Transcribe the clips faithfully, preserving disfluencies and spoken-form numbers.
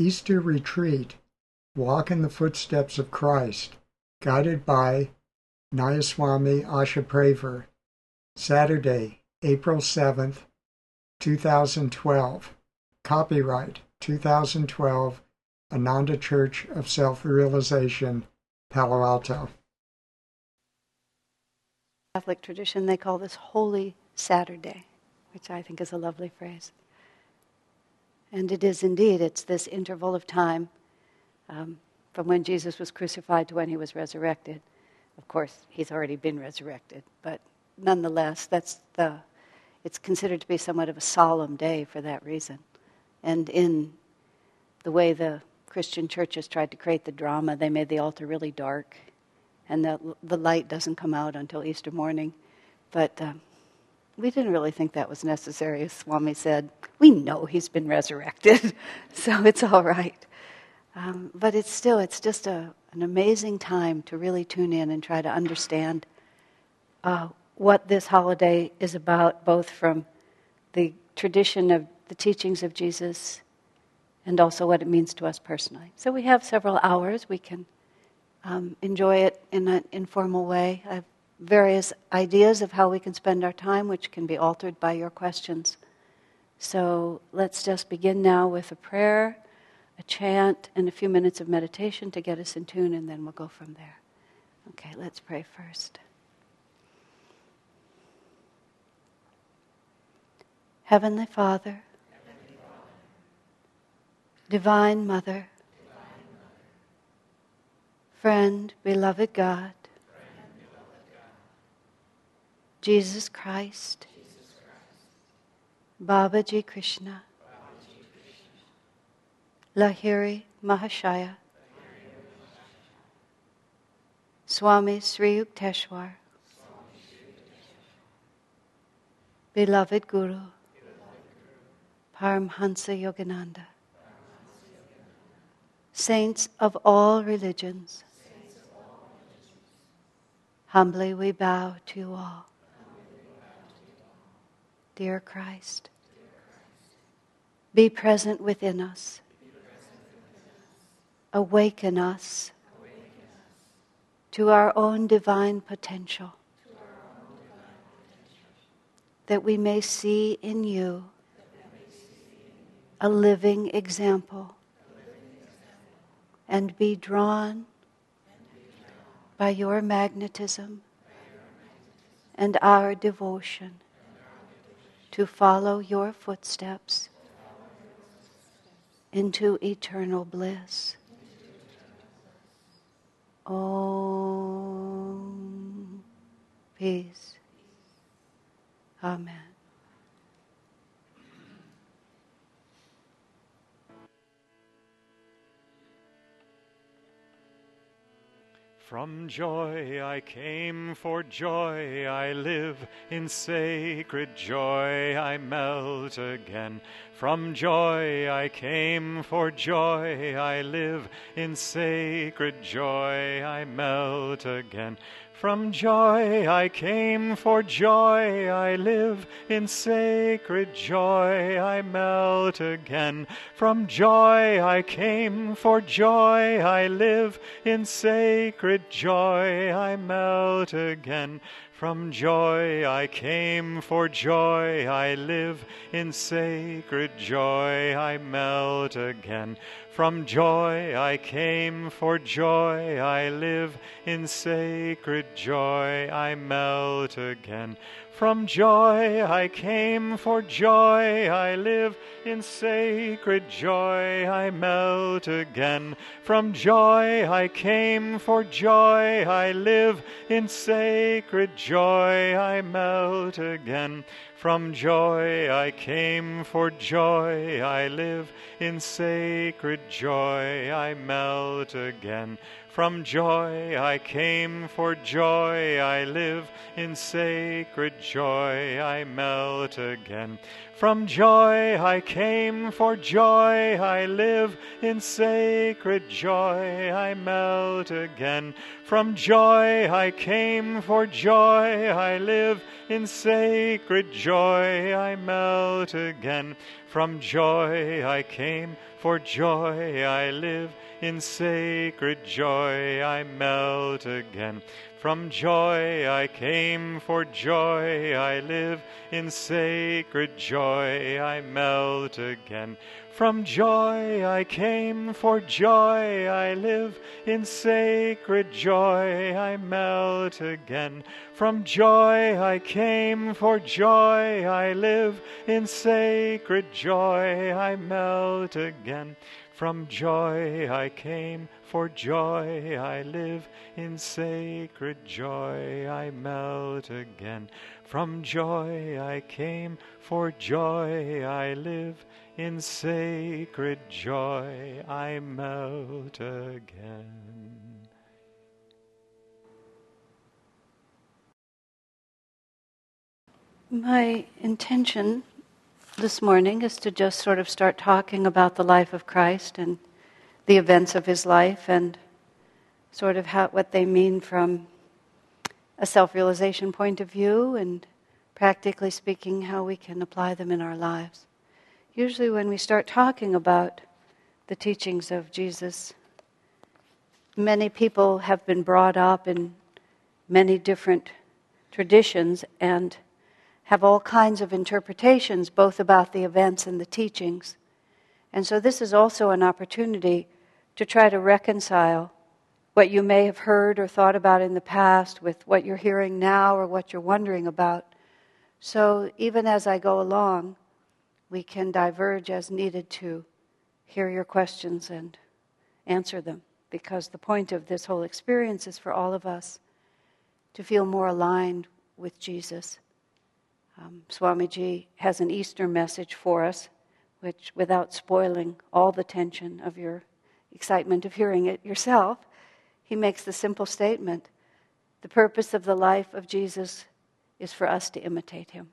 Easter Retreat, Walk in the Footsteps of Christ, guided by Nayaswami Ashapraver, Saturday, April seventh, two thousand twelve. Copyright two thousand twelve, Ananda Church of Self-Realization, Palo Alto. Catholic tradition, they call this Holy Saturday, which I think is a lovely phrase. And it is indeed, it's this interval of time um, from when Jesus was crucified to when he was resurrected. Of course, he's already been resurrected, but nonetheless, that's the, it's considered to be somewhat of a solemn day for that reason. And in the way the Christian churches tried to create the drama, they made the altar really dark, and the, the light doesn't come out until Easter morning. But um, we didn't really think that was necessary. As Swami said, we know he's been resurrected, so it's all right. Um, but it's still, it's just a, an amazing time to really tune in and try to understand uh, what this holiday is about, both from the tradition of the teachings of Jesus and also what it means to us personally. So we have several hours. We can um, enjoy it in an informal way. I have various ideas of how we can spend our time, which can be altered by your questions. So let's just begin now with a prayer, a chant, and a few minutes of meditation to get us in tune, and then we'll go from there. Okay, let's pray first. Heavenly Father, Heavenly Father, Divine Mother, Divine Mother, Friend, beloved God, Friend, beloved God, Jesus Christ, Jesus Christ, Babaji Krishna, Babaji Krishna, Lahiri Mahashaya, Swami Sri Yukteswar, beloved Guru, Paramhansa Yogananda, saints of all religions, humbly we bow to you all. Dear Christ, be present within us. Awaken us to our own divine potential, that we may see in you a living example and be drawn by your magnetism and our devotion to follow your footsteps into eternal bliss. Om. Peace. Amen. From joy I came, for joy I live, in sacred joy I melt again. From joy I came, for joy I live, in sacred joy I melt again. From joy I came, for joy I live, in sacred joy I melt again. From joy I came, for joy I live, in sacred joy I melt again. From joy I came, for joy I live, in sacred joy I melt again. From joy I came, for joy I live, in sacred joy I melt again. From joy I came, for joy I live, in sacred joy I melt again. From joy I came, for joy I live, in sacred joy I melt again. From joy I came, for joy I live, in sacred joy I melt again. From joy I came, for joy I live, in sacred joy I melt again. From joy I came, for joy I live, in sacred joy I melt again. From joy I came, for joy I live, in sacred joy I melt again. From joy I came, for joy I live. In sacred joy I melt again. From joy I came, for joy I live. In sacred joy I melt again. From joy I came, for joy I live. In sacred joy I melt again. From joy I came, for joy I live. In sacred joy I melt again. From joy I came, for joy I live. In sacred joy I melt again. From joy I came, for joy I live. In sacred joy I melt again. My intention this morning is to just sort of start talking about the life of Christ and the events of his life and sort of how, what they mean from a self-realization point of view and, practically speaking, how we can apply them in our lives. Usually when we start talking about the teachings of Jesus, many people have been brought up in many different traditions and have all kinds of interpretations, both about the events and the teachings. And so this is also an opportunity to try to reconcile what you may have heard or thought about in the past with what you're hearing now or what you're wondering about. So even as I go along, we can diverge as needed to hear your questions and answer them, because the point of this whole experience is for all of us to feel more aligned with Jesus. Um, Swamiji has an Easter message for us, which, without spoiling all the tension of your excitement of hearing it yourself, he makes the simple statement: the purpose of the life of Jesus is for us to imitate him.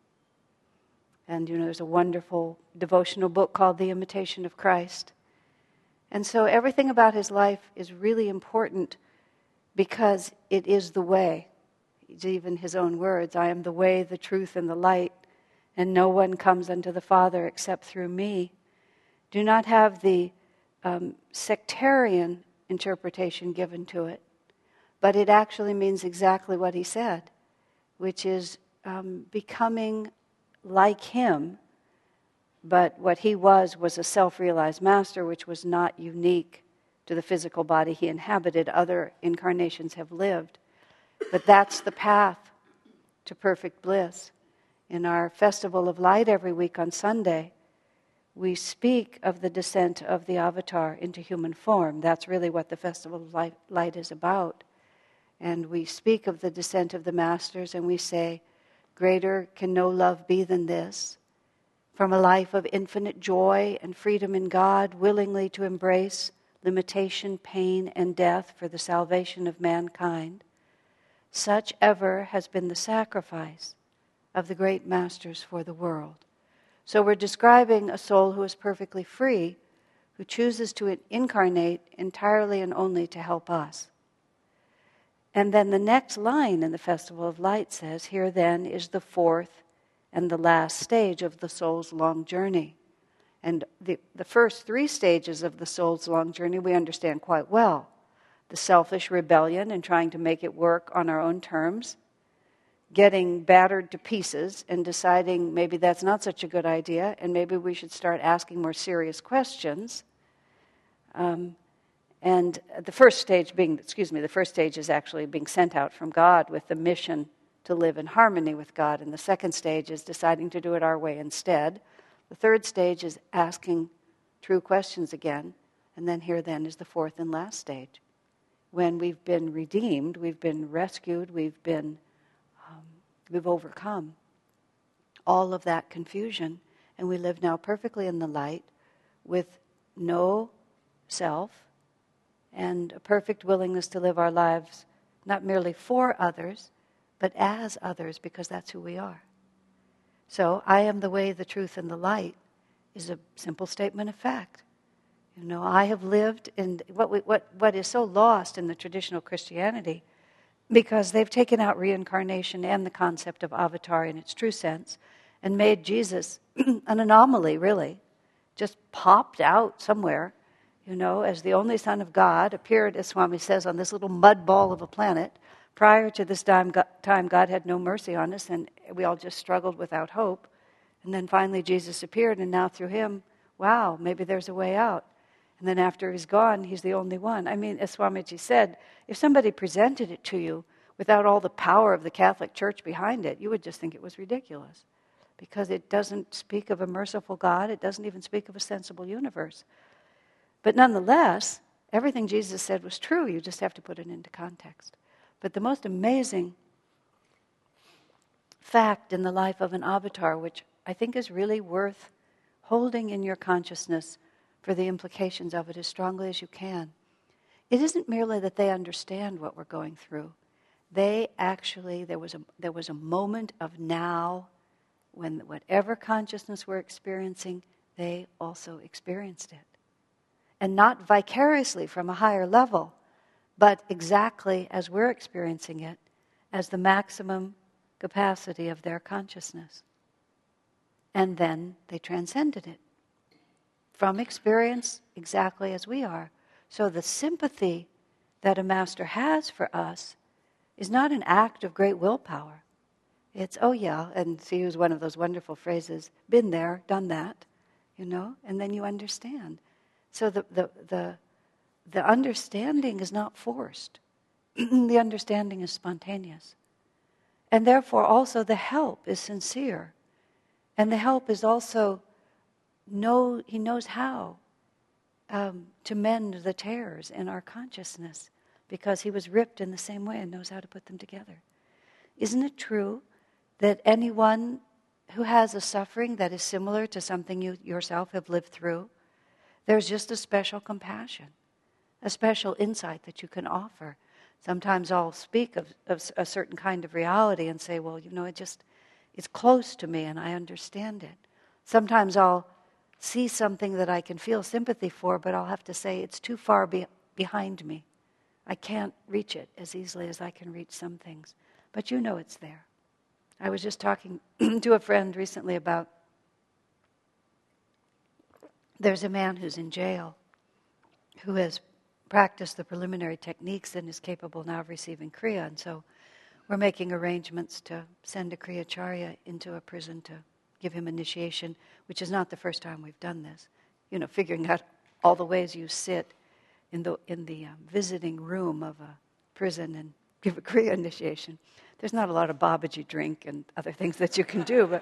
And, you know, there's a wonderful devotional book called The Imitation of Christ. And so everything about his life is really important because it is the way. Even his own words, I am the way, the truth, and the light, and no one comes unto the Father except through me, do not have the um, sectarian interpretation given to it. But it actually means exactly what he said, which is um, becoming like him, but what he was was a self-realized master, which was not unique to the physical body he inhabited. Other incarnations have lived. But that's the path to perfect bliss. In our Festival of Light every week on Sunday, we speak of the descent of the avatar into human form. That's really what the Festival of Light, Light is about. And we speak of the descent of the masters, and we say, greater can no love be than this. From a life of infinite joy and freedom in God, willingly to embrace limitation, pain, and death for the salvation of mankind, such ever has been the sacrifice of the great masters for the world. So we're describing a soul who is perfectly free, who chooses to incarnate entirely and only to help us. And then the next line in the Festival of Light says, here then is the fourth and the last stage of the soul's long journey. And the, the first three stages of the soul's long journey we understand quite well. The selfish rebellion and trying to make it work on our own terms, getting battered to pieces and deciding maybe that's not such a good idea and maybe we should start asking more serious questions. Um, and the first stage being, excuse me, the first stage is actually being sent out from God with the mission to live in harmony with God. And the second stage is deciding to do it our way instead. The third stage is asking true questions again. And then here then is the fourth and last stage. When we've been redeemed, we've been rescued, we've been, um, we've overcome all of that confusion, and we live now perfectly in the light with no self and a perfect willingness to live our lives not merely for others, but as others, because that's who we are. So, I am the way, the truth, and the light is a simple statement of fact. You know, I have lived in what we, what what is so lost in the traditional Christianity, because they've taken out reincarnation and the concept of avatar in its true sense, and made Jesus an anomaly, really. Just popped out somewhere, you know, as the only Son of God, appeared, as Swami says, on this little mud ball of a planet. Prior to this time, time, God had no mercy on us, and we all just struggled without hope. And then finally Jesus appeared, and now through him, wow, maybe there's a way out. And then after he's gone, he's the only one. I mean, as Swamiji said, if somebody presented it to you without all the power of the Catholic Church behind it, you would just think it was ridiculous. Because it doesn't speak of a merciful God. It doesn't even speak of a sensible universe. But nonetheless, everything Jesus said was true. You just have to put it into context. But the most amazing fact in the life of an avatar, which I think is really worth holding in your consciousness for the implications of it as strongly as you can, it isn't merely that they understand what we're going through. They actually, there was a, there was a moment of now when whatever consciousness we're experiencing, they also experienced it. And not vicariously from a higher level, but exactly as we're experiencing it, as the maximum capacity of their consciousness. And then they transcended it from experience exactly as we are. So the sympathy that a master has for us is not an act of great willpower. It's, oh yeah, and to use one of those wonderful phrases, been there, done that, you know, and then you understand. So the the the, the understanding is not forced. The understanding is spontaneous. And therefore also the help is sincere. And the help is also, know, he knows how um, to mend the tears in our consciousness, because he was ripped in the same way and knows how to put them together. Isn't it true that anyone who has a suffering that is similar to something you yourself have lived through, there's just a special compassion, a special insight that you can offer. Sometimes I'll speak of, of a certain kind of reality and say, well, you know, it just, it's close to me and I understand it. Sometimes I'll see something that I can feel sympathy for, but I'll have to say it's too far be- behind me. I can't reach it as easily as I can reach some things. But you know it's there. I was just talking to a friend recently about, there's a man who's in jail who has practiced the preliminary techniques and is capable now of receiving Kriya. And so we're making arrangements to send a Kriyacharya into a prison to give him initiation, which is not the first time we've done this. You know, figuring out all the ways you sit in the in the um, visiting room of a prison and give a Kriya initiation. There's not a lot of Babaji drink and other things that you can do, but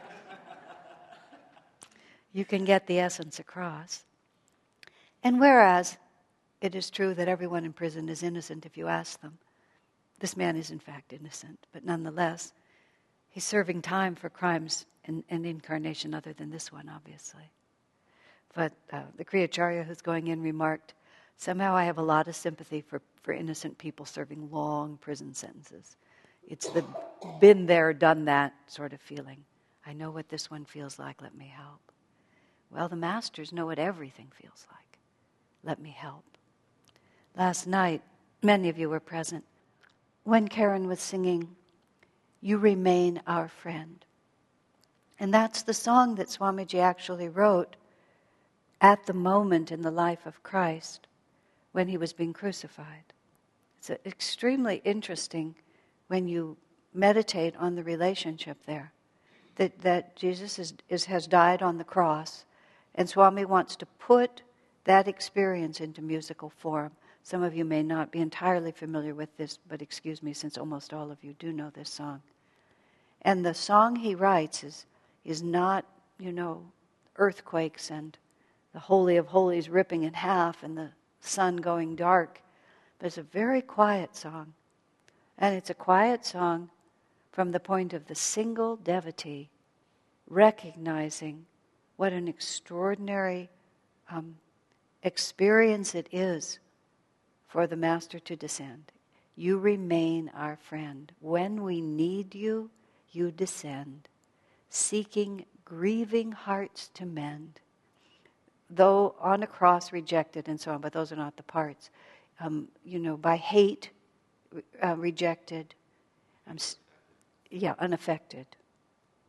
you can get the essence across. And whereas it is true that everyone in prison is innocent if you ask them, this man is in fact innocent, but nonetheless, he's serving time for crimes and, and incarnation other than this one, obviously. But uh, the Kriyacharya who's going in remarked, somehow I have a lot of sympathy for, for innocent people serving long prison sentences. It's the been there, done that sort of feeling. I know what this one feels like, let me help. Well, the masters know what everything feels like. Let me help. Last night, many of you were present when Karen was singing, You Remain Our Friend. And that's the song that Swamiji actually wrote at the moment in the life of Christ when he was being crucified. It's extremely interesting when you meditate on the relationship there, that, that Jesus is, is, has died on the cross, and Swami wants to put that experience into musical form. Some of you may not be entirely familiar with this, but excuse me, since almost all of you do know this song. And the song he writes is, is not, you know, earthquakes and the Holy of Holies ripping in half and the sun going dark, but it's a very quiet song. And it's a quiet song from the point of the single devotee recognizing what an extraordinary um, experience it is for the Master to descend. You remain our friend. When we need you, you descend, seeking grieving hearts to mend. Though on a cross rejected and so on, but those are not the parts. Um, you know, by hate uh, rejected, um, yeah, unaffected.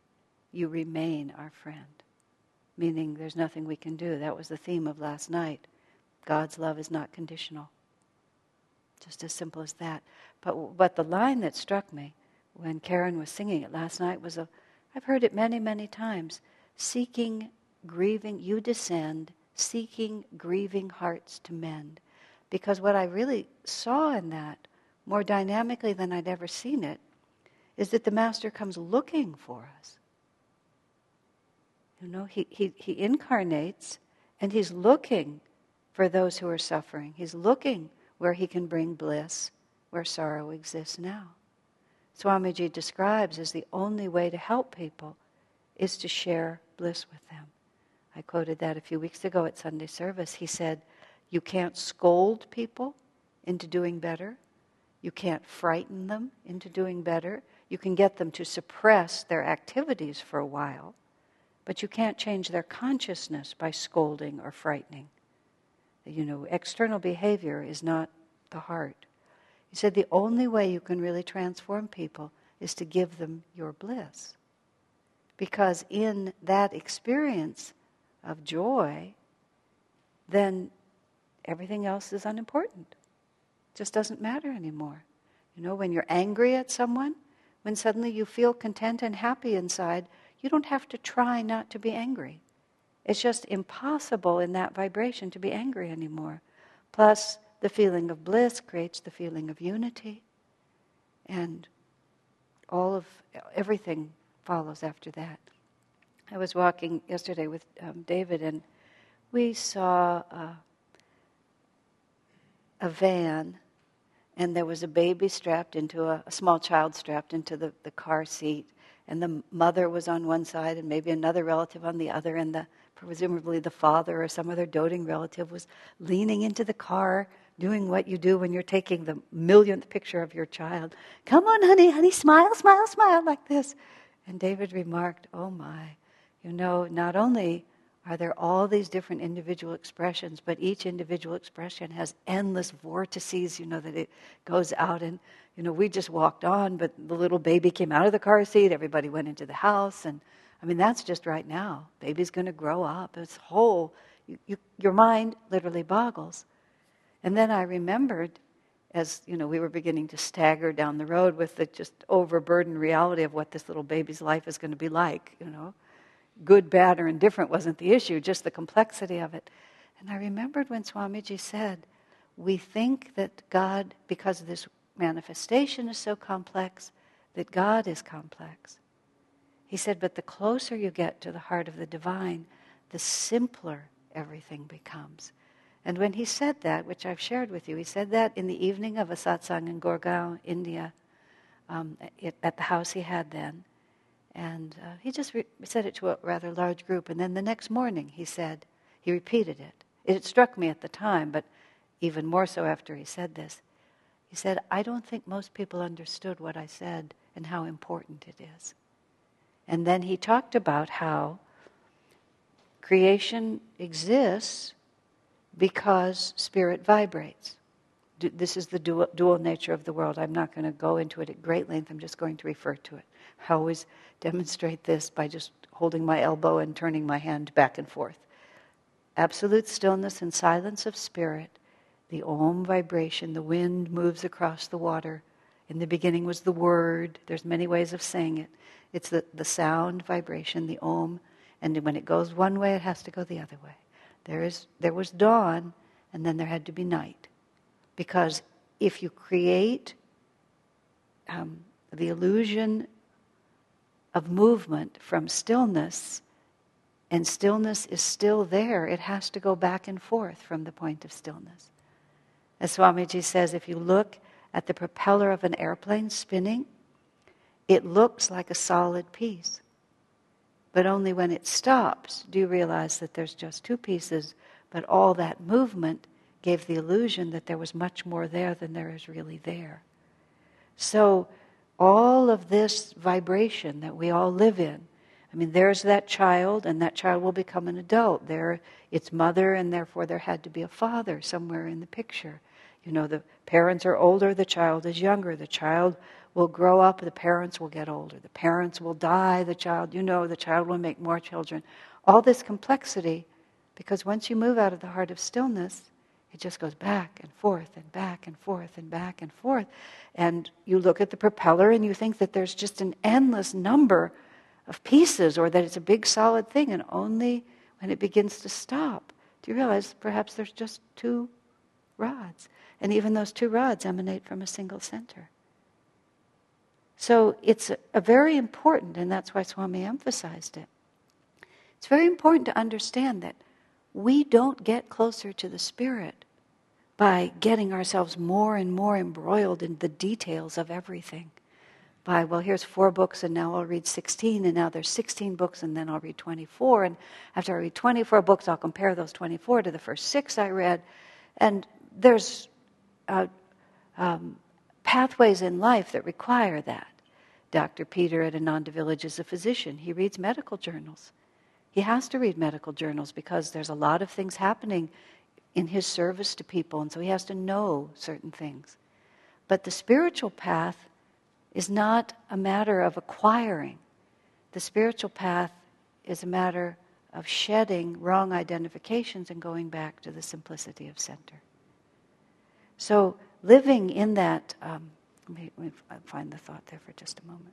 you remain our friend. Meaning there's nothing we can do. That was the theme of last night. God's love is not conditional. Just as simple as that. But but the line that struck me when Karen was singing it last night was, a, I've heard it many, many times, seeking, grieving, you descend, seeking, grieving hearts to mend. Because what I really saw in that, more dynamically than I'd ever seen it, is that the Master comes looking for us. You know, he, he, he incarnates and he's looking for those who are suffering. He's looking where he can bring bliss, where sorrow exists now. Swamiji describes as the only way to help people is to share bliss with them. I quoted that a few weeks ago at Sunday service. He said, you can't scold people into doing better. You can't frighten them into doing better. You can get them to suppress their activities for a while, but you can't change their consciousness by scolding or frightening. You know, external behavior is not the heart. He said the only way you can really transform people is to give them your bliss. Because in that experience of joy, then everything else is unimportant. It just doesn't matter anymore. You know, when you're angry at someone, when suddenly you feel content and happy inside, you don't have to try not to be angry. It's just impossible in that vibration to be angry anymore. Plus, the feeling of bliss creates the feeling of unity. And all of, everything follows after that. I was walking yesterday with um, David, and we saw uh, a van, and there was a baby strapped into a, a small child strapped into the, the car seat, and the mother was on one side and maybe another relative on the other, and the presumably the father or some other doting relative was leaning into the car, doing what you do when you're taking the millionth picture of your child. Come on, honey, honey, smile, smile, smile, like this. And David remarked, oh my, you know, not only are there all these different individual expressions, but each individual expression has endless vortices, you know, that it goes out. And, you know, we just walked on, but the little baby came out of the car seat, everybody went into the house, and I mean, that's just right now. Baby's going to grow up. It's whole, you, you, your mind literally boggles. And then I remembered, as, you know, we were beginning to stagger down the road with the just overburdened reality of what this little baby's life is going to be like, you know. Good, bad, or indifferent wasn't the issue, just the complexity of it. And I remembered when Swamiji said, we think that God, because this manifestation is so complex, that God is complex. He said, but the closer you get to the heart of the divine, the simpler everything becomes. And when he said that, which I've shared with you, he said that in the evening of a satsang in Gurgaon, India, um, at the house he had then. And uh, he just re- said it to a rather large group. And then the next morning he said, he repeated it. It had struck me at the time, but even more so after he said this. He said, I don't think most people understood what I said and how important it is. And then he talked about how creation exists because spirit vibrates. This is the dual, dual nature of the world. I'm not going to go into it at great length. I'm just going to refer to it. I always demonstrate this by just holding my elbow and turning my hand back and forth. Absolute stillness and silence of spirit, the Om vibration, the wind moves across the water. In the beginning was the word. There's many ways of saying it. It's the, the sound vibration, the Om, and when it goes one way, it has to go the other way. There is there was dawn, and then there had to be night. Because if you create um, the illusion of movement from stillness, and stillness is still there, it has to go back and forth from the point of stillness. As Swamiji says, if you look at the propeller of an airplane spinning, it looks like a solid piece. But only when it stops do you realize that there's just two pieces, but all that movement gave the illusion that there was much more there than there is really there. So all of this vibration that we all live in, I mean, there's that child, and that child will become an adult. There, its mother, and therefore there had to be a father somewhere in the picture. You know, the parents are older, the child is younger. The child will grow up, the parents will get older, the parents will die, the child, you know, the child will make more children. All this complexity, because once you move out of the heart of stillness, it just goes back and forth and back and forth and back and forth. And you look at the propeller and you think that there's just an endless number of pieces, or that it's a big solid thing, and only when it begins to stop do you realize perhaps there's just two rods. And even those two rods emanate from a single center. So it's a, a very important, and that's why Swami emphasized it, it's very important to understand that we don't get closer to the Spirit by getting ourselves more and more embroiled in the details of everything. By, well, here's four books and now I'll read sixteen, and now there's sixteen books and then I'll read twenty-four, and after I read twenty-four books I'll compare those twenty-four to the first six I read. And there's uh, um, pathways in life that require that. Doctor Peter at Ananda Village is a physician. He reads medical journals. He has to read medical journals because there's a lot of things happening in his service to people, and so he has to know certain things. But the spiritual path is not a matter of acquiring. The spiritual path is a matter of shedding wrong identifications and going back to the simplicity of center. So living in that, um, let me, let me find the thought there for just a moment.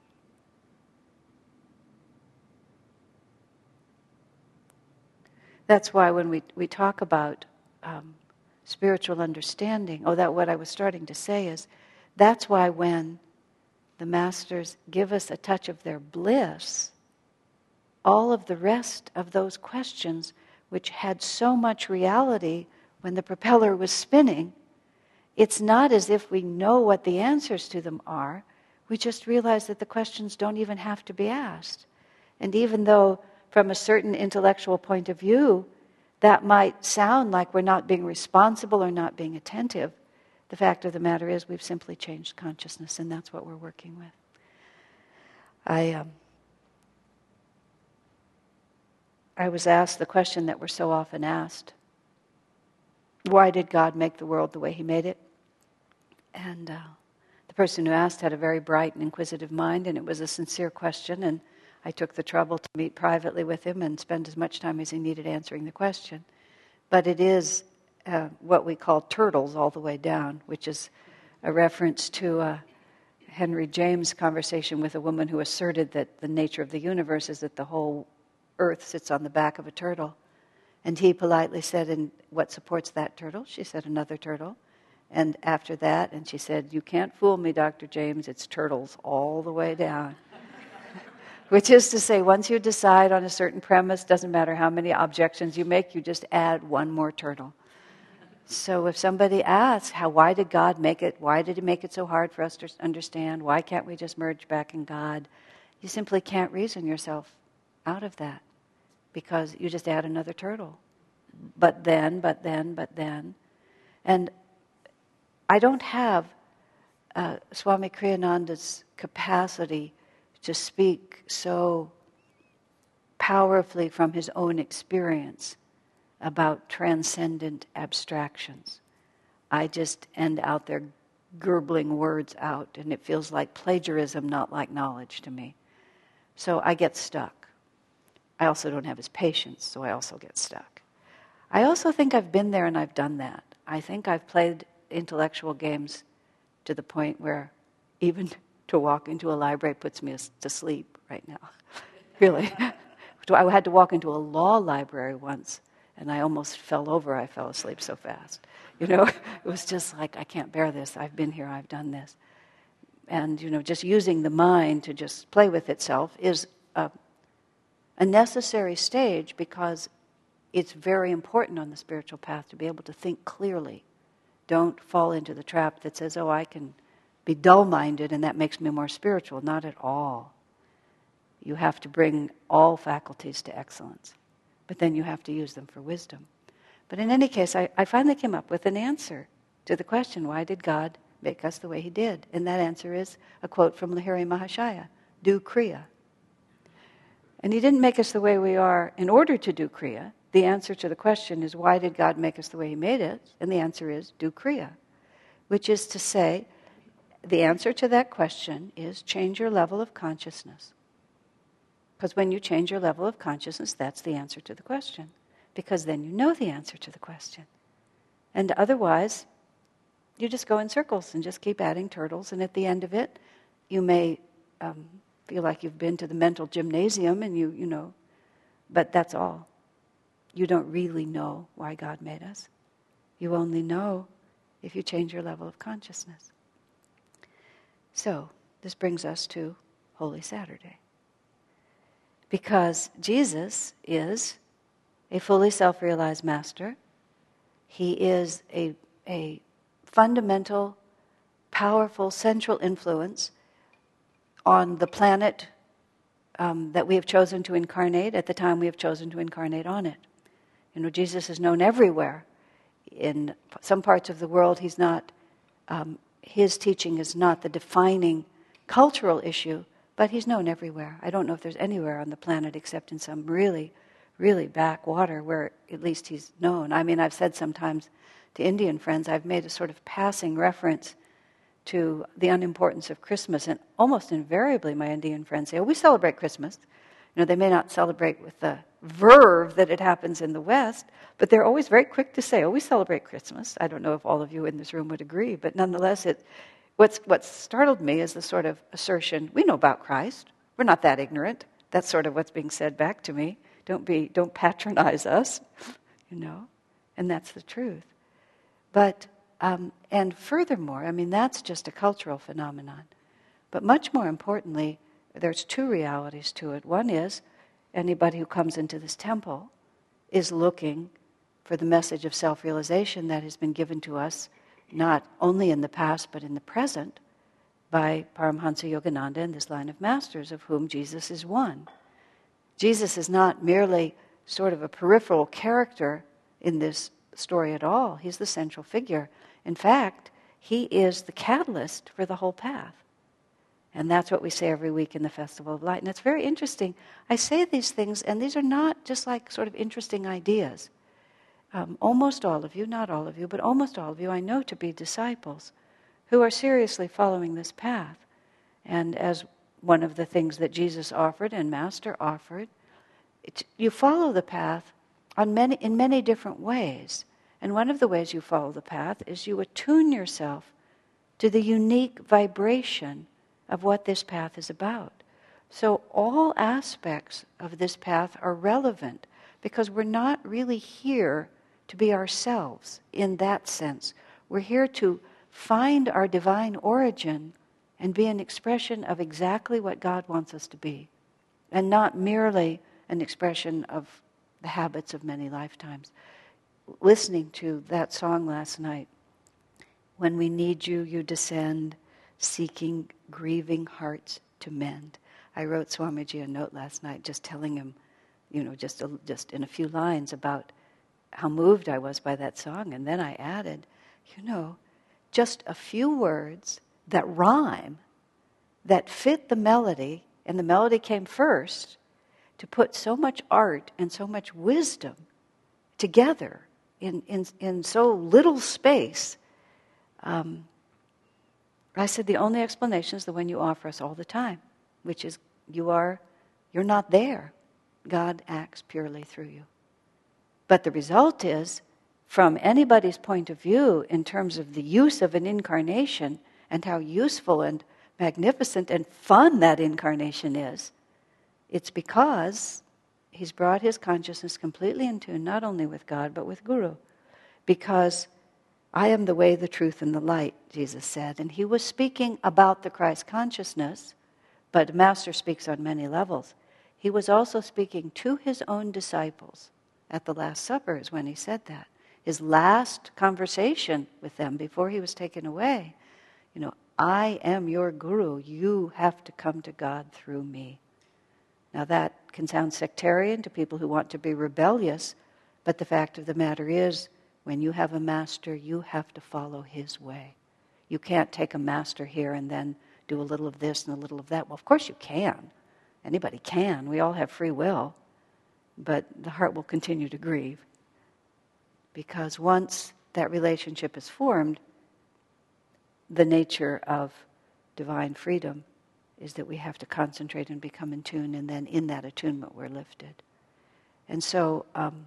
That's why when we, we talk about um, spiritual understanding, oh, that what I was starting to say is, that's why when the masters give us a touch of their bliss, all of the rest of those questions, which had so much reality when the propeller was spinning, it's not as if we know what the answers to them are. We just realize that the questions don't even have to be asked. And even though from a certain intellectual point of view, that might sound like we're not being responsible or not being attentive, the fact of the matter is we've simply changed consciousness, and that's what we're working with. I um, I was asked the question that we're so often asked: why did God make the world the way He made it? And uh, the person who asked had a very bright and inquisitive mind, and it was a sincere question, and I took the trouble to meet privately with him and spend as much time as he needed answering the question. But it is uh, what we call turtles all the way down, which is a reference to uh, Henry James' conversation with a woman who asserted that the nature of the universe is that the whole earth sits on the back of a turtle. And he politely said, and what supports that turtle? She said, another turtle. And after that, and she said, you can't fool me, Doctor James, it's turtles all the way down. Which is to say, once you decide on a certain premise, doesn't matter how many objections you make, you just add one more turtle. So if somebody asks, how, why did God make it? Why did He make it so hard for us to understand? Why can't we just merge back in God? You simply can't reason yourself out of that, because you just add another turtle. But then, but then, but then. And I don't have uh, Swami Kriyananda's capacity to speak so powerfully from his own experience about transcendent abstractions. I just end out there gurgling words out, and it feels like plagiarism, not like knowledge to me. So I get stuck. I also don't have his patience, so I also get stuck. I also think I've been there and I've done that. I think I've played intellectual games to the point where even to walk into a library puts me to sleep right now. Really. I had to walk into a law library once, and I almost fell over. I fell asleep so fast. You know, it was just like, I can't bear this. I've been here. I've done this. And, you know, just using the mind to just play with itself is a, a necessary stage, because it's very important on the spiritual path to be able to think clearly. Don't fall into the trap that says, oh, I can be dull-minded and that makes me more spiritual. Not at all. You have to bring all faculties to excellence. But then you have to use them for wisdom. But in any case, I, I finally came up with an answer to the question, why did God make us the way He did? And that answer is a quote from Lahiri Mahashaya, do Kriya. And He didn't make us the way we are in order to do Kriya. The answer to the question is, why did God make us the way He made us? And the answer is, do Kriya. Which is to say, the answer to that question is change your level of consciousness. Because when you change your level of consciousness, that's the answer to the question. Because then you know the answer to the question. And otherwise, you just go in circles and just keep adding turtles, and at the end of it, you may um, feel like you've been to the mental gymnasium and you, you know, but that's all. You don't really know why God made us. You only know if you change your level of consciousness. So, this brings us to Holy Saturday. Because Jesus is a fully self-realized master. He is a, a fundamental, powerful, central influence on the planet um, that we have chosen to incarnate at the time we have chosen to incarnate on it. You know, Jesus is known everywhere. In some parts of the world, he's not, um, his teaching is not the defining cultural issue, but he's known everywhere. I don't know if there's anywhere on the planet except in some really, really backwater where at least he's known. I mean, I've said sometimes to Indian friends, I've made a sort of passing reference to the unimportance of Christmas, and almost invariably my Indian friends say, oh, we celebrate Christmas. You know, they may not celebrate with the verve that it happens in the West, but they're always very quick to say, oh, we celebrate Christmas. I don't know if all of you in this room would agree, but nonetheless, it, what's, what's startled me is the sort of assertion, we know about Christ. We're not that ignorant. That's sort of what's being said back to me. Don't be, don't patronize us, you know, and that's the truth. But, um, and furthermore, I mean, that's just a cultural phenomenon. But much more importantly, there's two realities to it. One is, anybody who comes into this temple is looking for the message of self-realization that has been given to us, not only in the past, but in the present, by Paramhansa Yogananda and this line of masters, of whom Jesus is one. Jesus is not merely sort of a peripheral character in this story at all. He's the central figure. In fact, he is the catalyst for the whole path. And that's what we say every week in the Festival of Light. And it's very interesting. I say these things, and these are not just like sort of interesting ideas. Um, almost all of you, not all of you, but almost all of you I know to be disciples who are seriously following this path. And as one of the things that Jesus offered and Master offered, it, you follow the path on many, in many different ways. And one of the ways you follow the path is you attune yourself to the unique vibration of what this path is about. So all aspects of this path are relevant because we're not really here to be ourselves in that sense. We're here to find our divine origin and be an expression of exactly what God wants us to be, and not merely an expression of the habits of many lifetimes. Listening to that song last night, when we need you, you descend, seeking grieving hearts to mend. I wrote Swamiji a note last night just telling him, you know, just a, just in a few lines about how moved I was by that song. And then I added, you know, just a few words that rhyme, that fit the melody, and the melody came first, to put so much art and so much wisdom together in, in, in so little space. Um, I said the only explanation is the one you offer us all the time, which is you are, you're not there. God acts purely through you. But the result is, from anybody's point of view, in terms of the use of an incarnation and how useful and magnificent and fun that incarnation is, it's because he's brought his consciousness completely in tune, not only with God, but with Guru. Because I am the way, the truth, and the light, Jesus said. And he was speaking about the Christ consciousness, but Master speaks on many levels. He was also speaking to his own disciples at the Last Supper is when he said that. His last conversation with them before he was taken away. You know, I am your Guru. You have to come to God through me. Now that can sound sectarian to people who want to be rebellious, but the fact of the matter is, when you have a master, you have to follow his way. You can't take a master here and then do a little of this and a little of that. Well, of course you can. Anybody can. We all have free will. But the heart will continue to grieve. Because once that relationship is formed, the nature of divine freedom is that we have to concentrate and become in tune, and then in that attunement we're lifted. And so um,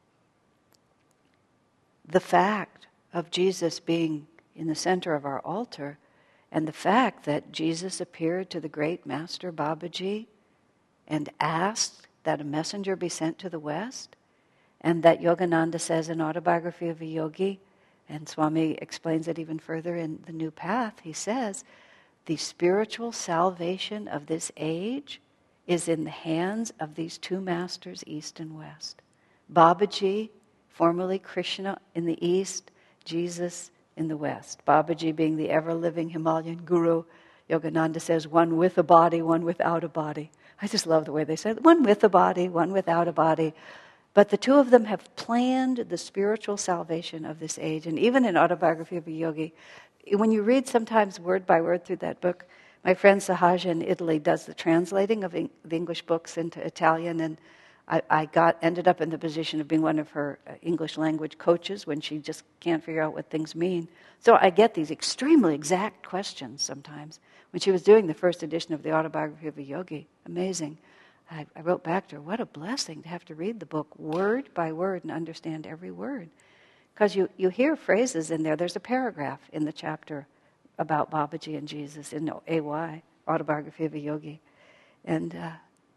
the fact of Jesus being in the center of our altar, and the fact that Jesus appeared to the great master Babaji and asked that a messenger be sent to the West, and that Yogananda says in Autobiography of a Yogi, and Swami explains it even further in The New Path, he says, the spiritual salvation of this age is in the hands of these two masters, East and West. Babaji, formerly Krishna in the East, Jesus in the West. Babaji being the ever-living Himalayan guru. Yogananda says, one with a body, one without a body. I just love the way they say it. One with a body, one without a body. But the two of them have planned the spiritual salvation of this age. And even in Autobiography of a Yogi, when you read sometimes word by word through that book, my friend Sahaja in Italy does the translating of the English books into Italian, and I, I got ended up in the position of being one of her English language coaches when she just can't figure out what things mean. So I get these extremely exact questions sometimes. When she was doing the first edition of the Autobiography of a Yogi, amazing. I, I wrote back to her, what a blessing to have to read the book word by word and understand every word. Because you, you hear phrases in there. There's a paragraph in the chapter about Babaji and Jesus in A Y, Autobiography of a Yogi. And uh,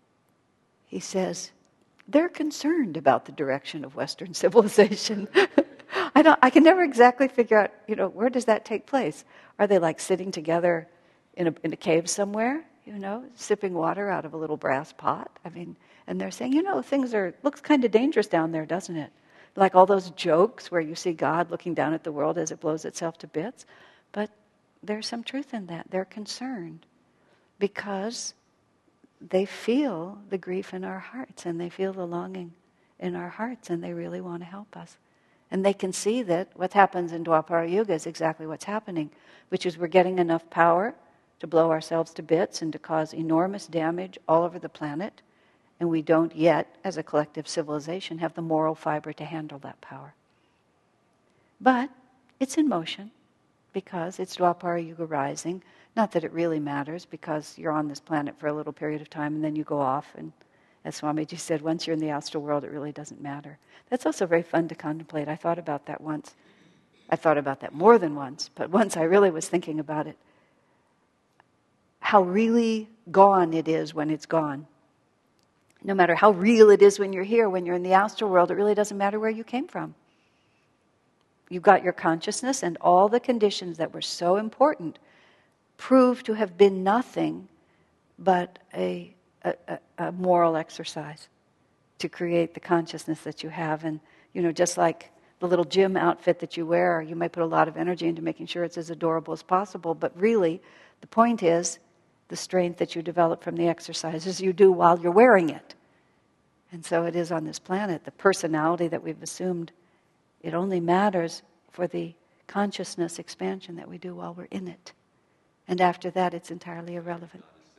he says, they're concerned about the direction of Western civilization. I don't. I can never exactly figure out, you know, where does that take place? Are they like sitting together in a, in a cave somewhere, you know, sipping water out of a little brass pot? I mean, and they're saying, you know, things are, looks kind of dangerous down there, doesn't it? Like all those jokes where you see God looking down at the world as it blows itself to bits. But there's some truth in that. They're concerned because they feel the grief in our hearts, and they feel the longing in our hearts, and they really want to help us. And they can see that what happens in Dwapara Yuga is exactly what's happening, which is we're getting enough power to blow ourselves to bits and to cause enormous damage all over the planet. And we don't yet, as a collective civilization, have the moral fiber to handle that power. But it's in motion because it's Dwapara Yuga rising. Not that it really matters, because you're on this planet for a little period of time and then you go off. And as Swamiji said, once you're in the astral world, it really doesn't matter. That's also very fun to contemplate. I thought about that once. I thought about that more than once, but once I really was thinking about it. How really gone it is when it's gone. No matter how real it is when you're here, when you're in the astral world, it really doesn't matter where you came from. You've got your consciousness, and all the conditions that were so important prove to have been nothing but a, a, a moral exercise to create the consciousness that you have. And, you know, just like the little gym outfit that you wear, you might put a lot of energy into making sure it's as adorable as possible, but really, the point is the strength that you develop from the exercises you do while you're wearing it. And so it is on this planet. The personality that we've assumed, it only matters for the consciousness expansion that we do while we're in it. And after that, it's entirely irrelevant.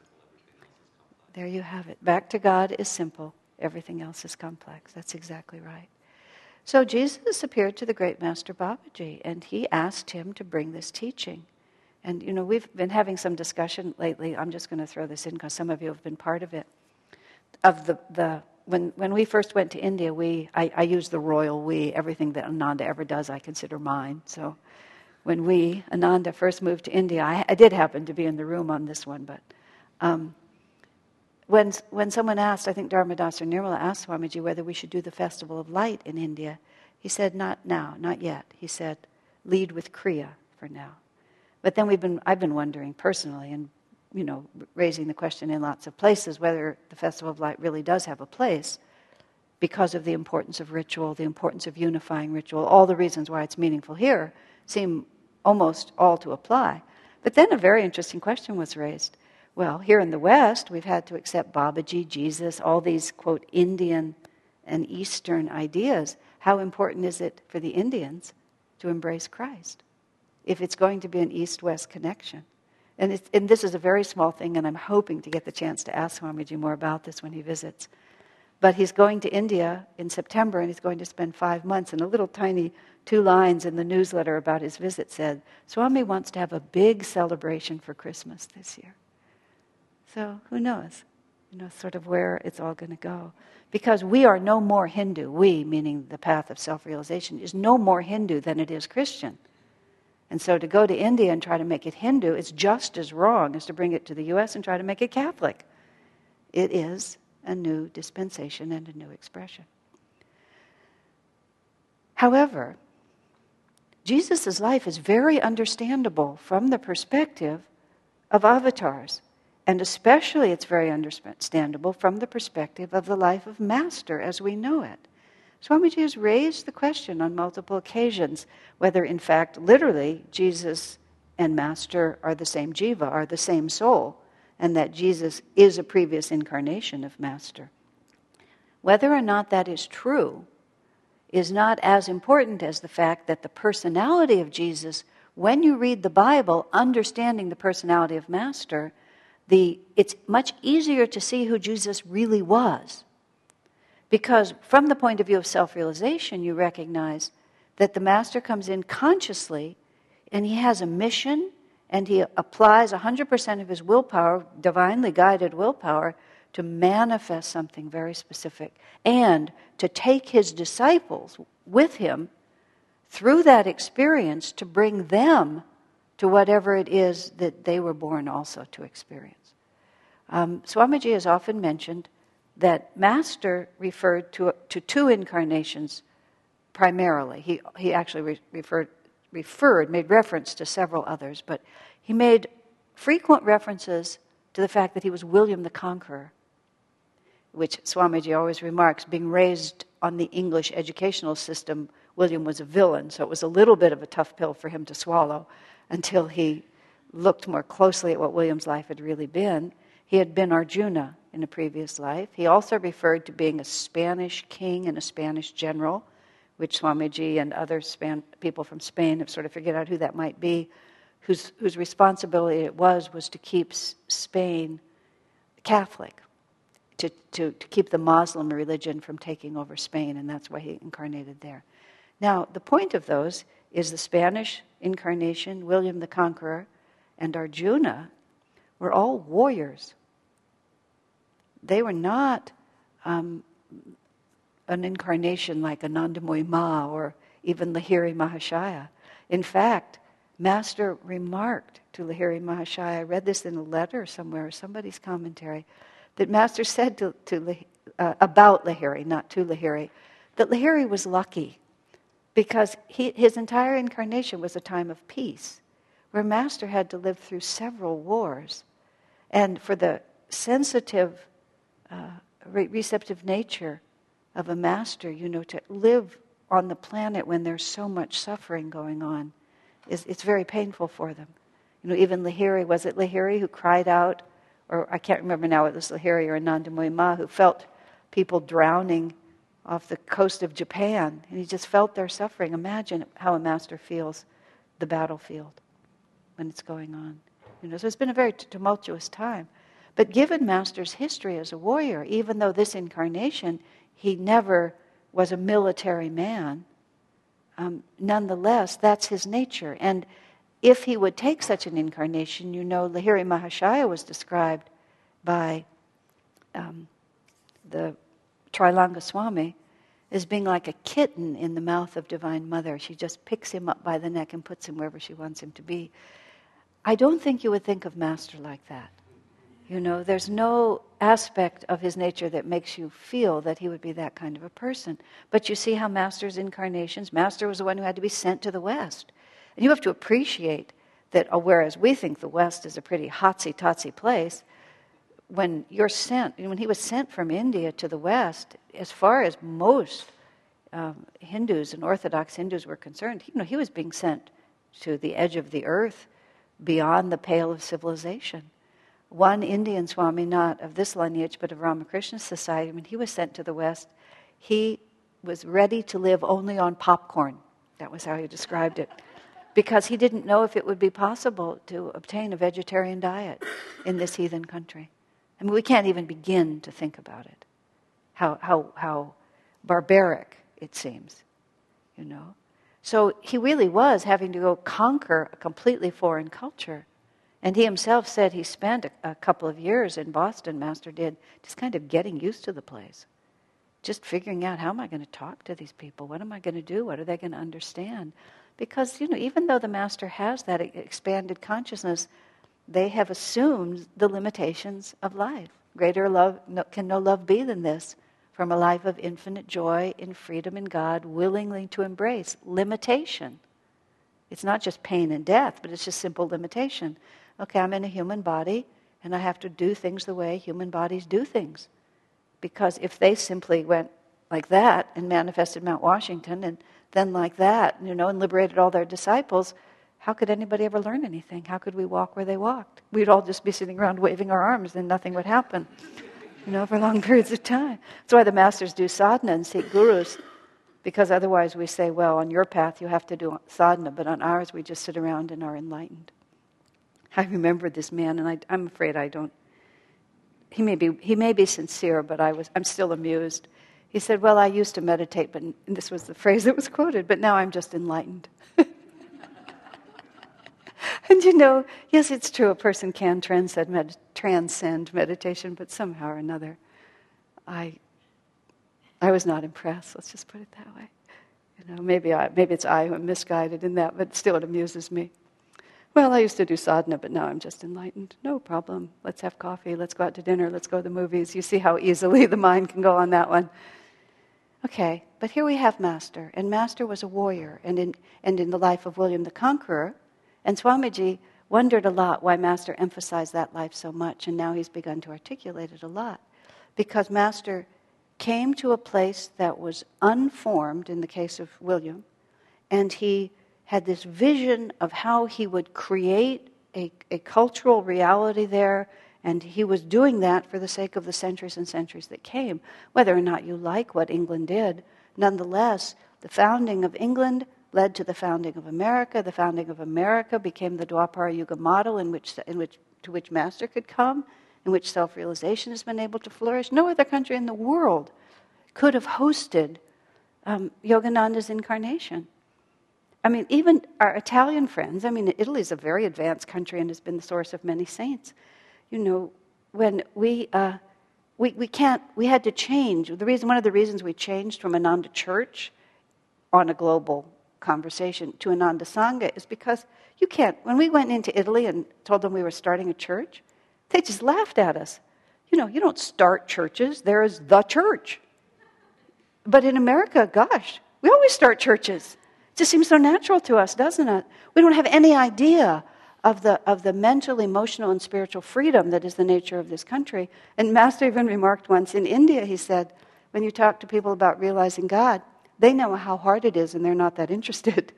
There you have it. Back to God is simple. Everything else is complex. That's exactly right. So Jesus appeared to the great Master Babaji, and he asked him to bring this teaching. And, you know, we've been having some discussion lately. I'm just going to throw this in because some of you have been part of it. Of the, the when when we first went to India, we I, I use the royal we. Everything that Ananda ever does, I consider mine. So when we, Ananda, first moved to India, I, I did happen to be in the room on this one, but um, when when someone asked, I think Dharmadas or Nirmala asked Swamiji whether we should do the Festival of Light in India, he said, not now, not yet. He said, lead with Kriya for now. But then we've been, I've been wondering personally, and you know, raising the question in lots of places, whether the Festival of Light really does have a place because of the importance of ritual, the importance of unifying ritual. All the reasons why it's meaningful here seem almost all to apply. But then a very interesting question was raised. Well, here in the West, we've had to accept Babaji, Jesus, all these, quote, Indian and Eastern ideas. How important is it for the Indians to embrace Christ if it's going to be an East-West connection? And, it's, and this is a very small thing, and I'm hoping to get the chance to ask Swamiji more about this when he visits. But he's going to India in September, and he's going to spend five months in a little tiny two lines in the newsletter about his visit said, Swami wants to have a big celebration for Christmas this year. So who knows, you know, sort of where it's all going to go. Because we are no more Hindu, we, meaning the path of self-realization, is no more Hindu than it is Christian. And so to go to India and try to make it Hindu is just as wrong as to bring it to the U S and try to make it Catholic. It is a new dispensation and a new expression. However, Jesus' life is very understandable from the perspective of avatars. And especially it's very understandable from the perspective of the life of Master as we know it. Swamiji has raised the question on multiple occasions whether in fact literally Jesus and Master are the same jiva, are the same soul, and that Jesus is a previous incarnation of Master. Whether or not that is true is not as important as the fact that the personality of Jesus, when you read the Bible, understanding the personality of Master, the, it's much easier to see who Jesus really was. Because from the point of view of self-realization, you recognize that the Master comes in consciously and he has a mission and he applies one hundred percent of his willpower, divinely guided willpower, to manifest something very specific and to take his disciples with him through that experience to bring them to whatever it is that they were born also to experience. Um, Swamiji has often mentioned that Master referred to, to two incarnations primarily. He, he actually re- referred, referred, made reference to several others, but he made frequent references to the fact that he was William the Conqueror, which Swamiji always remarks, being raised on the English educational system, William was a villain, so it was a little bit of a tough pill for him to swallow until he looked more closely at what William's life had really been. He had been Arjuna in a previous life. He also referred to being a Spanish king and a Spanish general, which Swamiji and other Span- people from Spain have sort of figured out who that might be, whose, whose responsibility it was was to keep S- Spain Catholic, to, to, to keep the Muslim religion from taking over Spain, and that's why he incarnated there. Now, the point of those is the Spanish incarnation, William the Conqueror, and Arjuna were all warriors. They were not um, an incarnation like Anandamoyi Ma or even Lahiri Mahashaya. In fact, Master remarked to Lahiri Mahashaya, I read this in a letter somewhere, somebody's commentary, that Master said to, to uh, about Lahiri, not to Lahiri, that Lahiri was lucky because he, his entire incarnation was a time of peace, where Master had to live through several wars. And for the sensitive, uh, re- receptive nature of a Master, you know, to live on the planet when there's so much suffering going on, is it's very painful for them. You know, even Lahiri, was it Lahiri who cried out, or I can't remember now, it was Lahiri or Anandamoyi Ma, who felt people drowning off the coast of Japan, and he just felt their suffering. Imagine how a Master feels the battlefield when it's going on. You know, so it's been a very t- tumultuous time. But given Master's history as a warrior, even though this incarnation, he never was a military man, um, nonetheless, that's his nature. And if he would take such an incarnation, you know, Lahiri Mahashaya was described by um, the Trilanga Swami as being like a kitten in the mouth of Divine Mother. She just picks him up by the neck and puts him wherever she wants him to be. I don't think you would think of Master like that. You know, there's no aspect of his nature that makes you feel that he would be that kind of a person. But you see how Master's incarnations, Master was the one who had to be sent to the West. And you have to appreciate that, uh, whereas we think the West is a pretty hotsy-totsy place, when you're sent, when he was sent from India to the West, as far as most um, Hindus and Orthodox Hindus were concerned, you know, he was being sent to the edge of the earth, beyond the pale of civilization. One Indian Swami, not of this lineage, but of Ramakrishna Society, when he was sent to the West, he was ready to live only on popcorn. That was how he described it. Because he didn't know if it would be possible to obtain a vegetarian diet in this heathen country. I mean, we can't even begin to think about it. How how how barbaric it seems, you know. So he really was having to go conquer a completely foreign culture. And he himself said he spent a, a couple of years in Boston, Master did, just kind of getting used to the place. Just figuring out, how am I going to talk to these people? What am I going to do? What are they going to understand? Because, you know, even though the Master has that expanded consciousness, they have assumed the limitations of life. Greater love no, can no love be than this, from a life of infinite joy in freedom in God, willingly to embrace limitation. It's not just pain and death, but it's just simple limitation. Okay, I'm in a human body, and I have to do things the way human bodies do things. Because if they simply went like that and manifested Mount Washington, and then like that, you know, and liberated all their disciples, how could anybody ever learn anything? How could we walk where they walked? We'd all just be sitting around waving our arms, and nothing would happen, you know, for long periods of time. That's why the masters do sadhana and seek gurus, because otherwise we say, well, on your path you have to do sadhana, but on ours we just sit around and are enlightened. I remember this man, and I, I'm afraid I don't. He may be he may be sincere, but I was I'm still amused. He said, "Well, I used to meditate, but," and this was the phrase that was quoted, "but now I'm just enlightened." And you know, yes, it's true. A person can transcend med- transcend meditation, but somehow or another, I I was not impressed. Let's just put it that way. You know, maybe I maybe it's I who am misguided in that, but still, it amuses me. Well, I used to do sadhana, but now I'm just enlightened. No problem. Let's have coffee. Let's go out to dinner. Let's go to the movies. You see how easily the mind can go on that one. Okay, but here we have Master. And Master was a warrior. And in, and in the life of William the Conqueror, and Swamiji wondered a lot why Master emphasized that life so much. And now he's begun to articulate it a lot. Because Master came to a place that was unformed, in the case of William, and he had this vision of how he would create a, a cultural reality there, and he was doing that for the sake of the centuries and centuries that came. Whether or not you like what England did, nonetheless, the founding of England led to the founding of America. The founding of America became the Dwapara Yuga model in which, in which, to which Master could come, in which self-realization has been able to flourish. No other country in the world could have hosted um, Yogananda's incarnation. I mean, even our Italian friends, I mean, Italy is a very advanced country and has been the source of many saints. You know, when we, uh, we, we can't, we had to change. The reason, one of the reasons we changed from Ananda Church on a global conversation to Ananda Sangha is because you can't, when we went into Italy and told them we were starting a church, they just laughed at us. You know, you don't start churches, there is the church. But in America, gosh, we always start churches. It just seems so natural to us, doesn't it? We don't have any idea of the of the mental, emotional, and spiritual freedom that is the nature of this country. And Master even remarked once in India, he said, when you talk to people about realizing God, they know how hard it is and they're not that interested.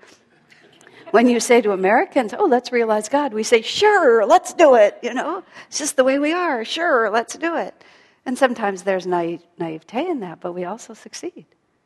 When you say to Americans, oh, let's realize God, we say, sure, let's do it. You know, it's just the way we are. Sure, let's do it. And sometimes there's naive, naivete in that, but we also succeed.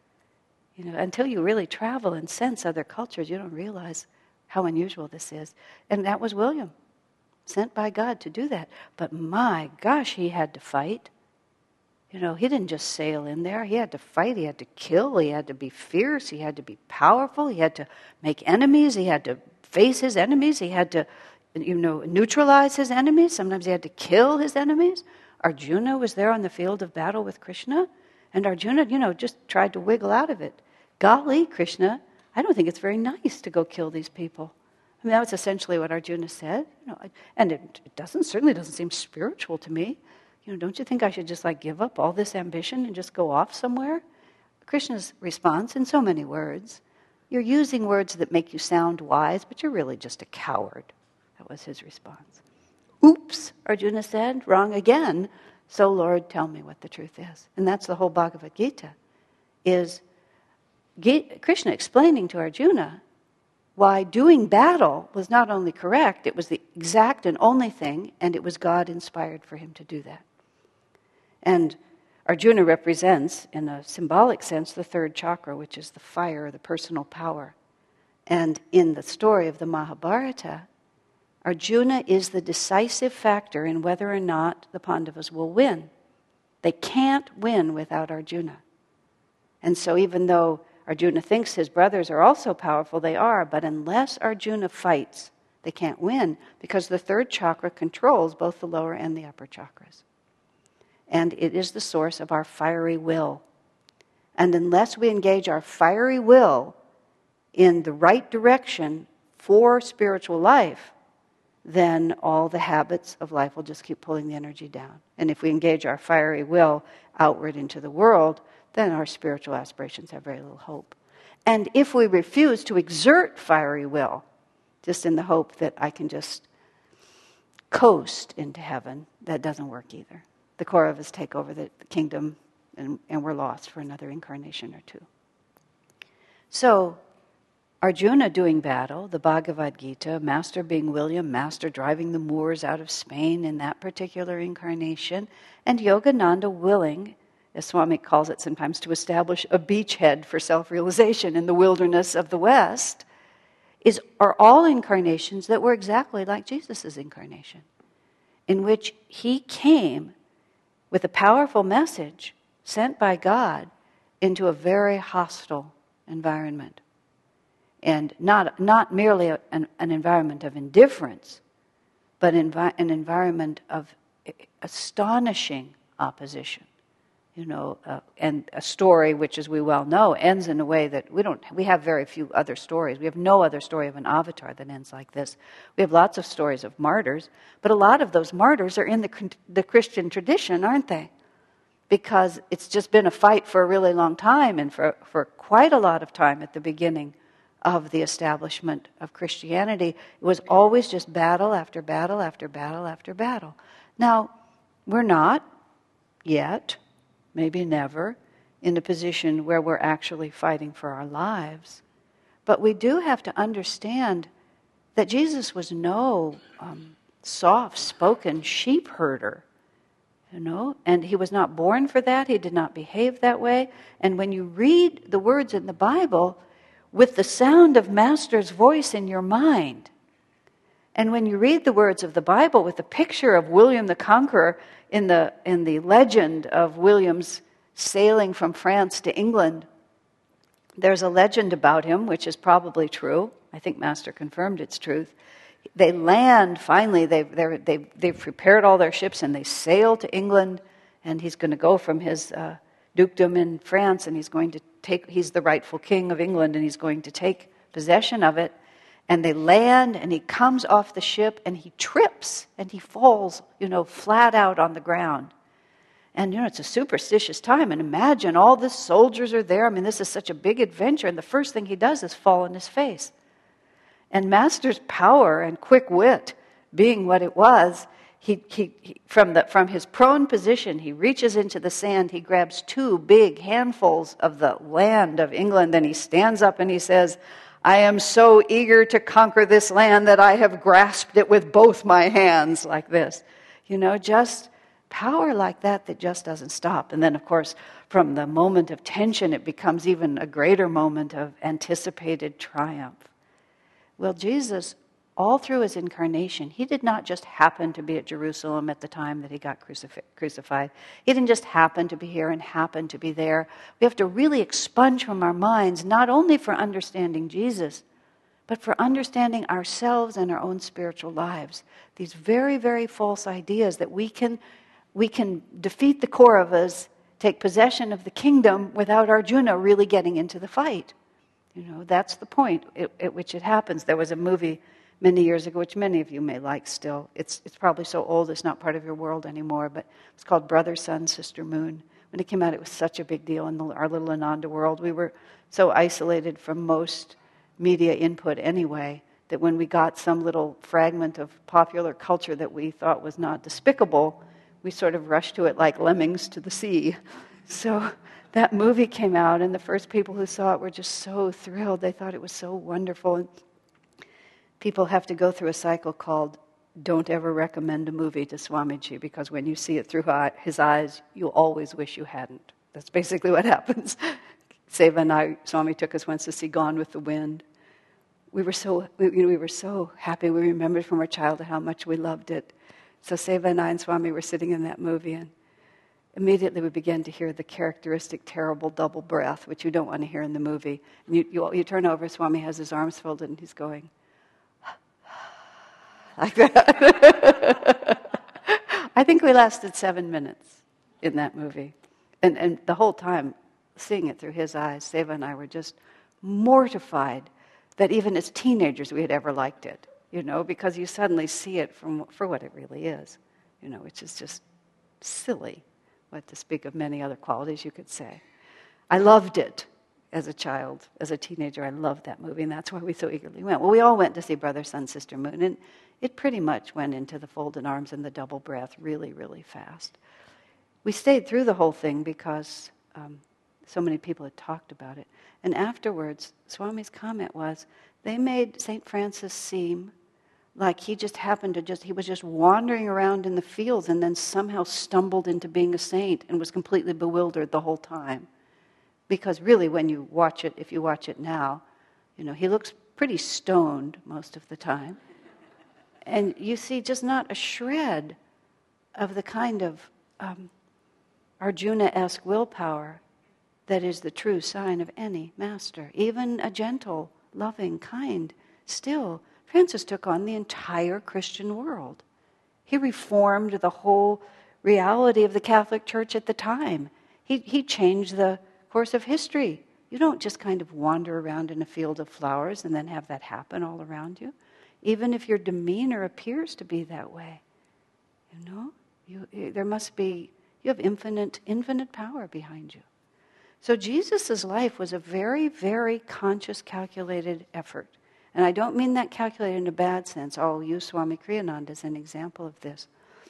You know, until you really travel and sense other cultures, you don't realize how unusual this is. And that was William, sent by God to do that. But my gosh, he had to fight. You know, he didn't just sail in there. He had to fight. He had to kill. He had to be fierce. He had to be powerful. He had to make enemies. He had to face his enemies. He had to, you know, neutralize his enemies. Sometimes he had to kill his enemies. Arjuna was there on the field of battle with Krishna. And Arjuna, you know, just tried to wiggle out of it. Golly, Krishna, I don't think it's very nice to go kill these people. I mean, that was essentially what Arjuna said. You know, and it, it doesn't certainly doesn't seem spiritual to me. You know, don't you think I should just like give up all this ambition and just go off somewhere? Krishna's response in so many words, you're using words that make you sound wise, but you're really just a coward. That was his response. Oops, Arjuna said, wrong again. So, Lord, tell me what the truth is. And that's the whole Bhagavad Gita, is Krishna explaining to Arjuna why doing battle was not only correct, it was the exact and only thing, and it was God inspired for him to do that. And Arjuna represents, in a symbolic sense, the third chakra, which is the fire, the personal power. And in the story of the Mahabharata, Arjuna is the decisive factor in whether or not the Pandavas will win. They can't win without Arjuna. And so even though Arjuna thinks his brothers are also powerful. They are, but unless Arjuna fights, they can't win, because the third chakra controls both the lower and the upper chakras. And it is the source of our fiery will. And unless we engage our fiery will in the right direction for spiritual life, then all the habits of life will just keep pulling the energy down. And if we engage our fiery will outward into the world, then our spiritual aspirations have very little hope. And if we refuse to exert fiery will, just in the hope that I can just coast into heaven, that doesn't work either. The Kauravas take over the kingdom, and, and we're lost for another incarnation or two. So, Arjuna doing battle, the Bhagavad Gita, Master being William, Master driving the Moors out of Spain in that particular incarnation, and Yogananda willing, as Swami calls it sometimes, to establish a beachhead for self-realization in the wilderness of the West, is are all incarnations that were exactly like Jesus' incarnation, in which he came with a powerful message sent by God into a very hostile environment. And not not merely a, an, an environment of indifference, but envi- an environment of astonishing opposition. You know, uh, and a story which, as we well know, ends in a way that we don't. We have very few other stories. We have no other story of an avatar that ends like this. We have lots of stories of martyrs, but a lot of those martyrs are in the the Christian tradition, aren't they? Because it's just been a fight for a really long time, and for for quite a lot of time at the beginning of the establishment of Christianity. It was always just battle after battle after battle after battle. Now, we're not yet, maybe never, in a position where we're actually fighting for our lives. But we do have to understand that Jesus was no um, soft-spoken sheep herder, you know, and he was not born for that. He did not behave that way. And when you read the words in the Bible, with the sound of Master's voice in your mind, and when you read the words of the Bible with the picture of William the Conqueror in the in the legend of William's sailing from France to England, there's a legend about him, which is probably true. I think Master confirmed its truth. They land, finally, they've, they've, they've prepared all their ships, and they sail to England, and he's going to go from his uh, dukedom in France, and he's going to take, he's the rightful king of England, and he's going to take possession of it. And they land, and he comes off the ship, and he trips, and he falls, you know, flat out on the ground. And, you know, it's a superstitious time, and imagine all the soldiers are there. I mean, this is such a big adventure, and the first thing he does is fall on his face. And Master's power and quick wit, being what it was, he, he, he from the from his prone position, he reaches into the sand, he grabs two big handfuls of the land of England, and he stands up and he says, "I am so eager to conquer this land that I have grasped it with both my hands," like this. You know, just power like that that just doesn't stop. And then, of course, from the moment of tension, it becomes even a greater moment of anticipated triumph. Well, Jesus, all through his incarnation, he did not just happen to be at Jerusalem at the time that he got crucif- crucified. He didn't just happen to be here and happen to be there. We have to really expunge from our minds, not only for understanding Jesus, but for understanding ourselves and our own spiritual lives. These very, very false ideas that we can, we can defeat the Kauravas, take possession of the kingdom without Arjuna really getting into the fight. You know, that's the point at, at which it happens. There was a movie many years ago, which many of you may like still. It's it's probably so old it's not part of your world anymore, but it's called Brother, Sun, Sister, Moon. When it came out, it was such a big deal in the, our little Ananda world. We were so isolated from most media input anyway, that when we got some little fragment of popular culture that we thought was not despicable, we sort of rushed to it like lemmings to the sea. So that movie came out, and the first people who saw it were just so thrilled. They thought it was so wonderful. And people have to go through a cycle called "Don't ever recommend a movie to Swamiji," because when you see it through his eyes, you'll always wish you hadn't. That's basically what happens. Seva and I, Swami took us once to see Gone with the Wind. We were so we, we were so happy. We remembered from our childhood how much we loved it. So Seva and I and Swami were sitting in that movie, and immediately we began to hear the characteristic terrible double breath, which you don't want to hear in the movie. And you, you, you turn over, Swami has his arms folded, and he's going, like that. I think we lasted seven minutes in that movie. And, and the whole time, seeing it through his eyes, Seva and I were just mortified that even as teenagers we had ever liked it, you know, because you suddenly see it from for what it really is, you know, which is just silly, what to speak of many other qualities you could say. I loved it as a child, as a teenager. I loved that movie, and that's why we so eagerly went. Well, we all went to see Brother, Sun, Sister, Moon, and it pretty much went into the folded arms and the double breath really, really fast. We stayed through the whole thing because um, so many people had talked about it. And afterwards, Swami's comment was, they made Saint Francis seem like he just happened to just, he was just wandering around in the fields and then somehow stumbled into being a saint and was completely bewildered the whole time. Because really, when you watch it, if you watch it now, you know, he looks pretty stoned most of the time. And you see just not a shred of the kind of um, Arjuna-esque willpower that is the true sign of any master. Even a gentle, loving, kind, still, Francis took on the entire Christian world. He reformed the whole reality of the Catholic Church at the time. He, he changed the course of history. You don't just kind of wander around in a field of flowers and then have that happen all around you. Even if your demeanor appears to be that way, you know, you, there must be, you have infinite, infinite power behind you. So Jesus' life was a very, very conscious, calculated effort. And I don't mean that calculated in a bad sense. I'll use Swami Kriyananda as an example of this.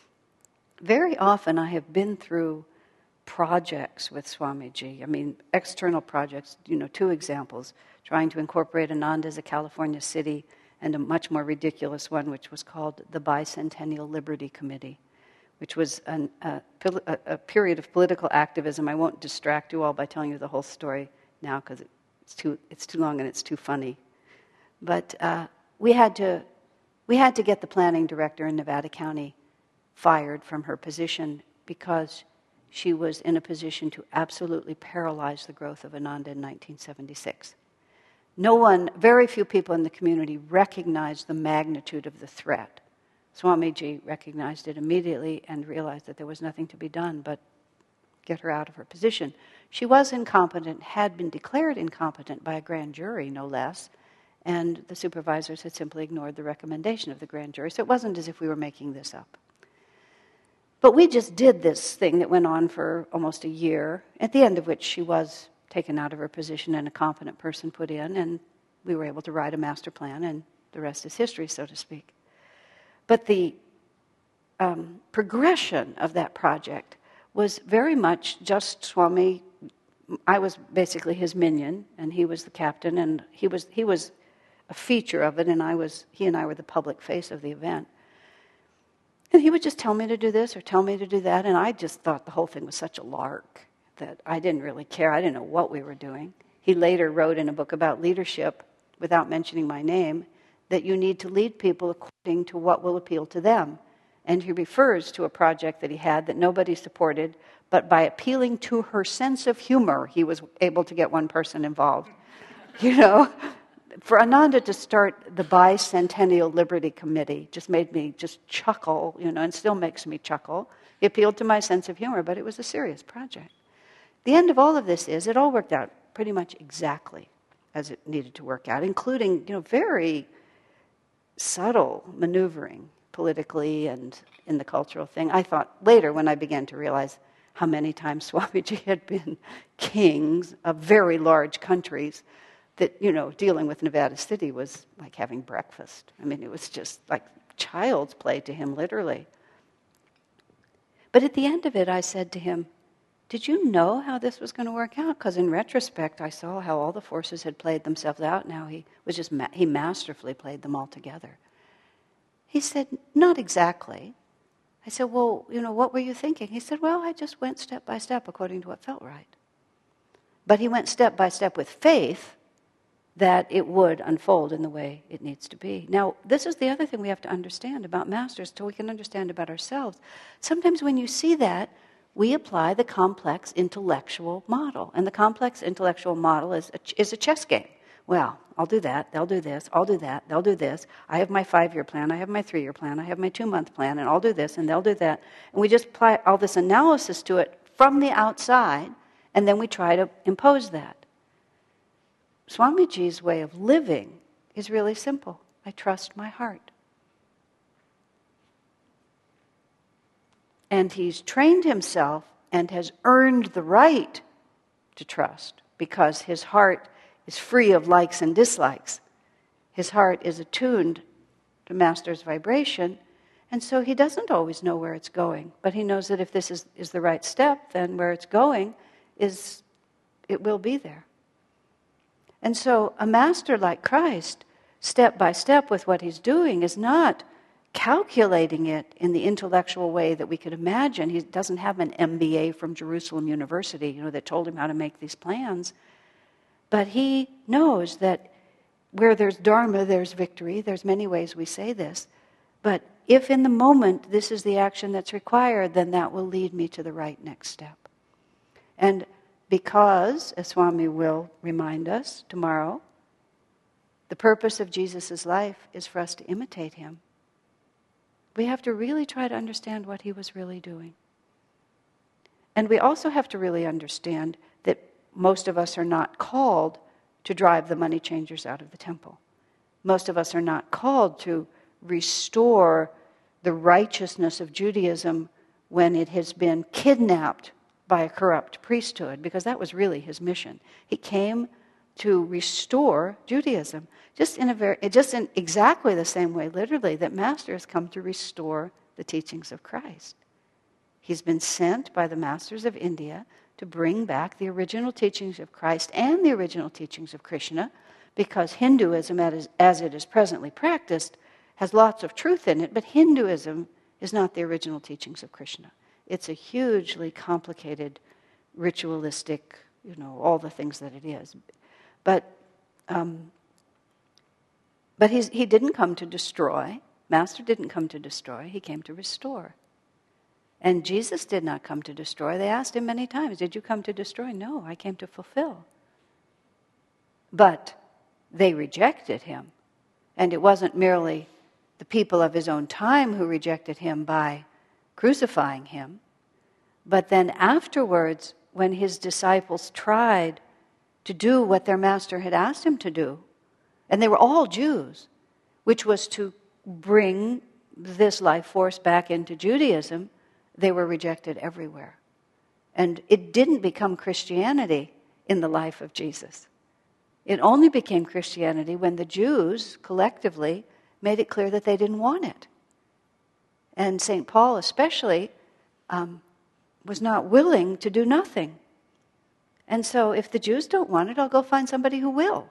Very often I have been through projects with Swamiji. I mean, external projects, you know, two examples. Trying to incorporate Ananda as a California city, and a much more ridiculous one, which was called the Bicentennial Liberty Committee, which was an, a, a, a period of political activism. I won't distract you all by telling you the whole story now because it's too it's too long and it's too funny. But uh, we had to we had to get the planning director in Nevada County fired from her position because she was in a position to absolutely paralyze the growth of Ananda in nineteen seventy-six. No one, very few people in the community recognized the magnitude of the threat. Swamiji recognized it immediately and realized that there was nothing to be done but get her out of her position. She was incompetent, had been declared incompetent by a grand jury, no less, and the supervisors had simply ignored the recommendation of the grand jury. So it wasn't as if we were making this up. But we just did this thing that went on for almost a year, at the end of which she was taken out of her position and a competent person put in, and we were able to write a master plan, and the rest is history, so to speak. But the um, progression of that project was very much just Swami. I was basically his minion, and he was the captain, and he was he was a feature of it, and I was he and I were the public face of the event. And he would just tell me to do this or tell me to do that, and I just thought the whole thing was such a lark that I didn't really care. I didn't know what we were doing. He later wrote in a book about leadership, without mentioning my name, that you need to lead people according to what will appeal to them. And he refers to a project that he had that nobody supported, but by appealing to her sense of humor, he was able to get one person involved. You know, for Ananda to start the Bicentennial Liberty Committee just made me just chuckle, you know, and still makes me chuckle. He appealed to my sense of humor, but it was a serious project. The end of all of this is it all worked out pretty much exactly as it needed to work out, including, you know, very subtle maneuvering politically and in the cultural thing. I thought later, when I began to realize how many times Swamiji had been kings of very large countries, that, you know, dealing with Nevada City was like having breakfast. I mean, it was just like child's play to him, literally. But at the end of it, I said to him, did you know how this was going to work out? Because in retrospect, I saw how all the forces had played themselves out, and how he was just ma- he masterfully played them all together. He said, not exactly. I said, well, you know, what were you thinking? He said, well, I just went step by step according to what felt right. But he went step by step with faith that it would unfold in the way it needs to be. Now, this is the other thing we have to understand about masters, so we can understand about ourselves. Sometimes when you see that, we apply the complex intellectual model. And the complex intellectual model is a, is a chess game. Well, I'll do that, they'll do this, I'll do that, they'll do this. I have my five-year plan, I have my three-year plan, I have my two-month plan, and I'll do this, and they'll do that. And we just apply all this analysis to it from the outside, and then we try to impose that. Swamiji's way of living is really simple. I trust my heart. And he's trained himself and has earned the right to trust because his heart is free of likes and dislikes. His heart is attuned to Master's vibration, and so he doesn't always know where it's going. But he knows that if this is, is the right step, then where it's going is, it will be there. And so a master like Christ, step by step with what he's doing, is not calculating it in the intellectual way that we could imagine. He doesn't have an M B A from Jerusalem University, you know, that told him how to make these plans. But he knows that where there's dharma, there's victory. There's many ways we say this. But if in the moment this is the action that's required, then that will lead me to the right next step. And because, as Swami will remind us tomorrow, the purpose of Jesus' life is for us to imitate him, we have to really try to understand what he was really doing. And we also have to really understand that most of us are not called to drive the money changers out of the temple. Most of us are not called to restore the righteousness of Judaism when it has been kidnapped by a corrupt priesthood, because that was really his mission. He came to restore Judaism, just in a very, just in exactly the same way, literally, that Master has come to restore the teachings of Christ. He's been sent by the masters of India to bring back the original teachings of Christ and the original teachings of Krishna, because Hinduism, as it is presently practiced, has lots of truth in it, but Hinduism is not the original teachings of Krishna. It's a hugely complicated, ritualistic, you know, all the things that it is. But um, but he's, he didn't come to destroy. Master didn't come to destroy. He came to restore. And Jesus did not come to destroy. They asked him many times, did you come to destroy? No, I came to fulfill. But they rejected him. And it wasn't merely the people of his own time who rejected him by crucifying him, but then afterwards, when his disciples tried to do what their master had asked him to do, and they were all Jews, which was to bring this life force back into Judaism, they were rejected everywhere. And it didn't become Christianity in the life of Jesus. It only became Christianity when the Jews collectively made it clear that they didn't want it. And Saint Paul especially um, was not willing to do nothing. And so if the Jews don't want it, I'll go find somebody who will.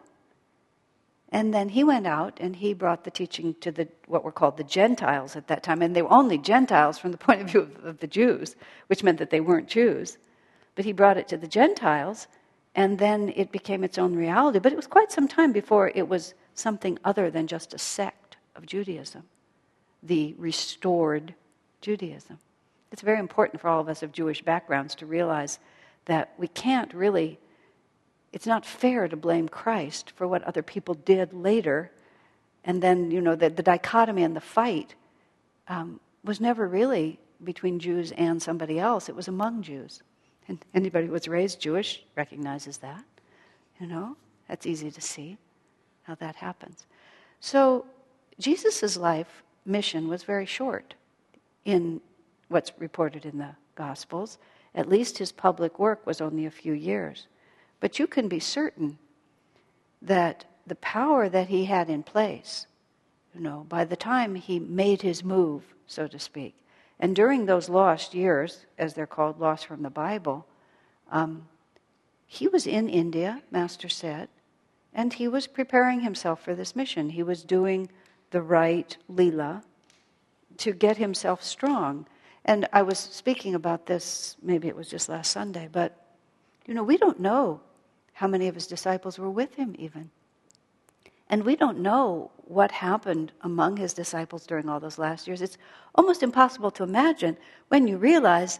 And then he went out and he brought the teaching to the what were called the Gentiles at that time. And they were only Gentiles from the point of view of, of the Jews, which meant that they weren't Jews. But he brought it to the Gentiles, and then it became its own reality. But it was quite some time before it was something other than just a sect of Judaism, the restored Judaism. It's very important for all of us of Jewish backgrounds to realize that we can't really, it's not fair to blame Christ for what other people did later. And then, you know, the, the dichotomy and the fight um, was never really between Jews and somebody else. It was among Jews. And anybody who was raised Jewish recognizes that. You know, that's easy to see how that happens. So Jesus' life mission was very short in what's reported in the Gospels. At least his public work was only a few years. But you can be certain that the power that he had in place, you know, by the time he made his move, so to speak, and during those lost years, as they're called, lost from the Bible, um, he was in India, Master said, and he was preparing himself for this mission. He was doing the right lila to get himself strong. And I was speaking about this, maybe it was just last Sunday, but, you know, we don't know how many of his disciples were with him even. And we don't know what happened among his disciples during all those last years. It's almost impossible to imagine when you realize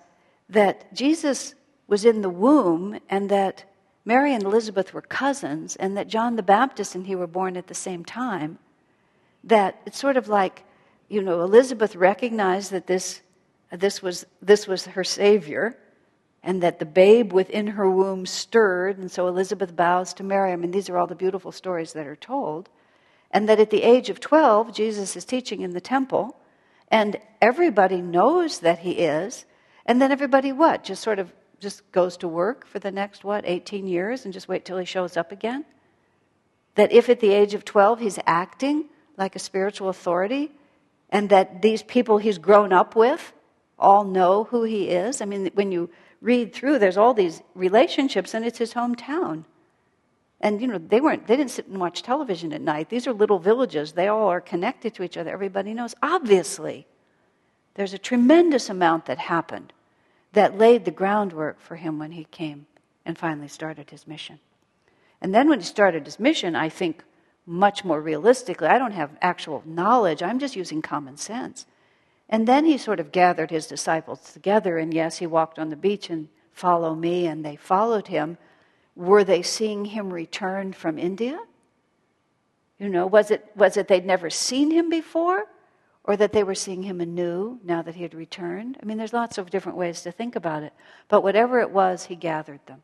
that Jesus was in the womb and that Mary and Elizabeth were cousins and that John the Baptist and he were born at the same time, that it's sort of like, you know, Elizabeth recognized that this, this was, this was her Savior, and that the babe within her womb stirred, and so Elizabeth bows to Mary. I mean, these are all the beautiful stories that are told. And that at the age of twelve, Jesus is teaching in the temple, and everybody knows that he is, and then everybody what? Just sort of just goes to work for the next, what, eighteen years, and just wait till he shows up again? That if at the age of twelve he's acting like a spiritual authority, and that these people he's grown up with all know who he is. I mean, when you read through, there's all these relationships, and it's his hometown. And, you know, they weren't, they didn't sit and watch television at night. These are little villages. They all are connected to each other. Everybody knows. Obviously, there's a tremendous amount that happened that laid the groundwork for him when he came and finally started his mission. And then when he started his mission, I think much more realistically, I don't have actual knowledge. I'm just using common sense. And then he sort of gathered his disciples together, and yes, he walked on the beach and follow me, and they followed him. Were they seeing him return from India? You know, was it was it they'd never seen him before, or that they were seeing him anew now that he had returned? I mean, there's lots of different ways to think about it. But whatever it was, he gathered them.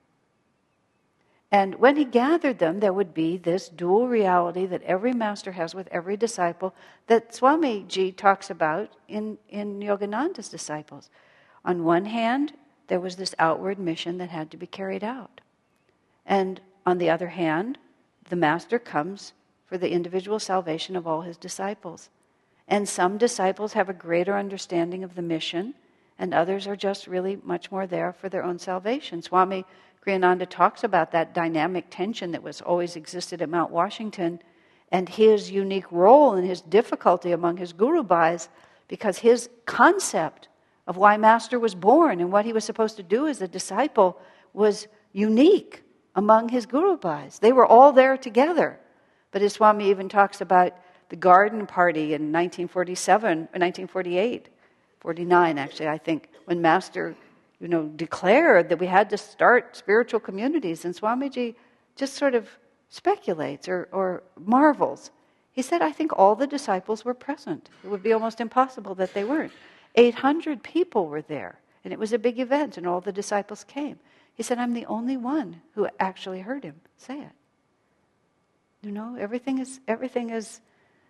And when he gathered them, there would be this dual reality that every master has with every disciple that Swamiji talks about in, in Yogananda's disciples. On one hand, there was this outward mission that had to be carried out. And on the other hand, the master comes for the individual salvation of all his disciples. And some disciples have a greater understanding of the mission, and others are just really much more there for their own salvation. Swami Kriyananda talks about that dynamic tension that was always existed at Mount Washington and his unique role and his difficulty among his Guru Bhais, because his concept of why Master was born and what he was supposed to do as a disciple was unique among his Guru Bhais. They were all there together. But as Swami even talks about the garden party in nineteen forty-seven, or nineteen forty-eight, forty-nine actually, I think, when Master, you know, declared that we had to start spiritual communities, and Swamiji just sort of speculates or, or marvels. He said, I think all the disciples were present. It would be almost impossible that they weren't. eight hundred people were there, and it was a big event, and all the disciples came. He said, I'm the only one who actually heard him say it. You know, everything is everything is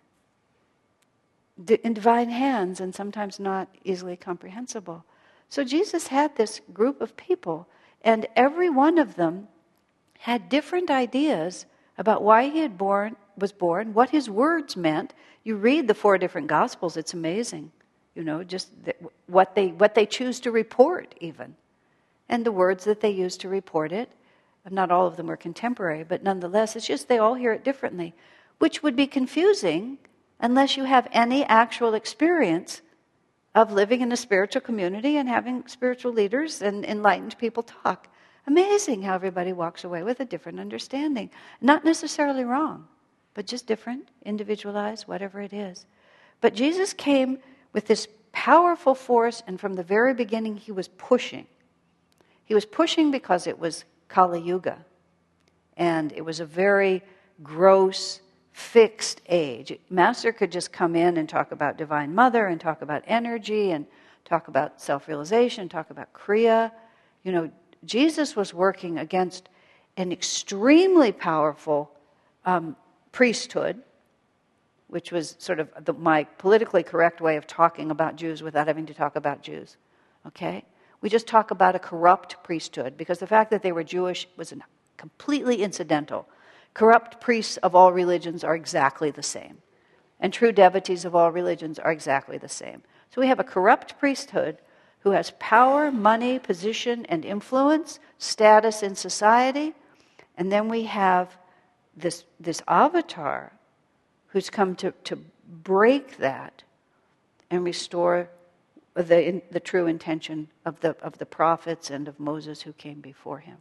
in divine hands and sometimes not easily comprehensible. So Jesus had this group of people, and every one of them had different ideas about why he had born, was born, what his words meant. You read the four different Gospels, it's amazing. You know, just the, what they what they choose to report even. And the words that they use to report it. Not all of them are contemporary, but nonetheless, it's just they all hear it differently, which would be confusing unless you have any actual experience of living in a spiritual community and having spiritual leaders and enlightened people talk. Amazing how everybody walks away with a different understanding. Not necessarily wrong, but just different, individualized, whatever it is. But Jesus came with this powerful force, and from the very beginning he was pushing. He was pushing because it was Kali Yuga, and it was a very gross, fixed age. Master could just come in and talk about Divine Mother and talk about energy and talk about self-realization, talk about Kriya. You know, Jesus was working against an extremely powerful um, priesthood, which was sort of the, my politically correct way of talking about Jews without having to talk about Jews. Okay? We just talk about a corrupt priesthood because the fact that they were Jewish was completely incidental. Corrupt priests of all religions are exactly the same. And true devotees of all religions are exactly the same. So we have a corrupt priesthood who has power, money, position, and influence, status in society. And then we have this, this avatar who's come to, to break that and restore the, in, the true intention of the, of the prophets and of Moses who came before him.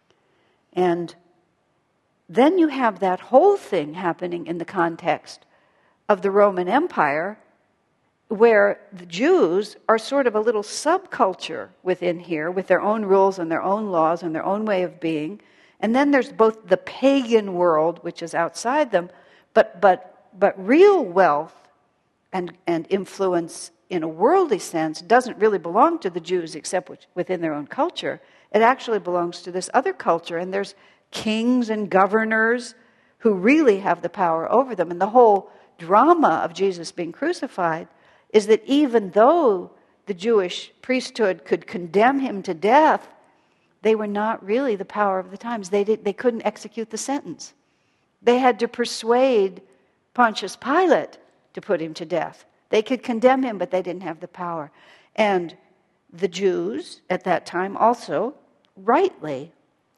And then you have that whole thing happening in the context of the Roman Empire where the Jews are sort of a little subculture within here with their own rules and their own laws and their own way of being. And then there's both the pagan world, which is outside them, but but but real wealth and, and influence in a worldly sense doesn't really belong to the Jews except within their own culture. It actually belongs to this other culture, and there's kings and governors who really have the power over them. And the whole drama of Jesus being crucified is that even though the Jewish priesthood could condemn him to death, they were not really the power of the times. They did, they couldn't execute the sentence. They had to persuade Pontius Pilate to put him to death. They could condemn him, but they didn't have the power. And the Jews at that time also, rightly,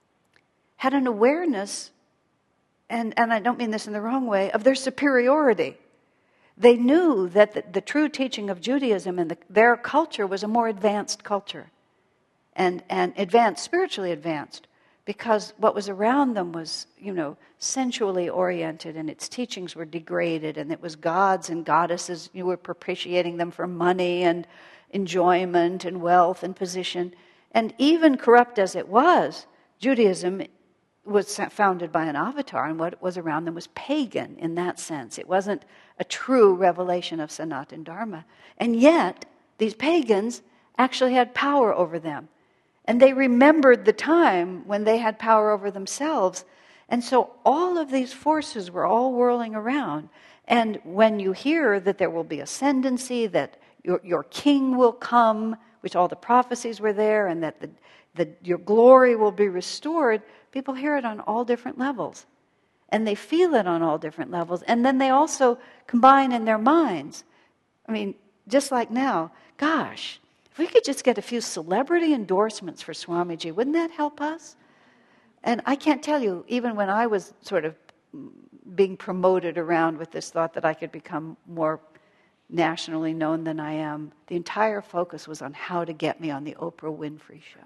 had an awareness, and, and I don't mean this in the wrong way, of their superiority. They knew that the, the true teaching of Judaism and the, their culture was a more advanced culture, and, and advanced, spiritually advanced, because what was around them was, you know, sensually oriented, and its teachings were degraded, and it was gods and goddesses, you were propitiating them for money and enjoyment and wealth and position. And even corrupt as it was, Judaism was founded by an avatar, and what was around them was pagan in that sense. It wasn't a true revelation of Sanatana Dharma. And yet, these pagans actually had power over them. And they remembered the time when they had power over themselves. And so all of these forces were all whirling around. And when you hear that there will be ascendancy, that your, your king will come, which all the prophecies were there, and that the, the, your glory will be restored, people hear it on all different levels. And they feel it on all different levels. And then they also combine in their minds. I mean, just like now, gosh, if we could just get a few celebrity endorsements for Swamiji, wouldn't that help us? And I can't tell you, even when I was sort of being promoted around with this thought that I could become more nationally known than I am, the entire focus was on how to get me on the Oprah Winfrey Show.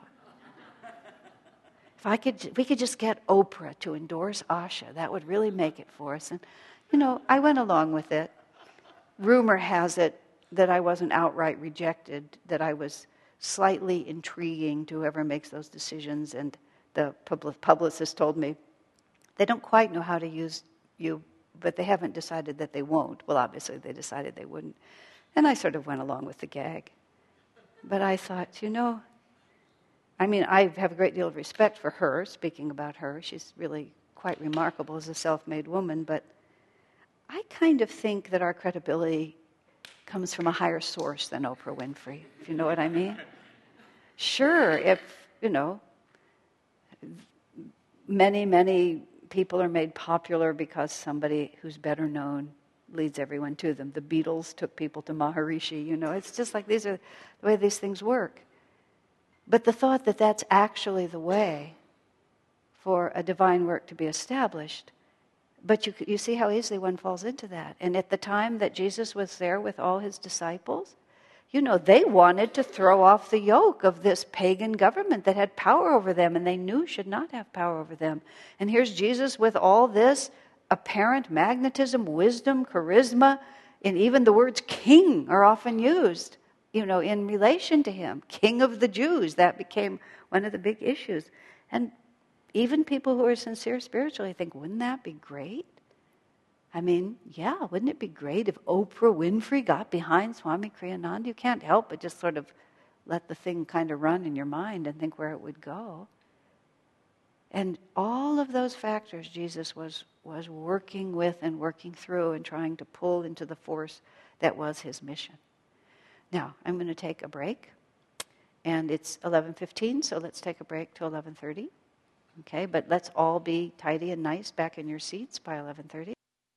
If I could, if we could just get Oprah to endorse Asha, that would really make it for us. And, you know, I went along with it. Rumor has it that I wasn't outright rejected, that I was slightly intriguing to whoever makes those decisions. And the publicist told me, they don't quite know how to use you, but they haven't decided that they won't. Well, obviously they decided they wouldn't. And I sort of went along with the gag. But I thought, you know, I mean, I have a great deal of respect for her, speaking about her. She's really quite remarkable as a self-made woman, but I kind of think that our credibility comes from a higher source than Oprah Winfrey, if you know what I mean. Sure, if, you know, many, many people are made popular because somebody who's better known leads everyone to them. The Beatles took people to Maharishi, you know. It's just like these are the way these things work. But the thought that that's actually the way for a divine work to be established, but you you see how easily one falls into that. And at the time that Jesus was there with all his disciples, you know, they wanted to throw off the yoke of this pagan government that had power over them and they knew should not have power over them. And here's Jesus with all this apparent magnetism, wisdom, charisma, and even the words king are often used, you know, in relation to him. King of the Jews, that became one of the big issues. And even people who are sincere spiritually think, wouldn't that be great? I mean, yeah, wouldn't it be great if Oprah Winfrey got behind Swami Kriyananda? You can't help but just sort of let the thing kind of run in your mind and think where it would go. And all of those factors Jesus was, was working with and working through and trying to pull into the force that was his mission. Now, I'm going to take a break, and it's eleven fifteen, so let's take a break till eleven thirty. Okay, but let's all be tidy and nice back in your seats by eleven thirty.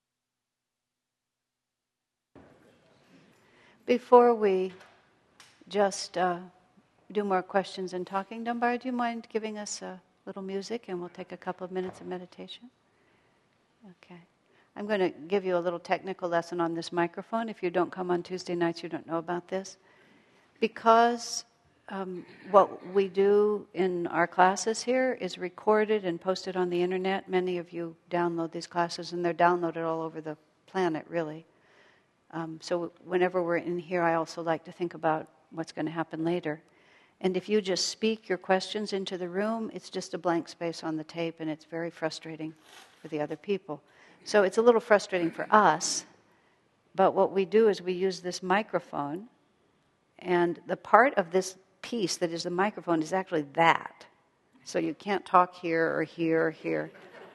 Before we just uh, do more questions and talking, Dunbar, do you mind giving us a little music, and we'll take a couple of minutes of meditation? Okay. I'm going to give you a little technical lesson on this microphone. If you don't come on Tuesday nights, you don't know about this. Because um, what we do in our classes here is recorded and posted on the internet. Many of you download these classes, and they're downloaded all over the planet, really. Um, so whenever we're in here, I also like to think about what's going to happen later. And if you just speak your questions into the room, it's just a blank space on the tape, and it's very frustrating for the other people. So it's a little frustrating for us, but what we do is we use this microphone, and the part of this piece that is the microphone is actually that. So you can't talk here or here or here.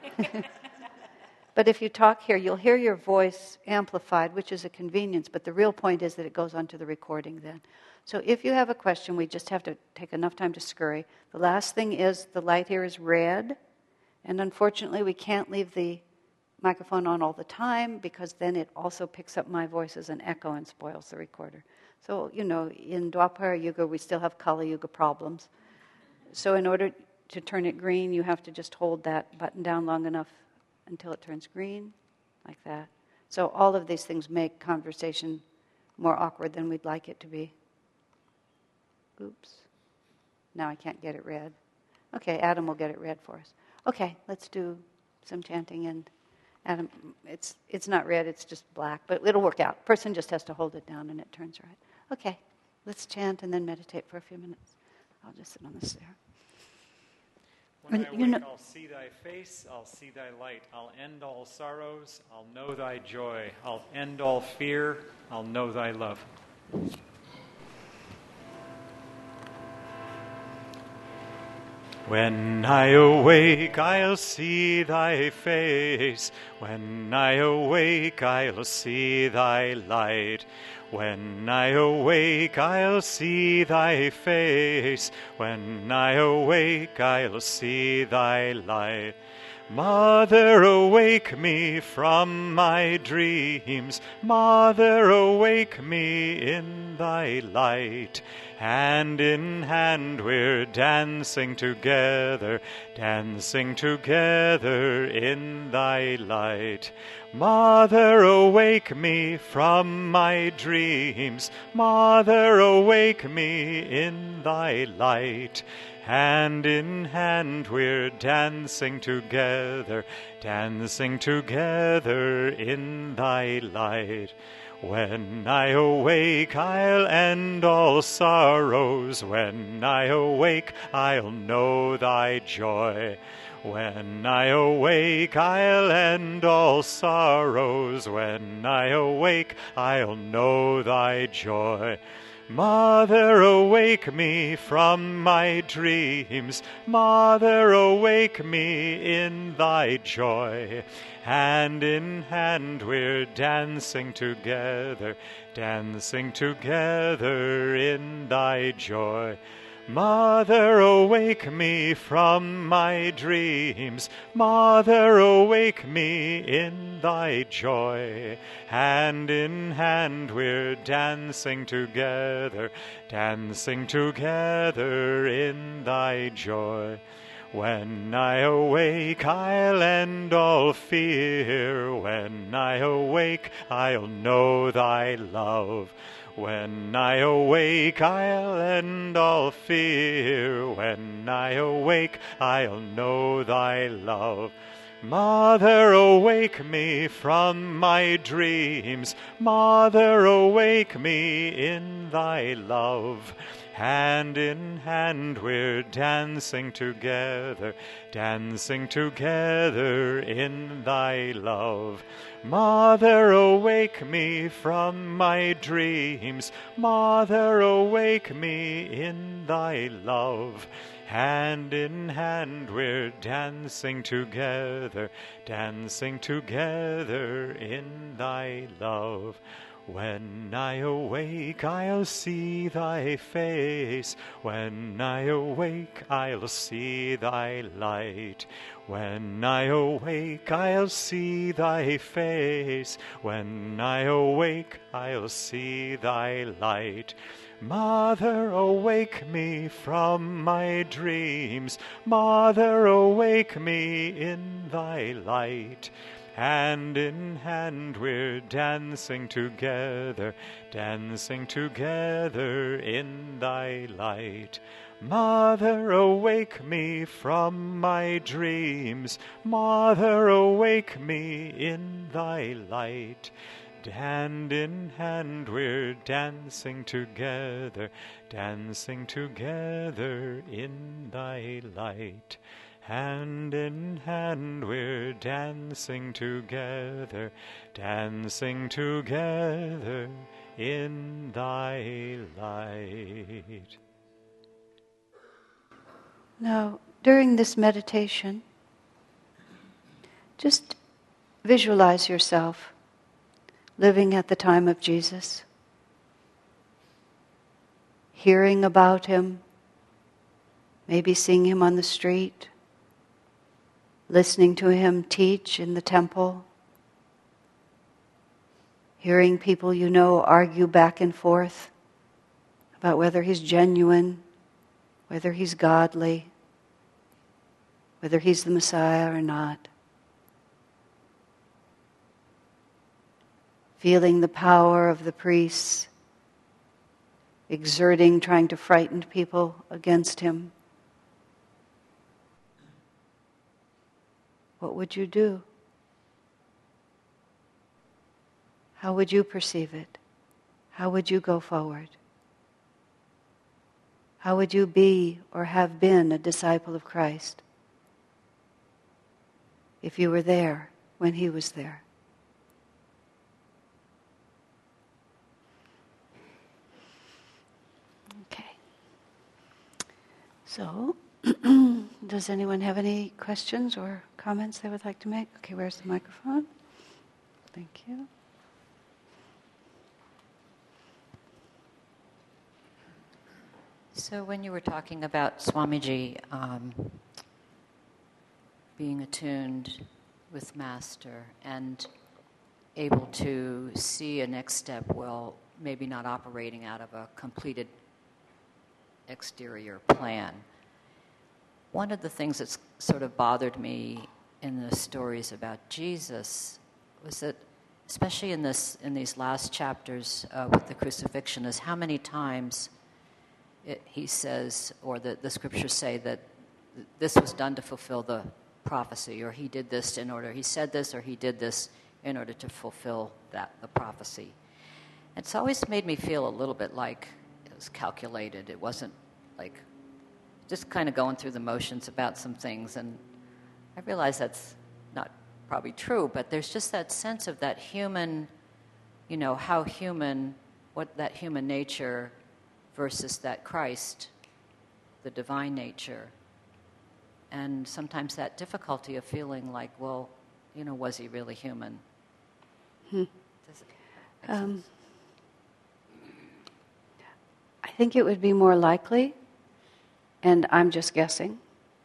But if you talk here, you'll hear your voice amplified, which is a convenience, but the real point is that it goes onto the recording then. So if you have a question, we just have to take enough time to scurry. The last thing is the light here is red, and unfortunately we can't leave the microphone on all the time because then it also picks up my voice as an echo and spoils the recorder. So, you know, in Dwapara Yuga we still have Kali Yuga problems. So in order to turn it green, you have to just hold that button down long enough until it turns green, like that. So all of these things make conversation more awkward than we'd like it to be. Oops. Now I can't get it red. Okay, Adam will get it red for us. Okay, let's do some chanting, and Adam, it's it's not red, it's just black, but it'll work out. Person just has to hold it down and it turns red. Okay, let's chant and then meditate for a few minutes. I'll just sit on this there. When I You wake, know- I'll see thy face, I'll see thy light. I'll end all sorrows, I'll know thy joy. I'll end all fear, I'll know thy love. When I awake, I'll see thy face. When I awake, I'll see thy light. When I awake, I'll see thy face. When I awake, I'll see thy light. Mother, awake me from my dreams. Mother, awake me in thy light. Hand in hand we're dancing together, dancing together in thy light. Mother, awake me from my dreams. Mother, awake me in thy light. Hand in hand we're dancing together, dancing together in thy light. When I awake, I'll end all sorrows. When I awake, I'll know thy joy. When I awake, I'll end all sorrows. When I awake, I'll know thy joy. Mother, awake me from my dreams. Mother, awake me in thy joy. Hand in hand we're dancing together, dancing together in thy joy. Mother, awake me from my dreams. Mother, awake me in thy joy. Hand in hand we're dancing together, dancing together in thy joy. When I awake, I'll end all fear. When I awake, I'll know thy love. When I awake, I'll end all fear. When I awake, I'll know thy love. Mother, awake me from my dreams. Mother, awake me in thy love. Hand in hand we're dancing together, dancing together in thy love. Mother, awake me from my dreams. Mother, awake me in thy love. Hand in hand we're dancing together, dancing together in thy love. When I awake, I'll see thy face. When I awake, I'll see thy light. When I awake, I'll see thy face. When I awake, I'll see thy light. Mother, awake me from my dreams. Mother, awake me in thy light. Hand in hand we're dancing together, dancing together in thy light. Mother, awake me from my dreams. Mother, awake me in thy light. Hand in hand we're dancing together, dancing together in thy light. Hand in hand we're dancing together, dancing together in thy light. Now, during this meditation, just visualize yourself living at the time of Jesus, hearing about him, maybe seeing him on the street, listening to him teach in the temple, hearing people you know argue back and forth about whether he's genuine, whether he's godly, whether he's the Messiah or not. Feeling the power of the priests, exerting, trying to frighten people against him. What would you do? How would you perceive it? How would you go forward? How would you be or have been a disciple of Christ if you were there when he was there? Okay. So, does anyone have any questions or comments they would like to make? Okay, where's the microphone? Thank you. So when you were talking about Swamiji um, being attuned with Master and able to see a next step while maybe not operating out of a completed exterior plan, one of the things that's sort of bothered me in the stories about Jesus was that, especially in this in these last chapters uh, with the crucifixion, is how many times It, he says, or the, the scriptures say that th- this was done to fulfill the prophecy, or he did this in order, he said this, or he did this in order to fulfill that, the prophecy. It's always made me feel a little bit like it was calculated. It wasn't like just kind of going through the motions about some things, and I realize that's not probably true, but there's just that sense of that human, you know, how human, what that human nature versus that Christ, the divine nature. And sometimes that difficulty of feeling like, well, you know, was he really human? Hmm. Does it make Um, sense? I think it would be more likely, and I'm just guessing,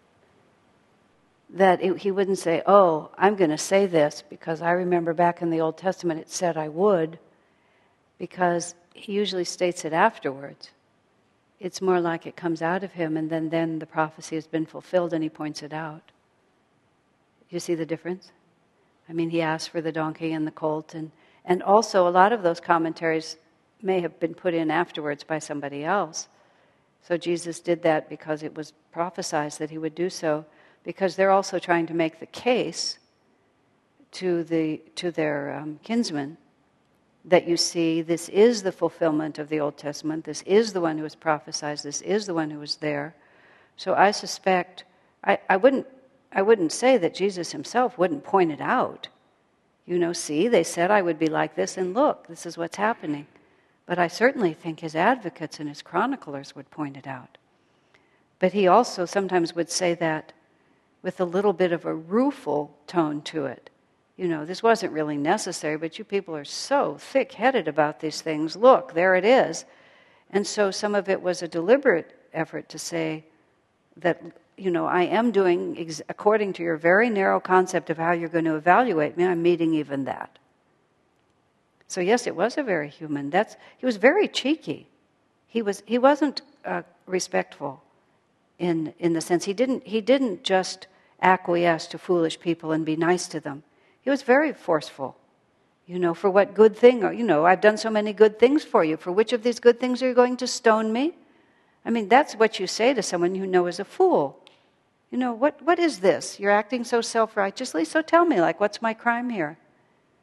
that it, he wouldn't say, oh, I'm going to say this because I remember back in the Old Testament it said I would, because he usually states it afterwards. It's more like it comes out of him, and then, then the prophecy has been fulfilled and he points it out. You see the difference? I mean, he asked for the donkey and the colt, and, and also a lot of those commentaries may have been put in afterwards by somebody else. So Jesus did that because it was prophesied that he would do so, because they're also trying to make the case to the to their um, kinsmen that, you see, this is the fulfillment of the Old Testament, this is the one who was prophesied, this is the one who was there. So I suspect, I, I wouldn't I wouldn't say that Jesus himself wouldn't point it out. You know, see, they said I would be like this, and look, this is what's happening. But I certainly think his advocates and his chroniclers would point it out. But he also sometimes would say that with a little bit of a rueful tone to it. You know, this wasn't really necessary, but you people are so thick-headed about these things. Look, there it is. And so some of it was a deliberate effort to say that, you know, I am doing, ex- according to your very narrow concept of how you're going to evaluate me, I'm meeting even that. So yes, it was a very human. That's he was very cheeky. He was he wasn't uh, respectful in in the sense he didn't he didn't just acquiesce to foolish people and be nice to them. He was very forceful. You know, for what good thing? Or, you know, I've done so many good things for you. For which of these good things are you going to stone me? I mean, that's what you say to someone you know is a fool. You know, what what is this? You're acting so self-righteously, so tell me, like, what's my crime here?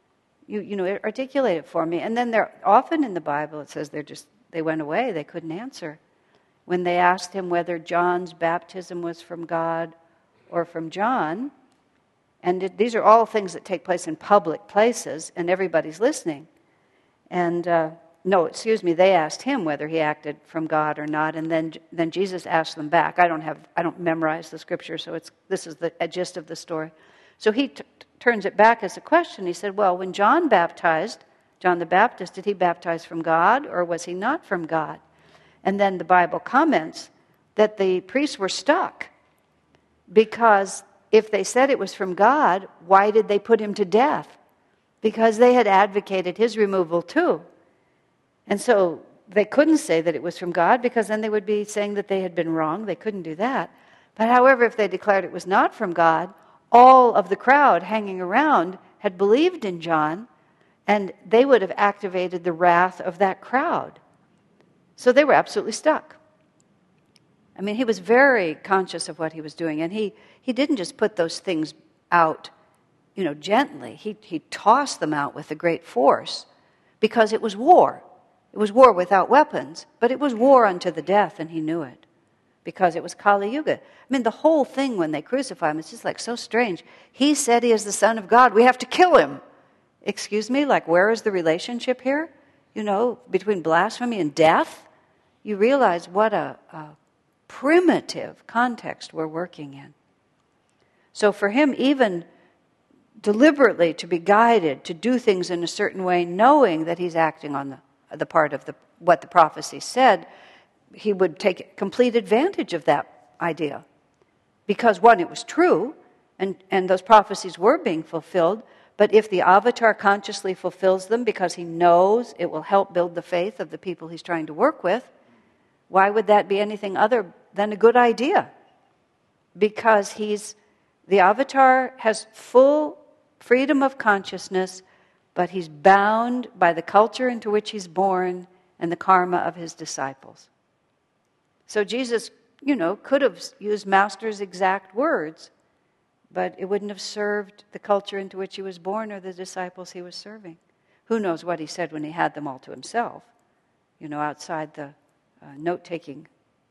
You, you know, articulate it for me. And then they're often in the Bible, it says they're just, they went away, they couldn't answer. When they asked him whether John's baptism was from God or from John, and it, these are all things that take place in public places, and everybody's listening. And, uh, no, excuse me, they asked him whether he acted from God or not, and then then Jesus asked them back. I don't have, I don't memorize the scripture, so it's this is the gist of the story. So he t- turns it back as a question. He said, well, when John baptized, John the Baptist, did he baptize from God or was he not from God? And then the Bible comments that the priests were stuck because if they said it was from God, why did they put him to death? Because they had advocated his removal too. And so they couldn't say that it was from God because then they would be saying that they had been wrong. They couldn't do that. But however, if they declared it was not from God, all of the crowd hanging around had believed in John, and they would have activated the wrath of that crowd. So they were absolutely stuck. I mean, he was very conscious of what he was doing, and he, he didn't just put those things out, you know, gently. He, he tossed them out with a great force because it was war. It was war without weapons, but it was war unto the death, and he knew it. Because it was Kali Yuga. I mean, the whole thing when they crucify him, it's just like so strange. He said he is the Son of God. We have to kill him. Excuse me? Like, where is the relationship here? You know, between blasphemy and death? You realize what a, a primitive context we're working in. So for him, even deliberately to be guided to do things in a certain way, knowing that he's acting on the, the part of the what the prophecy said, he would take complete advantage of that idea. Because, one, it was true, and, and those prophecies were being fulfilled, but if the avatar consciously fulfills them because he knows it will help build the faith of the people he's trying to work with, why would that be anything other than a good idea? Because he's, the avatar has full freedom of consciousness, but he's bound by the culture into which he's born and the karma of his disciples. So Jesus, you know, could have used Master's exact words, but it wouldn't have served the culture into which he was born or the disciples he was serving. Who knows what he said when he had them all to himself, you know, outside the uh, note-taking,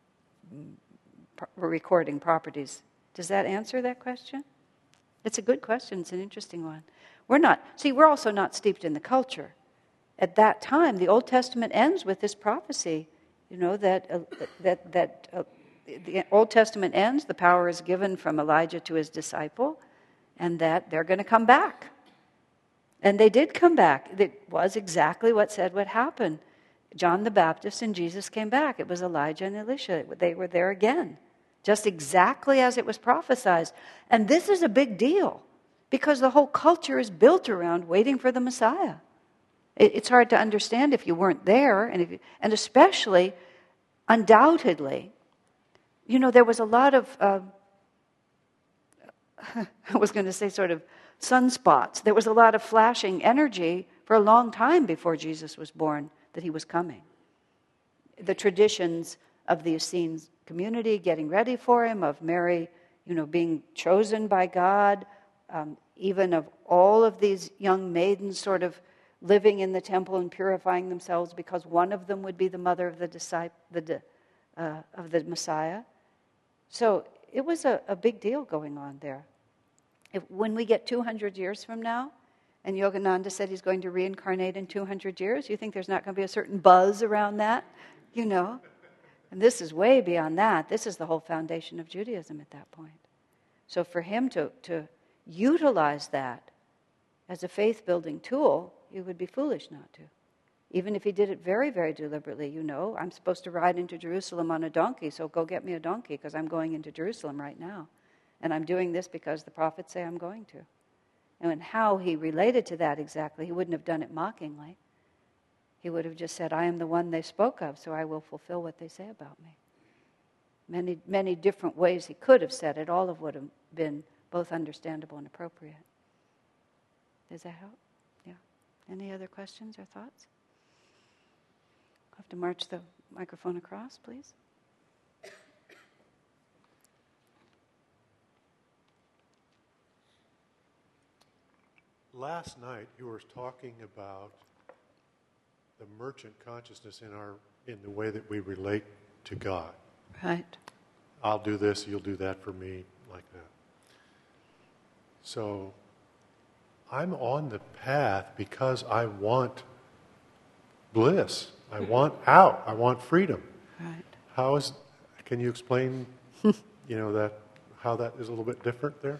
pro- recording properties. Does that answer that question? It's a good question. It's an interesting one. We're not, see, we're also not steeped in the culture. At that time, the Old Testament ends with this prophecy. You know, that uh, that that uh, the Old Testament ends, the power is given from Elijah to his disciple, and that they're going to come back. And they did come back. It was exactly what said would happen. John the Baptist and Jesus came back. It was Elijah and Elisha. They were there again, just exactly as it was prophesied. And this is a big deal, because the whole culture is built around waiting for the Messiah. It's hard to understand if you weren't there, and if you, and especially, undoubtedly, you know, there was a lot of, uh, I was going to say sort of sunspots. There was a lot of flashing energy for a long time before Jesus was born that he was coming. The traditions of the Essene community getting ready for him, of Mary, you know, being chosen by God, um, even of all of these young maidens sort of living in the temple and purifying themselves because one of them would be the mother of the disciple, the, uh, of the Messiah. So it was a, a big deal going on there. If, when we get two hundred years from now, and Yogananda said he's going to reincarnate in two hundred years, you think there's not going to be a certain buzz around that? You know? And this is way beyond that. This is the whole foundation of Judaism at that point. So for him to, to utilize that as a faith-building tool, it would be foolish not to. Even if he did it very, very deliberately, you know, I'm supposed to ride into Jerusalem on a donkey, so go get me a donkey because I'm going into Jerusalem right now. And I'm doing this because the prophets say I'm going to. And how he related to that exactly, he wouldn't have done it mockingly. He would have just said, I am the one they spoke of, so I will fulfill what they say about me. Many, many different ways he could have said it, all of would have been both understandable and appropriate. Does that help? Yeah. Any other questions or thoughts? I'll have to march the microphone across, please. last night you were talking about the merchant consciousness in our in the way that we relate to God. Right. I'll do this, you'll do that for me, like that. So I'm on the path because I want bliss. I want out. I want freedom. Right. How is? Can you explain? you know that how that is a little bit different there.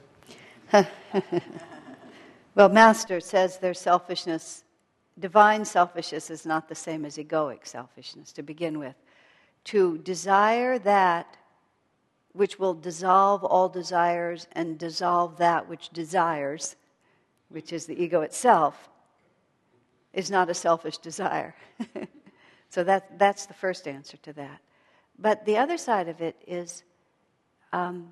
Well, Master says there's selfishness. Divine selfishness is not the same as egoic selfishness, to begin with. To desire that which will dissolve all desires and dissolve that which desires, which is the ego itself, is not a selfish desire. So that, that's the first answer to that. But the other side of it is um,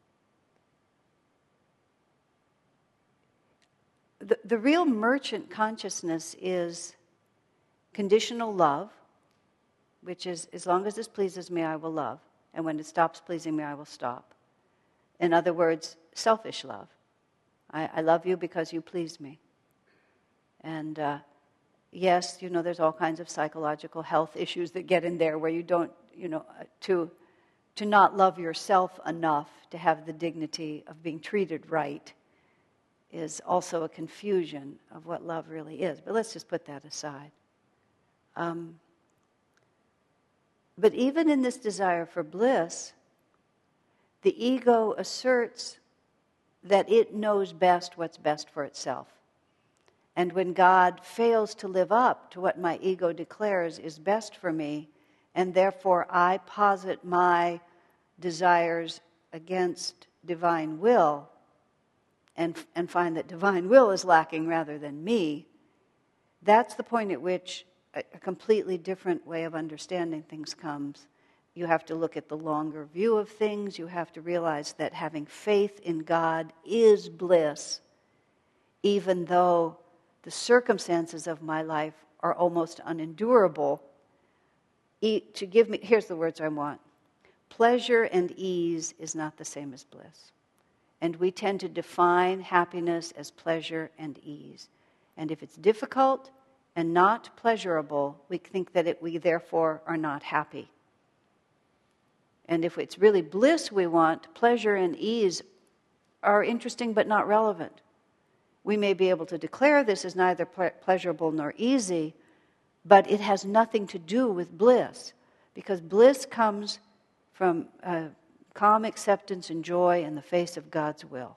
the, the real merchant consciousness is conditional love, which is, as long as this pleases me, I will love. And when it stops pleasing me, I will stop. In other words, selfish love. I, I love you because you please me. And uh, yes, you know, there's all kinds of psychological health issues that get in there where you don't, you know, uh, to, to not love yourself enough to have the dignity of being treated right is also a confusion of what love really is. But let's just put that aside. Um, But even in this desire for bliss, the ego asserts that it knows best what's best for itself. And when God fails to live up to what my ego declares is best for me, and therefore I posit my desires against divine will, and, and find that divine will is lacking rather than me, that's the point at which a completely different way of understanding things comes. You have to look at the longer view of things. You have to realize that having faith in God is bliss, even though the circumstances of my life are almost unendurable. E- to give me, here's the words I want. Pleasure and ease is not the same as bliss. And we tend to define happiness as pleasure and ease. And if it's difficult and not pleasurable, we think that it, we therefore are not happy. And if it's really bliss we want, pleasure and ease are interesting but not relevant. We may be able to declare this as neither ple- pleasurable nor easy, but it has nothing to do with bliss, because bliss comes from uh, calm acceptance and joy in the face of God's will.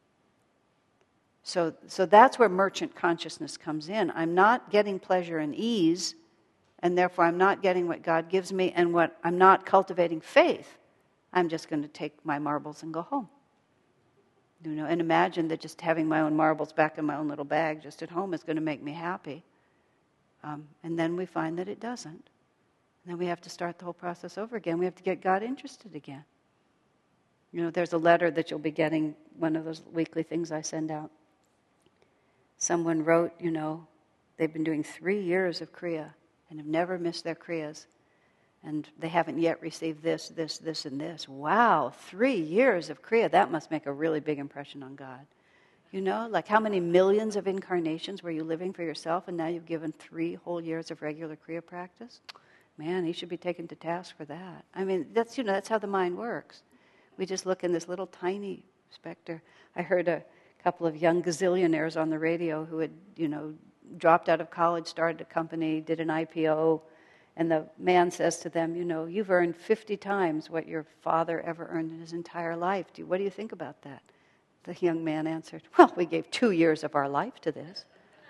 So, so that's where merchant consciousness comes in. I'm not getting pleasure and ease, and therefore I'm not getting what God gives me, and what I'm not cultivating faith. I'm just going to take my marbles and go home. You know, and imagine that just having my own marbles back in my own little bag just at home is going to make me happy. Um, and then we find that it doesn't. And then we have to start the whole process over again. We have to get God interested again. You know, there's a letter that you'll be getting, one of those weekly things I send out. Someone wrote, you know, they've been doing three years of Kriya and have never missed their Kriyas. And they haven't yet received this, this, this, and this. Wow, three years of Kriya. That must make a really big impression on God. You know, like how many millions of incarnations were you living for yourself, and now you've given three whole years of regular Kriya practice? Man, he should be taken to task for that. I mean, that's, you know, that's how the mind works. We just look in this little tiny specter. I heard a couple of young gazillionaires on the radio who had, you know, dropped out of college, started a company, did an I P O, and the man says to them, you know, you've earned fifty times what your father ever earned in his entire life. Do you, what do you think about that? The young man answered, well, we gave two years of our life to this.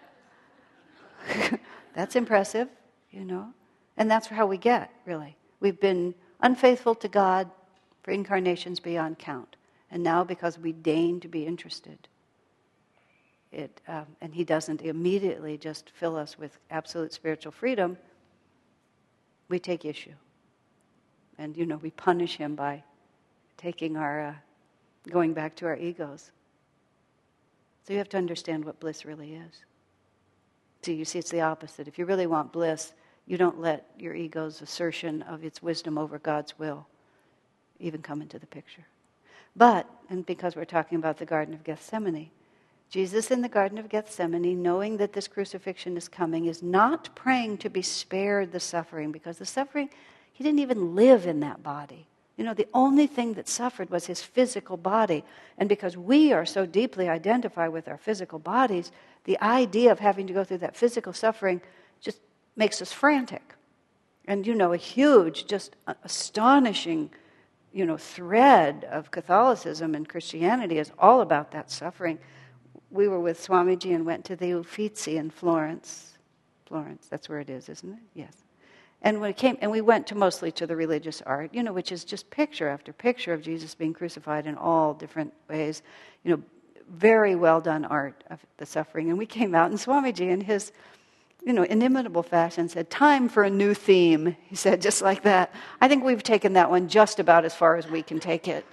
That's impressive, you know. And that's how we get, really. We've been unfaithful to God for incarnations beyond count. And now because we deign to be interested, it um, and he doesn't immediately just fill us with absolute spiritual freedom, we take issue. And, you know, we punish him by taking our, uh, going back to our egos. So you have to understand what bliss really is. So you see, it's the opposite. If you really want bliss, you don't let your ego's assertion of its wisdom over God's will even come into the picture. But, and because we're talking about the Garden of Gethsemane, Jesus in the Garden of Gethsemane, knowing that this crucifixion is coming, is not praying to be spared the suffering, because the suffering, he didn't even live in that body. You know, the only thing that suffered was his physical body. And because we are so deeply identified with our physical bodies, the idea of having to go through that physical suffering just makes us frantic. And, you know, a huge, just astonishing, you know, thread of Catholicism and Christianity is all about that suffering. We were with Swamiji and went to the Uffizi in Florence. Florence, that's where it is, isn't it? Yes. And when it came, and we went to mostly to the religious art, you know, which is just picture after picture of Jesus being crucified in all different ways. You know, very well done art of the suffering. And we came out, and Swamiji, in his, you know, inimitable fashion, said, "Time for a new theme." He said, just like that. I think we've taken that one just about as far as we can take it.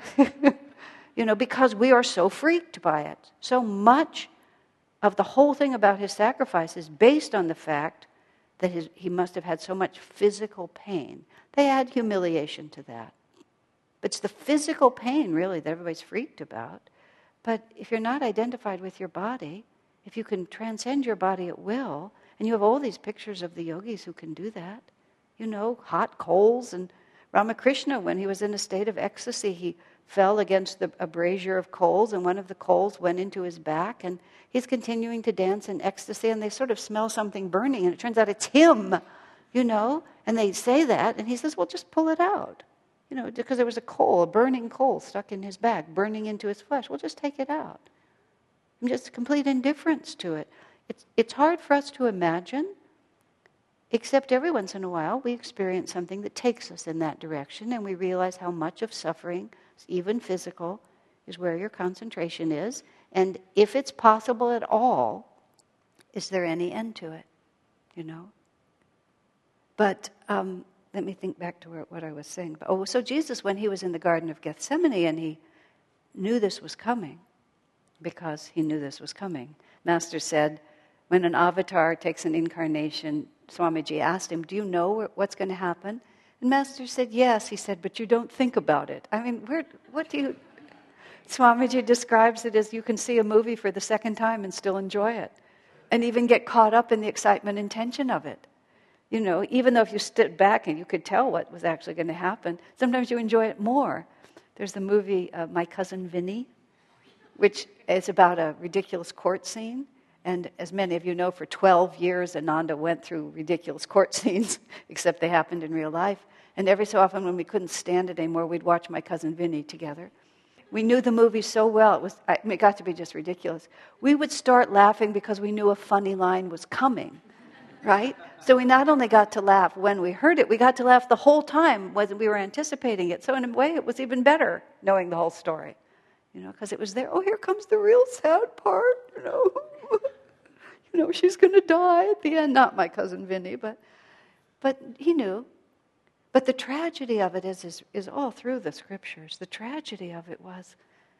You know, because we are so freaked by it. So much of the whole thing about his sacrifice is based on the fact that his, he must have had so much physical pain. They add humiliation to that. But it's the physical pain, really, that everybody's freaked about. But if you're not identified with your body, if you can transcend your body at will, and you have all these pictures of the yogis who can do that, you know, hot coals, and Ramakrishna, when he was in a state of ecstasy, he fell against the, a brazier of coals, and one of the coals went into his back, and he's continuing to dance in ecstasy, and they sort of smell something burning, and it turns out it's him, you know, and they say that, and he says, well, just pull it out, you know, because there was a coal, a burning coal stuck in his back, burning into his flesh. Well, just take it out. And just complete indifference to it. It's, it's hard for us to imagine, except every once in a while we experience something that takes us in that direction, and we realize how much of suffering, even physical, is where your concentration is. And if it's possible at all, is there any end to it? You know? But um, let me think back to where, what I was saying. Oh, so Jesus, when he was in the Garden of Gethsemane and he knew this was coming, because he knew this was coming. Master said, when an avatar takes an incarnation, Swamiji asked him, do you know what's going to happen? And Master said, yes. He said, but you don't think about it. I mean, where, what do you... Swamiji describes it as you can see a movie for the second time and still enjoy it, and even get caught up in the excitement and tension of it. You know, even though if you stood back and you could tell what was actually going to happen, sometimes you enjoy it more. There's the movie uh, My Cousin Vinny, which is about a ridiculous court scene. And as many of you know, for twelve years, Ananda went through ridiculous court scenes, except they happened in real life. And every so often when we couldn't stand it anymore, we'd watch My Cousin Vinny together. We knew the movie so well, it was I mean, it got to be just ridiculous. We would start laughing because we knew a funny line was coming, right? So we not only got to laugh when we heard it, we got to laugh the whole time when we were anticipating it. So in a way, it was even better knowing the whole story, you know, because it was there. Oh, here comes the real sad part, you know. You know, she's going to die at the end. Not My Cousin Vinny, but but he knew. But the tragedy of it is, is, is all through the scriptures. The tragedy of it was,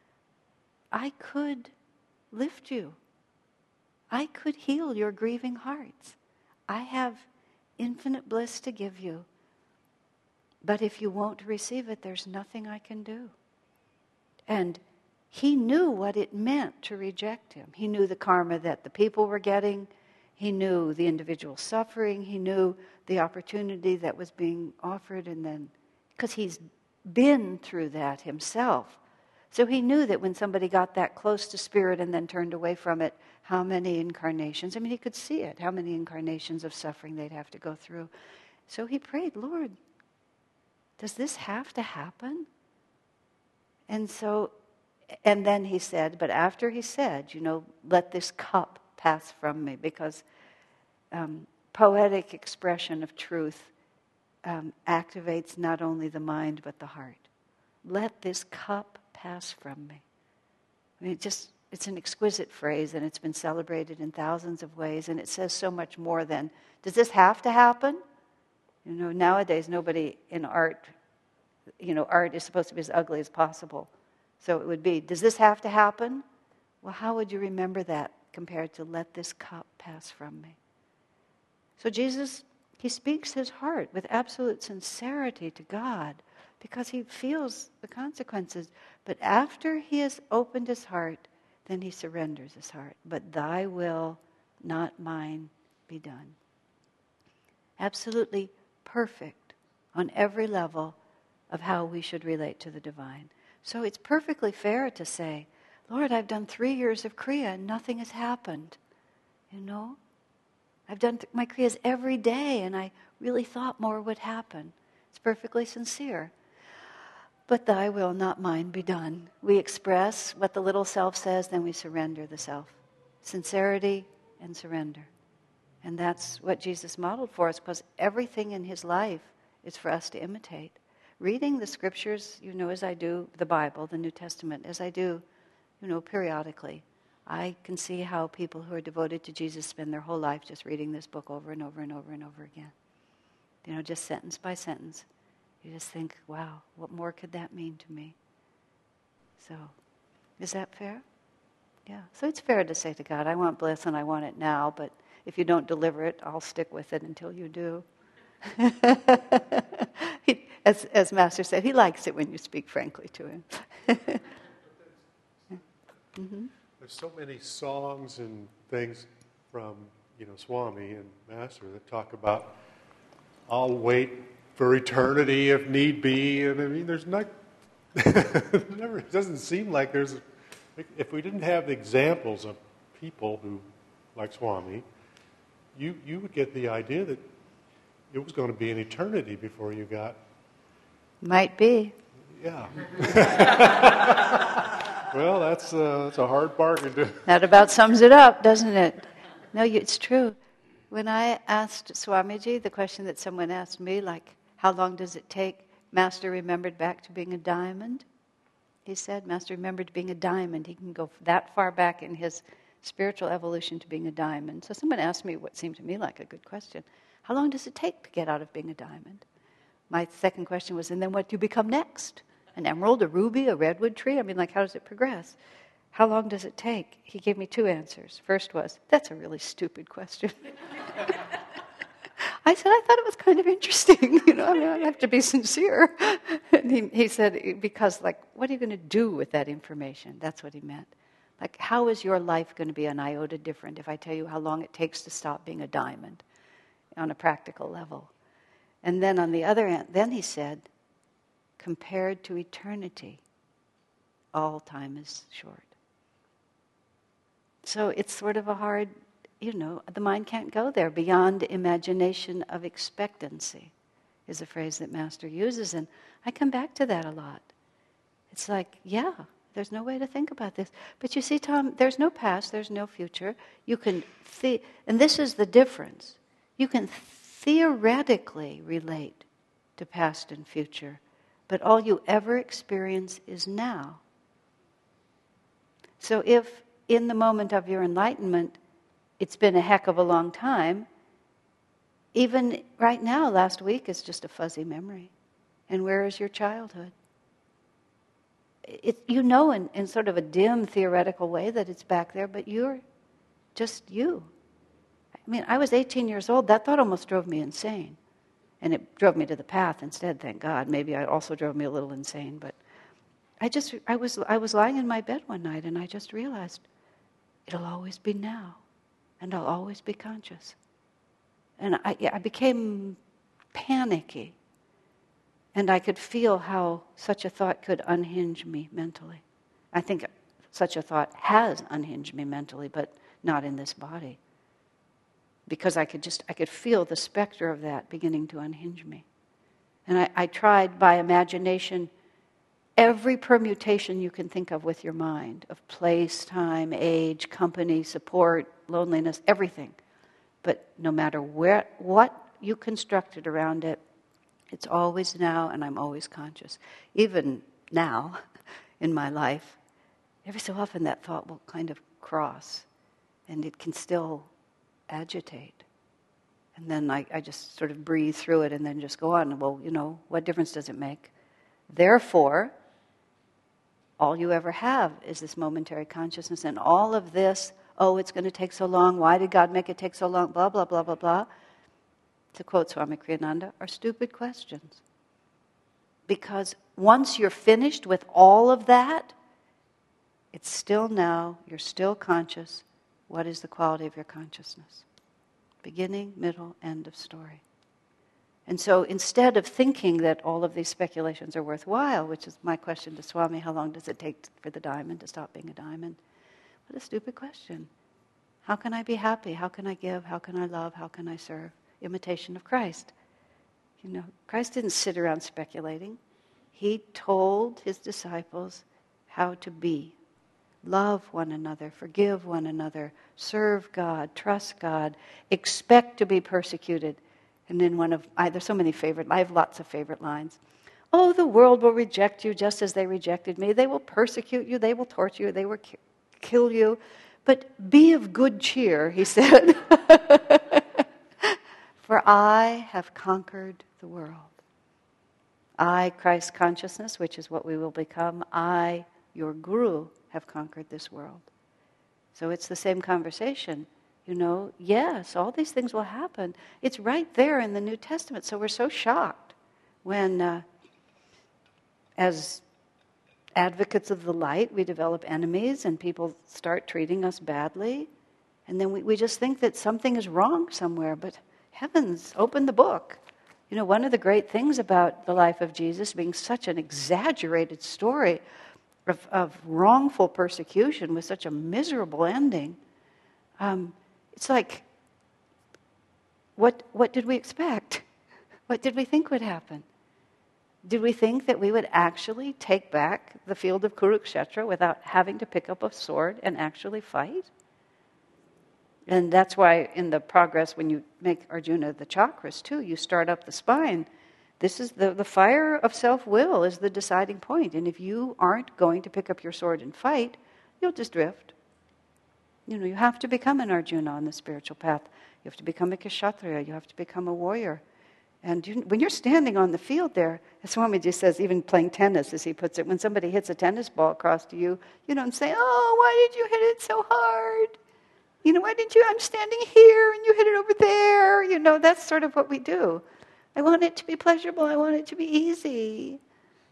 I could lift you. I could heal your grieving hearts. I have infinite bliss to give you. But if you won't receive it, there's nothing I can do. And he knew what it meant to reject him. He knew the karma that the people were getting. He knew the individual suffering. He knew the opportunity that was being offered, and then, because he's been through that himself. So he knew that when somebody got that close to spirit and then turned away from it, how many incarnations, I mean, he could see it, how many incarnations of suffering they'd have to go through. So he prayed, Lord, does this have to happen? And so, and then he said, but after he said, you know, let this cup pass from me, because um, poetic expression of truth um, activates not only the mind but the heart. Let this cup pass from me. I mean, it just, it's an exquisite phrase, and it's been celebrated in thousands of ways, and it says so much more than, does this have to happen? You know, nowadays nobody in art, you know, art is supposed to be as ugly as possible. So it would be, does this have to happen? Well, how would you remember that compared to let this cup pass from me? So Jesus, he speaks his heart with absolute sincerity to God because he feels the consequences. But after he has opened his heart, then he surrenders his heart. But thy will, not mine, be done. Absolutely perfect on every level of how we should relate to the divine. So it's perfectly fair to say, Lord, I've done three years of Kriya and nothing has happened. You know? I've done th- my Kriyas every day and I really thought more would happen. It's perfectly sincere. But thy will, not mine, be done. We express what the little self says, then we surrender the self. Sincerity and surrender. And that's what Jesus modeled for us, because everything in his life is for us to imitate. Reading the scriptures, you know, as I do, the Bible, the New Testament, as I do, you know, periodically, I can see how people who are devoted to Jesus spend their whole life just reading this book over and over and over and over again. You know, just sentence by sentence. You just think, wow, what more could that mean to me? So, is that fair? Yeah. So it's fair to say to God, I want bliss and I want it now, but if you don't deliver it, I'll stick with it until you do. he, as, as Master said, he likes it when you speak frankly to him. mm-hmm. There's so many songs and things from, you know, Swami and Master that talk about, I'll wait for eternity if need be. And I mean, there's not, never, it doesn't seem like there's, if we didn't have examples of people who, like Swami, you, you would get the idea that it was going to be an eternity before you got. Might be. Yeah. Well, that's, uh, that's a hard bargain to... That about sums it up, doesn't it? No, you, it's true. When I asked Swamiji the question that someone asked me, like, how long does it take? Master remembered back to being a diamond. He said, Master remembered being a diamond. He can go that far back in his spiritual evolution to being a diamond. So someone asked me what seemed to me like a good question. How long does it take to get out of being a diamond? My second question was, and then what do you become next? An emerald, a ruby, a redwood tree? I mean, like, how does it progress? How long does it take? He gave me two answers. First was, that's a really stupid question. I said, I thought it was kind of interesting. You know, I mean, I have to be sincere. And he, he said, because, like, what are you going to do with that information? That's what he meant. Like, how is your life going to be an iota different if I tell you how long it takes to stop being a diamond on a practical level? And then on the other end, then he said, compared to eternity, all time is short. So it's sort of a hard, you know, the mind can't go there. Beyond imagination of expectancy is a phrase that Master uses, and I come back to that a lot. It's like, yeah, there's no way to think about this. But you see, Tom, there's no past, there's no future. You can, the- and this is the difference. You can theoretically relate to past and future, but all you ever experience is now. So if in the moment of your enlightenment, it's been a heck of a long time, even right now, last week is just a fuzzy memory. And where is your childhood? It, you know in, in sort of a dim theoretical way that it's back there, but you're just you. I mean, I was eighteen years old. That thought almost drove me insane. And it drove me to the path instead, thank God. Maybe it also drove me a little insane, but I just, I was, I was lying in my bed one night and I just realized it'll always be now and I'll always be conscious. And I, I became panicky. And I could feel how such a thought could unhinge me mentally. I think such a thought has unhinged me mentally, but not in this body. Because I could just, I could feel the specter of that beginning to unhinge me. And I, I tried by imagination every permutation you can think of with your mind, of place, time, age, company, support, loneliness, everything. But no matter where, what you constructed around it, it's always now and I'm always conscious. Even now in my life, every so often that thought will kind of cross and it can still agitate. And then I, I just sort of breathe through it and then just go on. Well, you know, what difference does it make? Therefore, all you ever have is this momentary consciousness, and all of this, oh, it's going to take so long, why did God make it take so long, blah, blah, blah, blah, blah, to quote Swami Kriyananda, are stupid questions. Because once you're finished with all of that, It's still now, you're still conscious. What is the quality of your consciousness? Beginning, middle, end of story. And so instead of thinking that all of these speculations are worthwhile, which is my question to Swami, how long does it take for the diamond to stop being a diamond? What a stupid question. How can I be happy? How can I give? How can I love? How can I serve? Imitation of Christ. You know, Christ didn't sit around speculating. He told his disciples how to be. Love one another, forgive one another, serve God, trust God, expect to be persecuted. And then one of, I, there's so many favorite, I have lots of favorite lines. Oh, the world will reject you just as they rejected me. They will persecute you, they will torture you, they will ki- kill you. But be of good cheer, he said. For I have conquered the world. I, Christ consciousness, which is what we will become, I, your guru, have conquered this world. So it's the same conversation. You know, yes, all these things will happen. It's right there in the New Testament. So we're so shocked when, uh, as advocates of the light, we develop enemies and people start treating us badly. And then we, we just think that something is wrong somewhere. But heavens, open the book. You know, one of the great things about the life of Jesus being such an exaggerated story of, of wrongful persecution with such a miserable ending, um, it's like, what what did we expect? What did we think would happen? Did we think that we would actually take back the field of Kurukshetra without having to pick up a sword and actually fight? And that's why in the progress, when you make Arjuna the chakras too, you start up the spine. This is the, the fire of self-will is the deciding point. And if you aren't going to pick up your sword and fight, you'll just drift. You know, you have to become an Arjuna on the spiritual path. You have to become a Kshatriya. You have to become a warrior. And you, when you're standing on the field there, as Swamiji says, even playing tennis, as he puts it, when somebody hits a tennis ball across to you, you don't say, oh, why did you hit it so hard? You know, why didn't you, I'm standing here and you hit it over there. You know, that's sort of what we do. I want it to be pleasurable. I want it to be easy.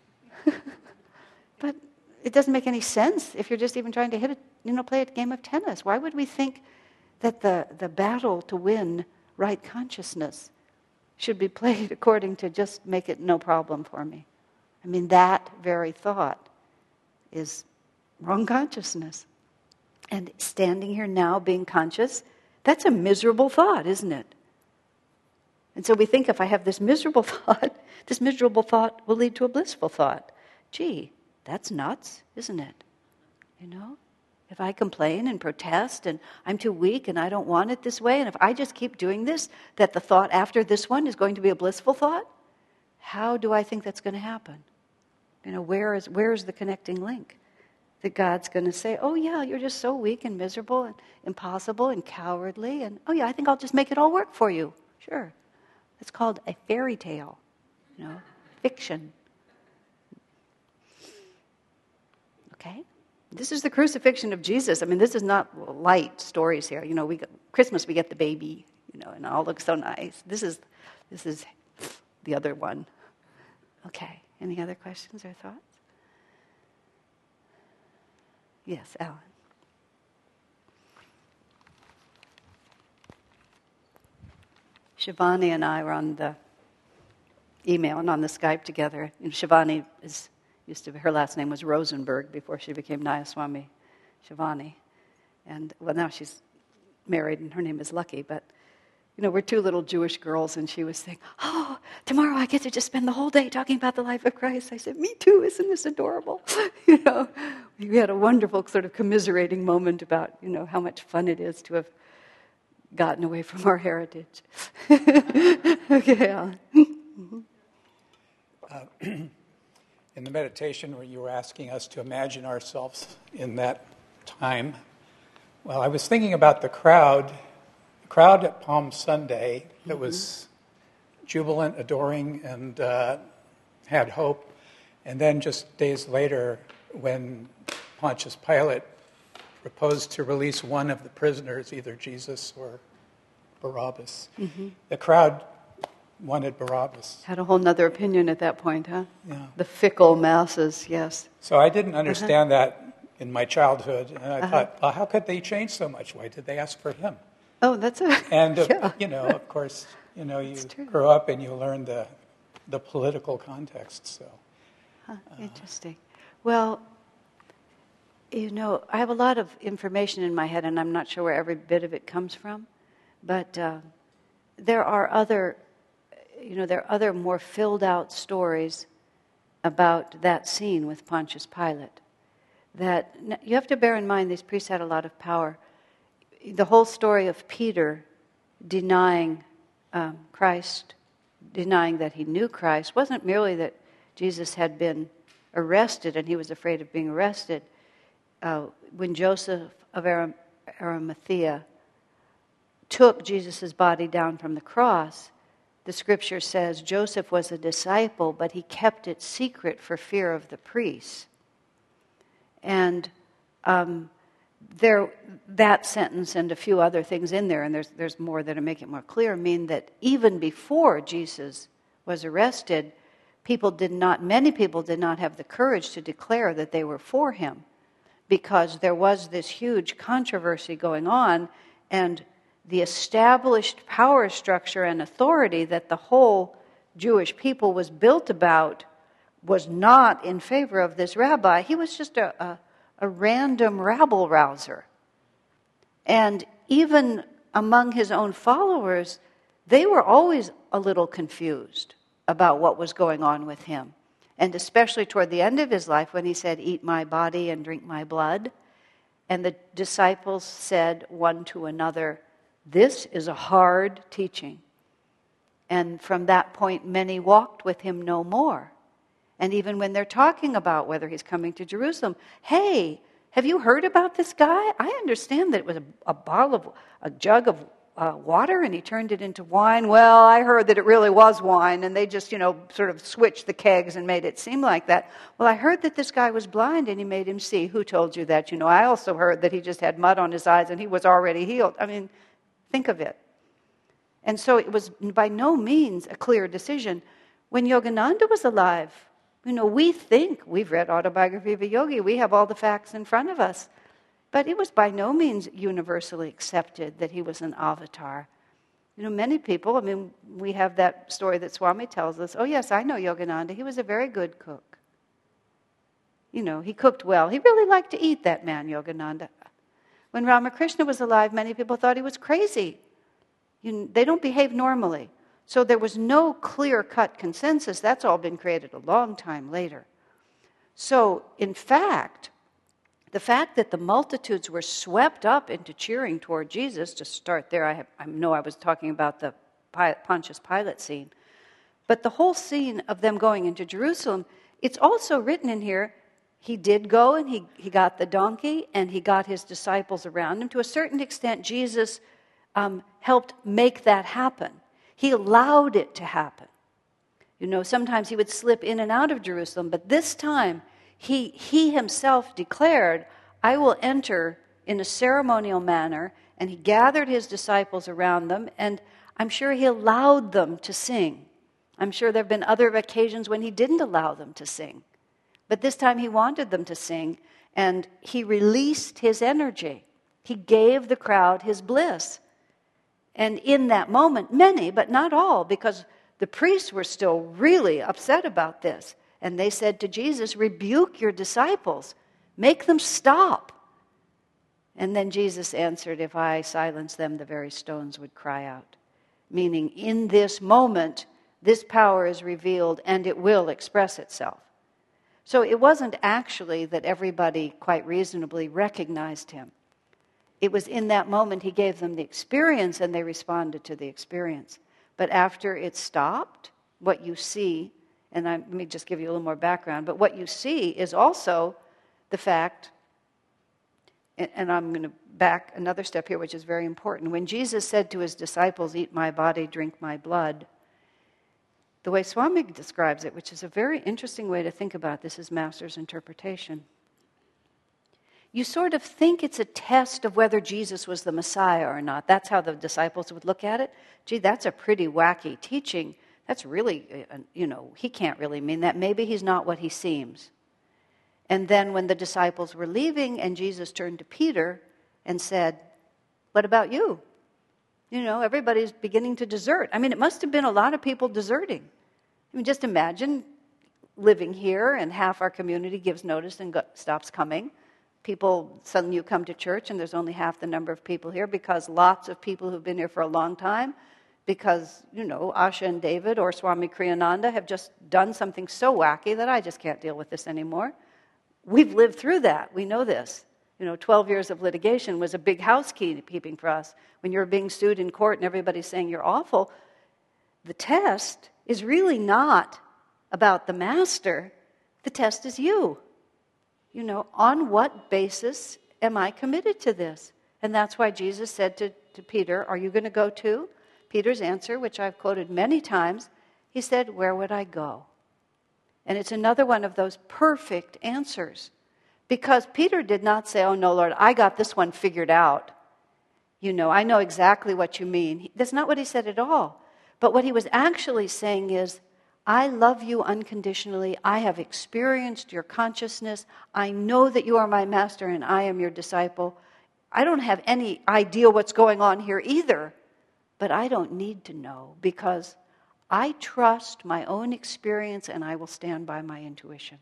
But it doesn't make any sense if you're just even trying to hit it, you know, play a game of tennis. Why would we think that the, the battle to win right consciousness should be played according to just make it no problem for me? I mean, that very thought is wrong consciousness. And standing here now being conscious, that's a miserable thought, isn't it? And so we think if I have this miserable thought, this miserable thought will lead to a blissful thought. Gee, that's nuts, isn't it? You know? If I complain and protest and I'm too weak and I don't want it this way, and if I just keep doing this, that the thought after this one is going to be a blissful thought, how do I think that's going to happen? You know, where is where is the connecting link? That God's going to say, oh yeah, you're just so weak and miserable and impossible and cowardly, and oh yeah, I think I'll just make it all work for you. Sure. It's called a fairy tale, you know, fiction. Okay? This is the crucifixion of Jesus. I mean, this is not light stories here. You know, we got, Christmas we get the baby, you know, and it all looks so nice. This is this is the other one. Okay. Any other questions or thoughts? Yes, Alan. Shivani and I were on the email and on the Skype together. And Shivani is used to, her last name was Rosenberg before she became Nayaswami Shivani. And, well, now she's married and her name is Lucky. But, you know, we're two little Jewish girls, and she was saying, oh, tomorrow I get to just spend the whole day talking about the life of Christ. I said, me too, isn't this adorable? You know, we had a wonderful sort of commiserating moment about, you know, how much fun it is to have gotten away from our heritage. Okay, Alan. Mm-hmm. Uh, in the meditation where you were asking us to imagine ourselves in that time, well, I was thinking about the crowd, the crowd at Palm Sunday that mm-hmm. was jubilant, adoring, and uh, had hope. And then just days later, when Pontius Pilate proposed to release one of the prisoners, either Jesus or Barabbas. Mm-hmm. The crowd wanted Barabbas. Had a whole nother opinion at that point, huh? Yeah. The fickle masses, yes. So I didn't understand uh-huh. that in my childhood, and I Uh-huh. thought, well, how could they change so much? Why did they ask for him? Oh, that's a... And, uh, yeah. you know, of course, you know, you It's true. grow up and you learn the the political context, so. Huh, interesting. Well, you know, I have a lot of information in my head, and I'm not sure where every bit of it comes from, but uh, there are other, you know, there are other more filled out stories about that scene with Pontius Pilate. That you have to bear in mind, these priests had a lot of power. The whole story of Peter denying um, Christ, denying that he knew Christ, wasn't merely that Jesus had been arrested and he was afraid of being arrested. Uh, when Joseph of Aram- Arimathea took Jesus' body down from the cross, the scripture says Joseph was a disciple, but he kept it secret for fear of the priests. And um, there, that sentence and a few other things in there, and there's there's more that make it more clear, mean that even before Jesus was arrested, people did not, many people did not have the courage to declare that they were for him, because there was this huge controversy going on, and the established power structure and authority that the whole Jewish people was built about was not in favor of this rabbi. He was just a, a, a random rabble-rouser. And even among his own followers, they were always a little confused about what was going on with him. And especially toward the end of his life when he said, "Eat my body and drink my blood." And the disciples said one to another, "This is a hard teaching." And from that point, many walked with him no more. And even when they're talking about whether he's coming to Jerusalem, "Hey, have you heard about this guy? I understand that it was a, a bottle of, a jug of uh, water and he turned it into wine." "Well, I heard that it really was wine and they just, you know, sort of switched the kegs and made it seem like that." "Well, I heard that this guy was blind and he made him see." "Who told you that?" "You know, I also heard that he just had mud on his eyes and he was already healed." I mean, think of it. And so it was by no means a clear decision. When Yogananda was alive, you know, we think, we've read Autobiography of a Yogi, we have all the facts in front of us. But it was by no means universally accepted that he was an avatar. You know, many people, I mean, we have that story that Swami tells us, "Oh yes, I know Yogananda, he was a very good cook." You know, he cooked well. He really liked to eat, that man, Yogananda. When Ramakrishna was alive, many people thought he was crazy. You, they don't behave normally. So there was no clear-cut consensus. That's all been created a long time later. So, in fact, the fact that the multitudes were swept up into cheering toward Jesus, to start there, I, have, I know I was talking about the Pontius Pilate scene, but the whole scene of them going into Jerusalem, it's also written in here, he did go and he, he got the donkey and he got his disciples around him. To a certain extent, Jesus um, helped make that happen. He allowed it to happen. You know, sometimes he would slip in and out of Jerusalem, but this time he, he himself declared, "I will enter in a ceremonial manner," and he gathered his disciples around them, and I'm sure he allowed them to sing. I'm sure there have been other occasions when he didn't allow them to sing. But this time he wanted them to sing, and he released his energy. He gave the crowd his bliss. And in that moment, many, but not all, because the priests were still really upset about this. And they said to Jesus, "Rebuke your disciples. Make them stop." And then Jesus answered, "If I silence them, the very stones would cry out." Meaning, in this moment, this power is revealed and it will express itself. So it wasn't actually that everybody quite reasonably recognized him. It was in that moment he gave them the experience and they responded to the experience. But after it stopped, what you see, and I, let me just give you a little more background, but what you see is also the fact, and, and I'm going to back another step here, which is very important. When Jesus said to his disciples, "Eat my body, drink my blood," the way Swami describes it, which is a very interesting way to think about this, is Master's interpretation. You sort of think it's a test of whether Jesus was the Messiah or not. That's how the disciples would look at it. Gee, that's a pretty wacky teaching. That's really, you know, he can't really mean that. Maybe he's not what he seems. And then when the disciples were leaving and Jesus turned to Peter and said, "What about you? You know, everybody's beginning to desert." I mean, it must have been a lot of people deserting. I mean, just imagine living here and half our community gives notice and go, stops coming. People, suddenly you come to church and there's only half the number of people here because lots of people who've been here for a long time, because, you know, Asha and David or Swami Kriyananda have just done something so wacky that I just can't deal with this anymore. We've lived through that. We know this. You know, twelve years of litigation was a big housekeeping for us. When you're being sued in court and everybody's saying you're awful, the test is really not about the master. The test is you. You know, on what basis am I committed to this? And that's why Jesus said to, to Peter, "Are you going to go too?" Peter's answer, which I've quoted many times, he said, "Where would I go?" And it's another one of those perfect answers. Because Peter did not say, "Oh no, Lord, I got this one figured out. You know, I know exactly what you mean." That's not what he said at all. But what he was actually saying is, "I love you unconditionally. I have experienced your consciousness. I know that you are my master and I am your disciple. I don't have any idea what's going on here either, but I don't need to know because I trust my own experience and I will stand by my intuition."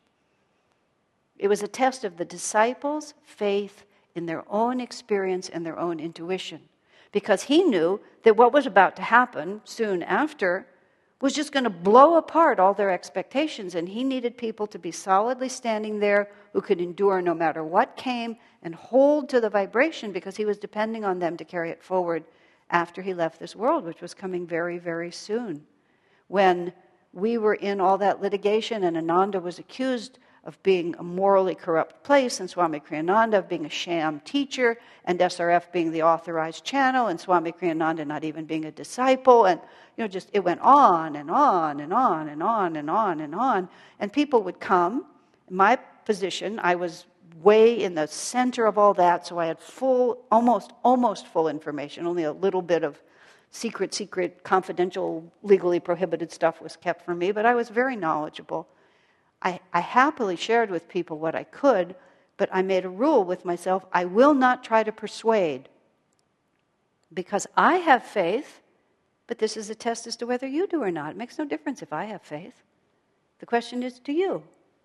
It was a test of the disciples' faith in their own experience and their own intuition, because he knew that what was about to happen soon after was just going to blow apart all their expectations, and he needed people to be solidly standing there who could endure no matter what came and hold to the vibration, because he was depending on them to carry it forward after he left this world, which was coming very, very soon. When we were in all that litigation and Ananda was accused of being a morally corrupt place, and Swami Kriyananda of being a sham teacher, and S R F being the authorized channel, and Swami Kriyananda not even being a disciple, and you know, just it went on and on and on and on and on and on. And people would come. My position, I was way in the center of all that, so I had full, almost, almost full information. Only a little bit of secret, secret, confidential, legally prohibited stuff was kept from me, but I was very knowledgeable. I, I happily shared with people what I could, but I made a rule with myself: I will not try to persuade, because I have faith, but this is a test as to whether you do or not. It makes no difference if I have faith. The question is, do you?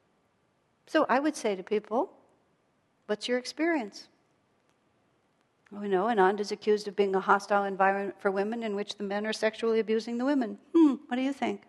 So I would say to people, what's your experience? Oh, you know, Ananda's accused of being a hostile environment for women in which the men are sexually abusing the women. Hmm, what do you think?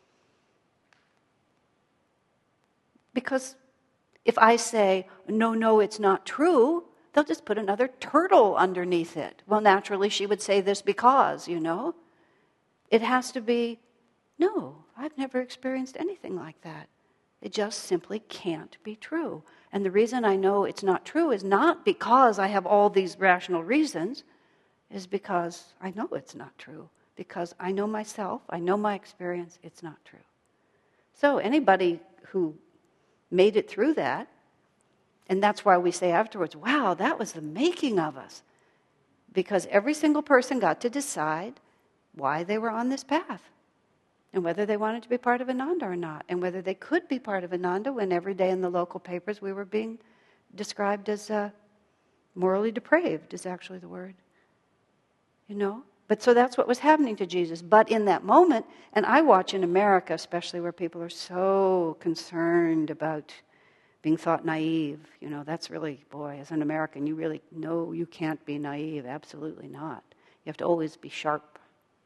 Because if I say, no, no, it's not true, they'll just put another turtle underneath it. Well, naturally, she would say this because, you know. It has to be, no, I've never experienced anything like that. It just simply can't be true. And the reason I know it's not true is not because I have all these rational reasons, is because I know it's not true. Because I know myself, I know my experience, it's not true. So anybody who made it through that, and that's why we say afterwards, wow, that was the making of us. Because every single person got to decide why they were on this path, and whether they wanted to be part of Ananda or not, and whether they could be part of Ananda when every day in the local papers we were being described as uh, morally depraved, is actually the word. You know? But so that's what was happening to Jesus. But in that moment, and I watch in America especially, where people are so concerned about being thought naive. You know, that's really, boy, as an American, you really know you can't be naive. Absolutely not. You have to always be sharp.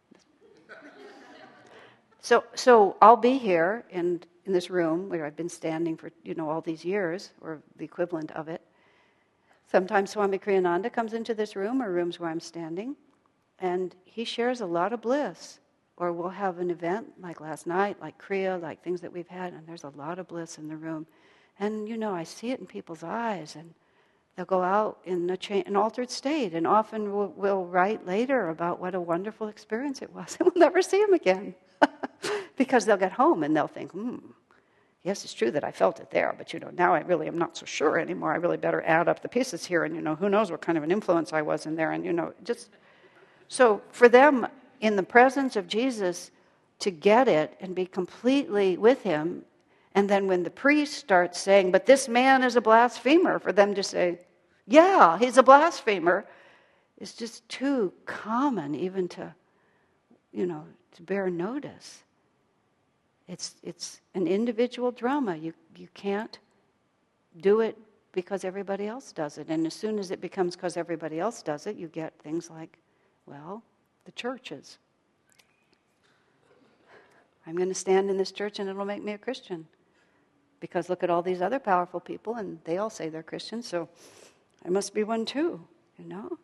So so I'll be here in, in this room where I've been standing for, you know, all these years, or the equivalent of it. Sometimes Swami Kriyananda comes into this room, or rooms where I'm standing, and he shares a lot of bliss. Or we'll have an event like last night, like Kriya, like things that we've had, and there's a lot of bliss in the room. And, you know, I see it in people's eyes, and they'll go out in a cha- an altered state, and often we'll, we'll write later about what a wonderful experience it was, and we'll never see them again. Because they'll get home and they'll think, hmm, yes, it's true that I felt it there, but, you know, now I really am not so sure anymore. I really better add up the pieces here, and, you know, who knows what kind of an influence I was in there, and, you know, just... So for them, in the presence of Jesus, to get it and be completely with him, And then when the priest starts saying, but this man is a blasphemer, for them to say, yeah, he's a blasphemer, is just too common even to, you know, to bear notice. It's it's an individual drama. You you can't do it because everybody else does it. And as soon as it becomes because everybody else does it, you get things like, well, the churches. I'm going to stand in this church and it'll make me a Christian. Because look at all these other powerful people and they all say they're Christians, so I must be one too, you know?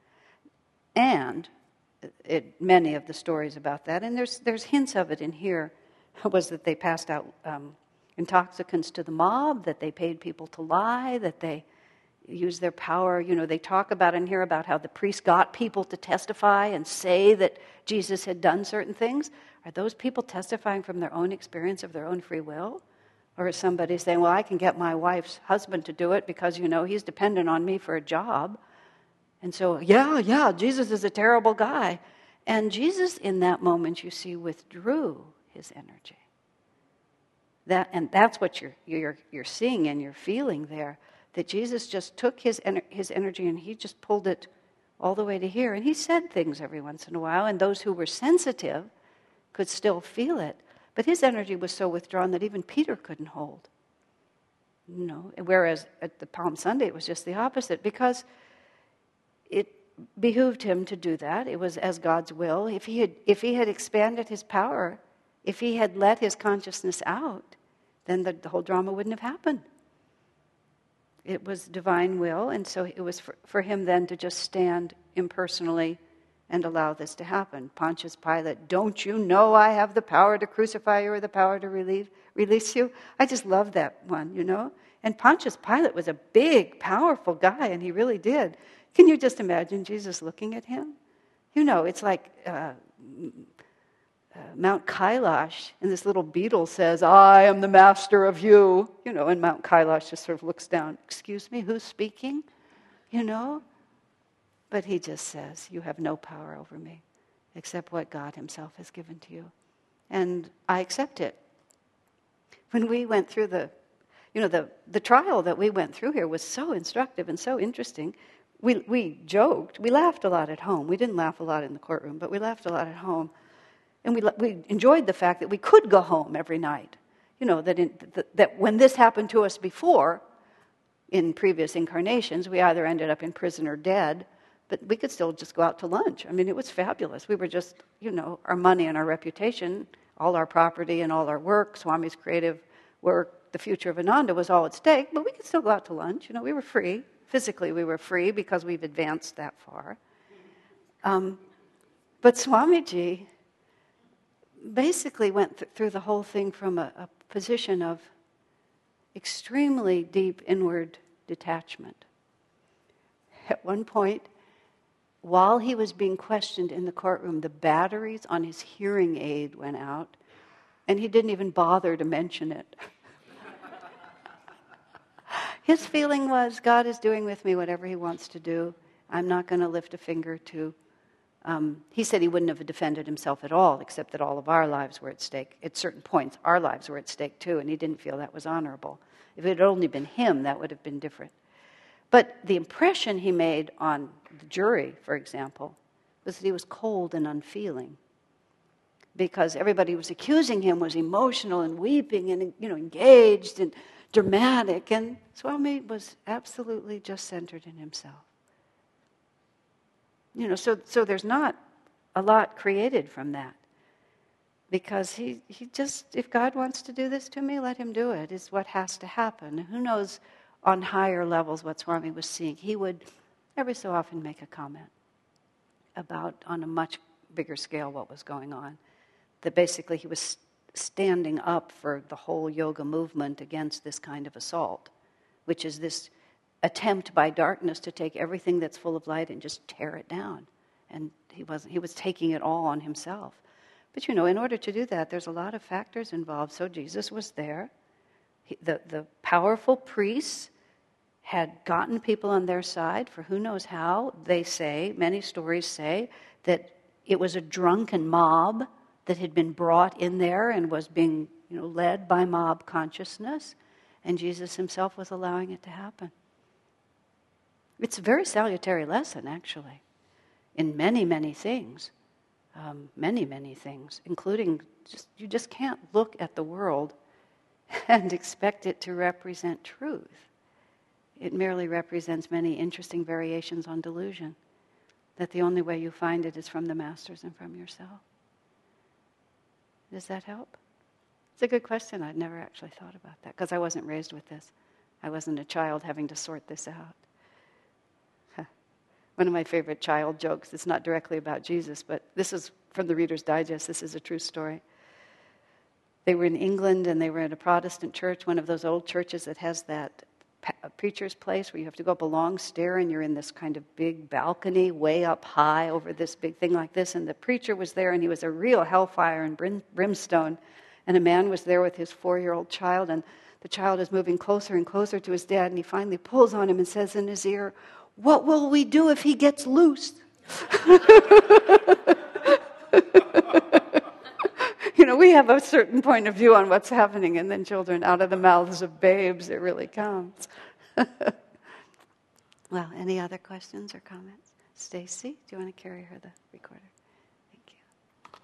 And it, many of the stories about that, and there's there's hints of it in here, was that they passed out um, intoxicants to the mob, that they paid people to lie, that they used their power. You know, they talk about in here about how the priest got people to testify and say that Jesus had done certain things. Are those people testifying from their own experience of their own free will? Or is somebody saying, well, I can get my wife's husband to do it because, you know, he's dependent on me for a job. And so, yeah, yeah, Jesus is a terrible guy. And Jesus, in that moment, you see, withdrew his energy. That, and that's what you're, you're, you're seeing and you're feeling there, that Jesus just took his, ener- his energy and he just pulled it all the way to here. And he said things every once in a while, and those who were sensitive could still feel it. But his energy was so withdrawn that even Peter couldn't hold. You know, whereas at the Palm Sunday it was just the opposite, because it behooved him to do that. It was as God's will. If he had, if he had expanded his power, if he had let his consciousness out, then the, the whole drama wouldn't have happened. It was divine will, and so it was for, for him then to just stand impersonally and allow this to happen. Pontius Pilate, don't you know I have the power to crucify you or the power to relieve, release you? I just love that one, you know? And Pontius Pilate was a big, powerful guy, and he really did. Can you just imagine Jesus looking at him? You know, it's like uh, uh, Mount Kailash, and this little beetle says, I am the master of you. You know, and Mount Kailash just sort of looks down, excuse me, who's speaking? You know? But he just says, you have no power over me except what God himself has given to you. And I accept it. When we went through the, you know, the, the trial that we went through here was so instructive and so interesting. We we joked, we laughed a lot at home. We didn't laugh a lot in the courtroom, but we laughed a lot at home. And we we enjoyed the fact that we could go home every night. You know, that in, that, that when this happened to us before, in previous incarnations, we either ended up in prison or dead, but we could still just go out to lunch. I mean, it was fabulous. We were just, you know, our money and our reputation, all our property and all our work, Swami's creative work, the future of Ananda was all at stake, but we could still go out to lunch. You know, we were free. Physically, we were free because we've advanced that far. Um, but Swamiji basically went th- through the whole thing from a, a position of extremely deep inward detachment. At one point, while he was being questioned in the courtroom, the batteries on his hearing aid went out, and he didn't even bother to mention it. His feeling was, God is doing with me whatever he wants to do. I'm not going to lift a finger to... Um, he said he wouldn't have defended himself at all, except that all of our lives were at stake. At certain points, our lives were at stake too, and he didn't feel that was honorable. If it had only been him, that would have been different. But the impression he made on the jury, for example, was that he was cold and unfeeling. Because everybody was accusing him was emotional and weeping and, you know, engaged and dramatic. And Swami was absolutely just centered in himself. You know, so so there's not a lot created from that. Because he, he just, if God wants to do this to me, let him do it, is what has to happen. And who knows on higher levels what Swami was seeing. He would every so often make a comment about, on a much bigger scale, what was going on. That basically he was standing up for the whole yoga movement against this kind of assault, which is this attempt by darkness to take everything that's full of light and just tear it down. And he wasn't, he was taking it all on himself. But you know, in order to do that, there's a lot of factors involved. So Jesus was there. He, the, the powerful priests had gotten people on their side for who knows how. They say, many stories say, that it was a drunken mob that had been brought in there and was being, you know, led by mob consciousness, and Jesus himself was allowing it to happen. It's a very salutary lesson, actually, in many, many things. Um, many, many things, including just you just can't look at the world and expect it to represent truth. It merely represents many interesting variations on delusion, that the only way you find it is from the masters and from yourself. Does that help? It's a good question. I'd never actually thought about that, because I wasn't raised with this. I wasn't a child having to sort this out. One of my favorite child jokes, it's not directly about Jesus, but this is from the Reader's Digest. This is a true story. They were in England, and they were at a Protestant church, one of those old churches that has that preacher's place where you have to go up a long stair, and you're in this kind of big balcony way up high over this big thing like this. And the preacher was there, and he was a real hellfire and brim, brimstone. And a man was there with his four-year-old child, and the child is moving closer and closer to his dad, and he finally pulls on him and says in his ear, "What will we do if he gets loose?" You know, we have a certain point of view on what's happening, and then children, out of the mouths of babes, it really comes. Well, any other questions or comments? Stacy, do you want to carry her the recorder? Thank you.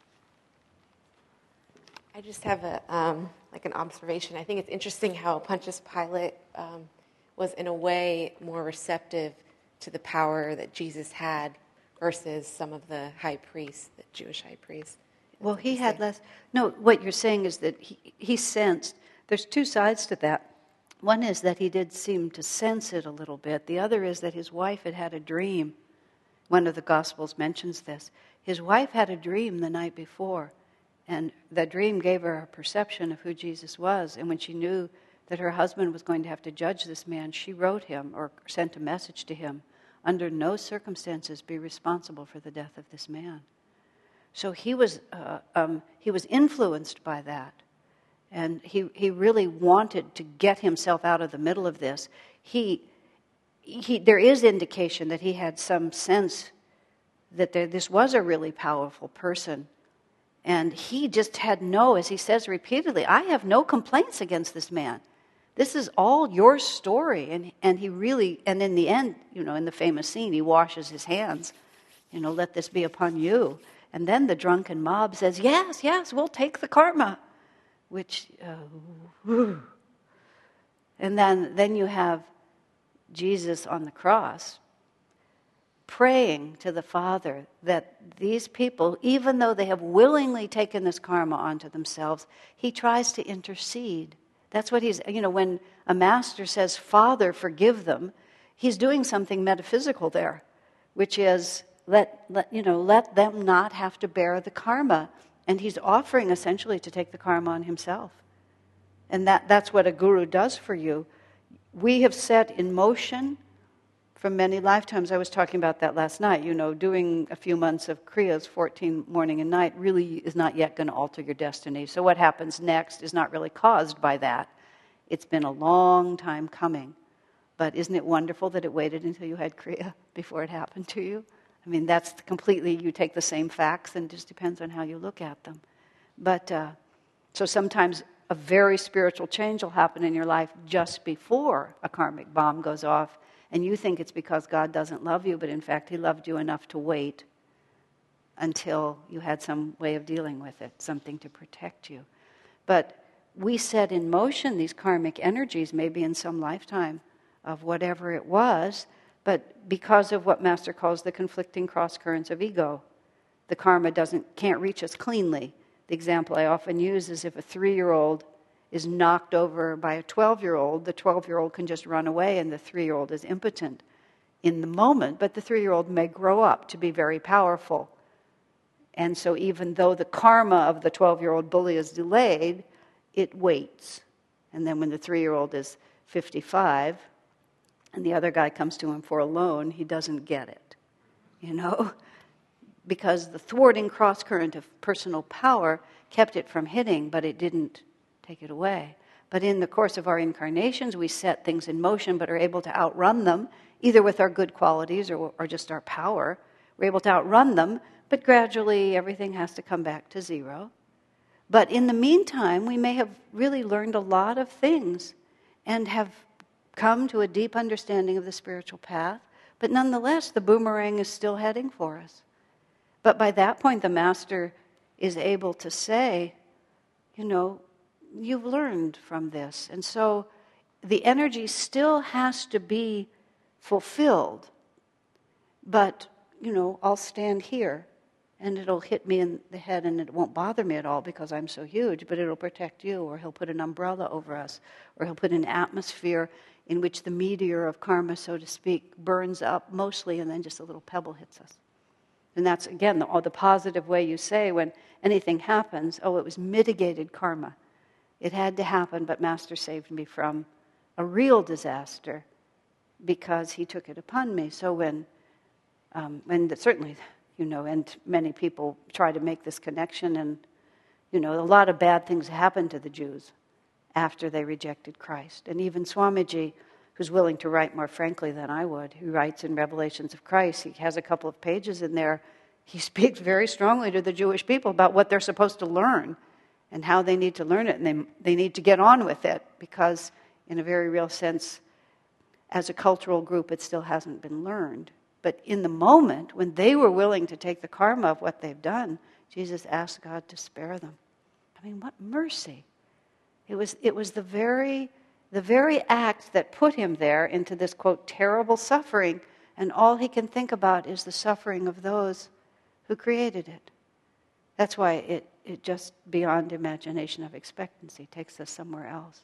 I just have a um, like an observation. I think it's interesting how Pontius Pilate um, was in a way more receptive to the power that Jesus had versus some of the high priests, the Jewish high priests. Well, he had less. No, what you're saying is that he, he sensed. There's two sides to that. One is that he did seem to sense it a little bit. The other is that his wife had had a dream. One of the Gospels mentions this. His wife had a dream the night before, and the dream gave her a perception of who Jesus was. And when she knew that her husband was going to have to judge this man, she wrote him or sent a message to him, "Under no circumstances be responsible for the death of this man." So he was uh, um, he was influenced by that, and he he really wanted to get himself out of the middle of this. He he there is indication that he had some sense that there, this was a really powerful person, and he just had no, as he says repeatedly, "I have no complaints against this man. This is all your story." And and he really, and in the end, you know, in the famous scene, he washes his hands, you know, "Let this be upon you." And then the drunken mob says, "Yes, yes, we'll take the karma," which, uh, whew. And then, then you have Jesus on the cross praying to the Father that these people, even though they have willingly taken this karma onto themselves, he tries to intercede. That's what he's, you know, when a master says, "Father, forgive them," he's doing something metaphysical there, which is, Let, let you know, let them not have to bear the karma. And he's offering essentially to take the karma on himself. And that, that's what a guru does for you. We have set in motion from many lifetimes. I was talking about that last night. You know, doing a few months of Kriyas, fourteen morning and night, really is not yet going to alter your destiny. So what happens next is not really caused by that. It's been a long time coming. But isn't it wonderful that it waited until you had Kriya before it happened to you? I mean, that's completely, you take the same facts and it just depends on how you look at them. But, uh, so sometimes a very spiritual change will happen in your life just before a karmic bomb goes off, and you think it's because God doesn't love you, but in fact, he loved you enough to wait until you had some way of dealing with it, something to protect you. But we set in motion these karmic energies, maybe in some lifetime of whatever it was, but because of what Master calls the conflicting cross currents of ego, the karma doesn't can't reach us cleanly. The example I often use is if a three-year-old is knocked over by a twelve-year-old, the twelve-year-old can just run away and the three-year-old is impotent in the moment, but the three-year-old may grow up to be very powerful. And so even though the karma of the twelve-year-old bully is delayed, it waits. And then when the three-year-old is fifty-five, and the other guy comes to him for a loan, he doesn't get it, you know? Because the thwarting cross-current of personal power kept it from hitting, but it didn't take it away. But in the course of our incarnations, we set things in motion, but are able to outrun them, either with our good qualities or, or just our power. We're able to outrun them But gradually, everything has to come back to zero. But in the meantime, we may have really learned a lot of things and have come to a deep understanding of the spiritual path. But nonetheless, the boomerang is still heading for us. But by that point, the Master is able to say, you know, you've learned from this. And so the energy still has to be fulfilled. But, you know, I'll stand here and it'll hit me in the head and it won't bother me at all because I'm so huge, but it'll protect you, or he'll put an umbrella over us, or he'll put an atmosphere in which the meteor of karma, so to speak, burns up mostly and then just a little pebble hits us. And that's, again, the, the positive way you say when anything happens, oh, it was mitigated karma. It had to happen, but Master saved me from a real disaster because he took it upon me. So when, um, when the, certainly, you know, and many people try to make this connection, and, you know, a lot of bad things happened to the Jews after they rejected Christ. And even Swamiji, who's willing to write more frankly than I would, who writes in Revelations of Christ, he has a couple of pages in there, he speaks very strongly to the Jewish people about what they're supposed to learn and how they need to learn it, and they, they need to get on with it, because in a very real sense, as a cultural group, it still hasn't been learned. But in the moment, when they were willing to take the karma of what they've done, Jesus asked God to spare them. I mean, what mercy. It was, it was the very, the very act that put him there into this, quote, terrible suffering, and all he can think about is the suffering of those who created it. That's why it, it just beyond imagination of expectancy takes us somewhere else.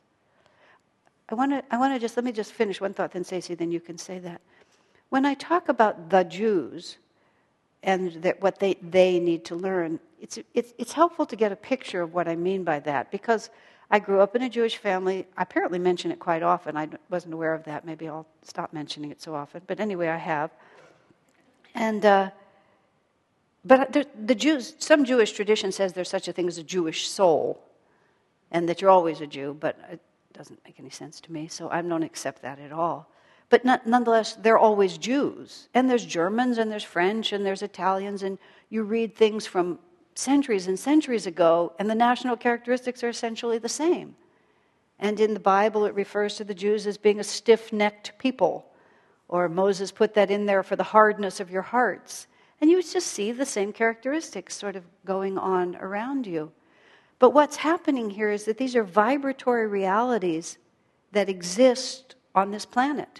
I want to I want to just, let me just finish one thought, then Stacey, then you can say that. When I talk about the Jews and that what they, they need to learn, it's, it's it's helpful to get a picture of what I mean by that, because I grew up in a Jewish family. I apparently mention it quite often. I wasn't aware of that. Maybe I'll stop mentioning it so often. But anyway, I have. And uh, but the, the Jews, some Jewish tradition says there's such a thing as a Jewish soul, and that you're always a Jew, but it doesn't make any sense to me, so I don't accept that at all. But not, nonetheless, they're always Jews. And there's Germans, and there's French, and there's Italians, and you read things from centuries and centuries ago, and the national characteristics are essentially the same. And in the Bible, it refers to the Jews as being a stiff-necked people, or Moses put that in there for the hardness of your hearts. And you just see the same characteristics sort of going on around you. But what's happening here is that these are vibratory realities that exist on this planet.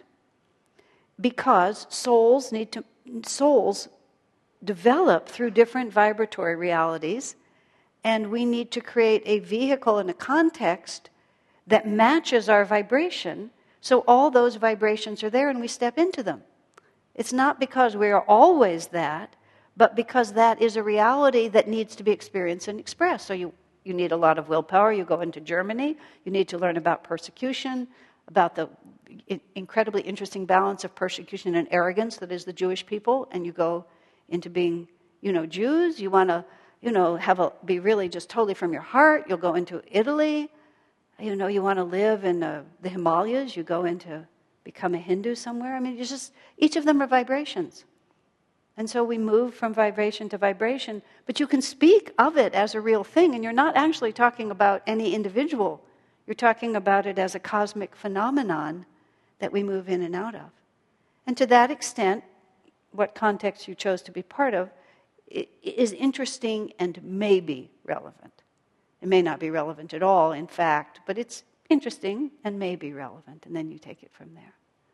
Because souls need to, souls develop through different vibratory realities, and we need to create a vehicle and a context that matches our vibration, so all those vibrations are there and we step into them. It's not because we are always that, but because that is a reality that needs to be experienced and expressed. So you, you need a lot of willpower. You go into Germany, you need to learn about persecution, about the incredibly interesting balance of persecution and arrogance that is the Jewish people, and you go into being, you know, Jews. You want to, you know, have a be really just totally from your heart. You'll go into Italy. You know, you want to live in uh, the Himalayas. You go into become a Hindu somewhere. I mean, it's just each of them are vibrations, and so we move from vibration to vibration. But you can speak of it as a real thing, and you're not actually talking about any individual. You're talking about it as a cosmic phenomenon that we move in and out of. And to that extent, what context you chose to be part of is interesting and may be relevant. It may not be relevant at all, in fact, but it's interesting and may be relevant, and then you take it from there.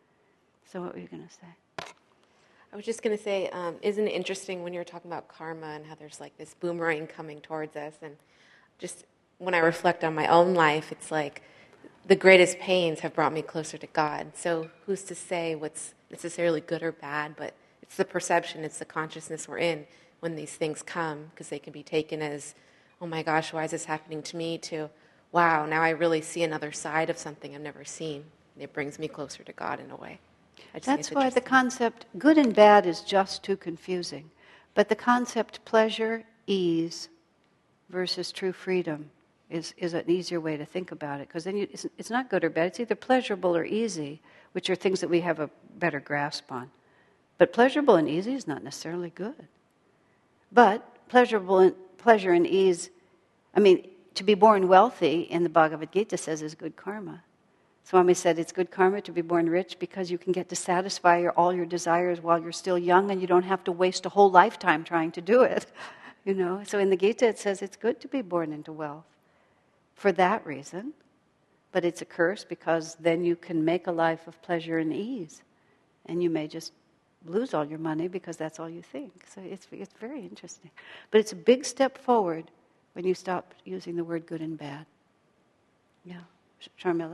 So what were you going to say? I was just going to say, um, isn't it interesting when you're talking about karma and how there's like this boomerang coming towards us, and just when I reflect on my own life, it's like the greatest pains have brought me closer to God. So who's to say what's necessarily good or bad, but it's the perception, it's the consciousness we're in when these things come, because they can be taken as, oh my gosh, why is this happening to me, to, wow, now I really see another side of something I've never seen. And it brings me closer to God in a way. I just That's why the concept, good and bad, is just too confusing. But the concept pleasure, ease, versus true freedom is, is an easier way to think about it. Because then you, it's, it's not good or bad, it's either pleasurable or easy, which are things that we have a better grasp on. But pleasurable and easy is not necessarily good. But pleasurable, pleasure and ease, I mean, to be born wealthy, in the Bhagavad Gita says, is good karma. Swami said it's good karma to be born rich because you can get to satisfy your, all your desires while you're still young, and you don't have to waste a whole lifetime trying to do it. You know, so in the Gita it says it's good to be born into wealth for that reason, but it's a curse because then you can make a life of pleasure and ease, and you may just lose all your money because that's all you think. So it's it's very interesting, but it's a big step forward when you stop using the word good and bad. Yeah, Sharmila.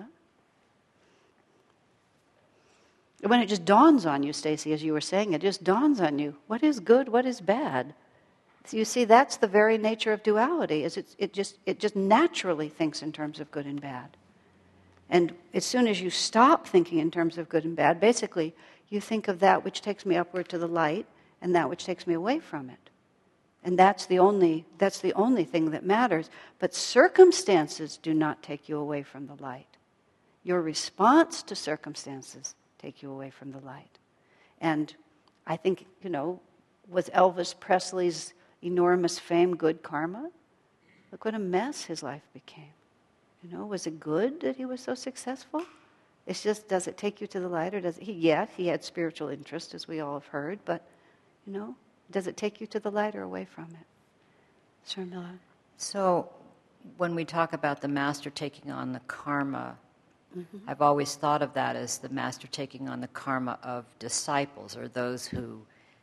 When it just dawns on you, Stacy, as you were saying, it just dawns on you. What is good? What is bad? So you see, that's the very nature of duality. Is it, it just it just naturally thinks in terms of good and bad. And as soon as you stop thinking in terms of good and bad, basically you think of that which takes me upward to the light and that which takes me away from it. And that's the only that's the only thing that matters. But circumstances do not take you away from the light. Your response to circumstances take you away from the light. And I think, you know, was Elvis Presley's enormous fame good karma? Look what a mess his life became. You know, was it good that he was so successful? It's just, does it take you to the light, or does it, he, yeah, he had spiritual interest, as we all have heard, but, you know, does it take you to the light or away from it? Sharmila. So when we talk about the master taking on the karma, Mm-hmm. I've always thought of that as the master taking on the karma of disciples, or those who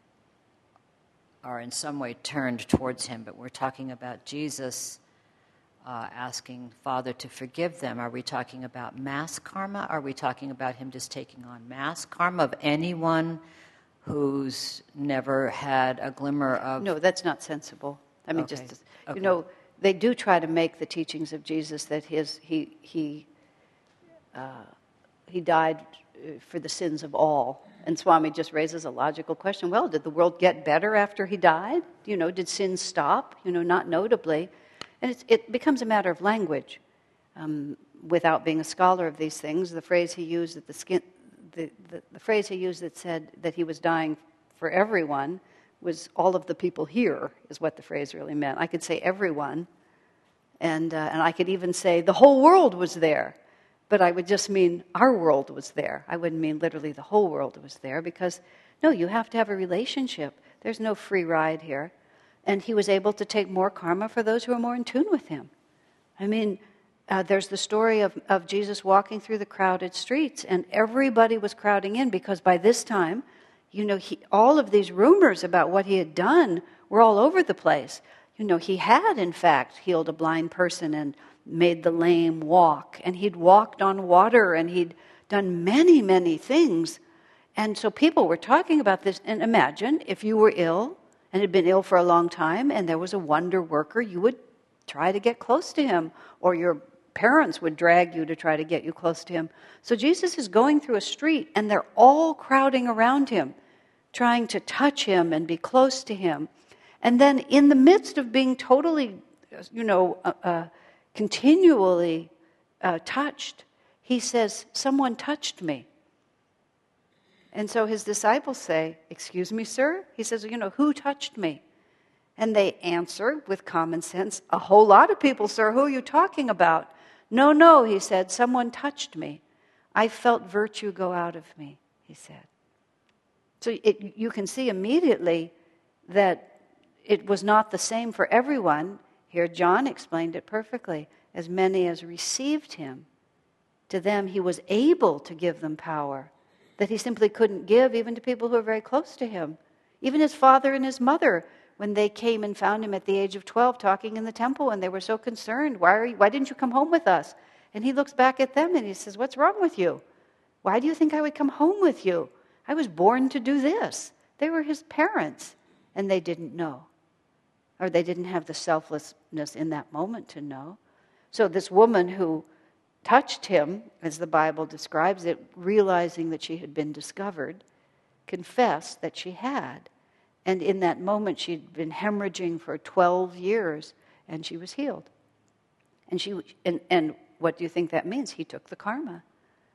are in some way turned towards him. But we're talking about Jesus uh, asking Father to forgive them. Are we talking about mass karma? Are we talking about him just taking on mass karma of anyone who's never had a glimmer of... No, that's not sensible. I mean, Okay. just, Okay. you know, they do try to make the teachings of Jesus that his he he uh, he died for the sins of all. And Swami just raises a logical question. Well, did the world get better after he died? You know, did sin stop? You know, not notably. And it's, it becomes a matter of language. Um, without being a scholar of these things, the phrase he used that the skin, the, the, the phrase he used that said that he was dying for everyone was all of the people here, is what the phrase really meant. I could say everyone, and uh, and I could even say the whole world was there. But I would just mean our world was there. I wouldn't mean literally the whole world was there, because, no, you have to have a relationship. There's no free ride here. And he was able to take more karma for those who are more in tune with him. I mean, uh, there's the story of, of Jesus walking through the crowded streets, and everybody was crowding in, because by this time, you know, he, all of these rumors about what he had done were all over the place. You know, he had, in fact, healed a blind person and made the lame walk, and he'd walked on water, and he'd done many, many things. And so people were talking about this. And imagine if you were ill and had been ill for a long time, and there was a wonder worker, you would try to get close to him, or your parents would drag you to try to get you close to him. So Jesus is going through a street, and they're all crowding around him, trying to touch him and be close to him. And then in the midst of being totally, you know, uh, uh, continually uh, touched, he says, "Someone touched me." And so his disciples say, "Excuse me, sir?" He says, "You know, who touched me?" And they answer with common sense, "A whole lot of people, sir. Who are you talking about?" "No, no," he said, "someone touched me. I felt virtue go out of me," he said. So it, you can see immediately that it was not the same for everyone. Here John explained it perfectly. As many as received him, to them he was able to give them power that he simply couldn't give even to people who were very close to him. Even his father and his mother, when they came and found him at the age of twelve talking in the temple, and they were so concerned, why, are you, why didn't you come home with us? And he looks back at them and he says, "What's wrong with you? Why do you think I would come home with you? I was born to do this." They were his parents, and they didn't know. Or they didn't have the selflessness in that moment to know. So this woman who touched him, as the Bible describes it, realizing that she had been discovered, confessed that she had. And in that moment, she'd been hemorrhaging for twelve years, and she was healed. And she and, and what do you think that means? He took the karma.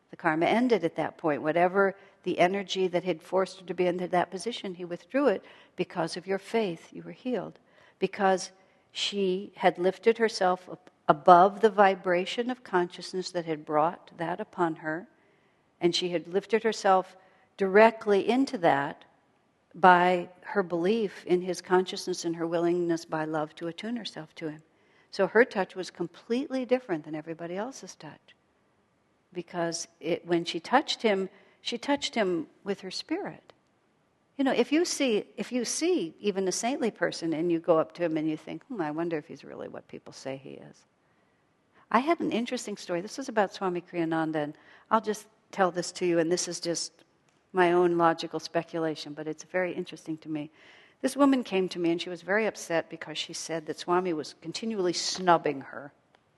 The karma ended at that point. Whatever the energy that had forced her to be into that position, he withdrew it because of your faith. You were healed. Because she had lifted herself up above the vibration of consciousness that had brought that upon her, and she had lifted herself directly into that by her belief in his consciousness and her willingness by love to attune herself to him. So her touch was completely different than everybody else's touch. Because it, when she touched him, she touched him with her spirit. You know, if you see if you see even a saintly person and you go up to him and you think, hmm, I wonder if he's really what people say he is. I had an interesting story. This was about Swami Kriyananda, and I'll just tell this to you, and this is just my own logical speculation, but it's very interesting to me. This woman came to me, and she was very upset because she said that Swami was continually snubbing her.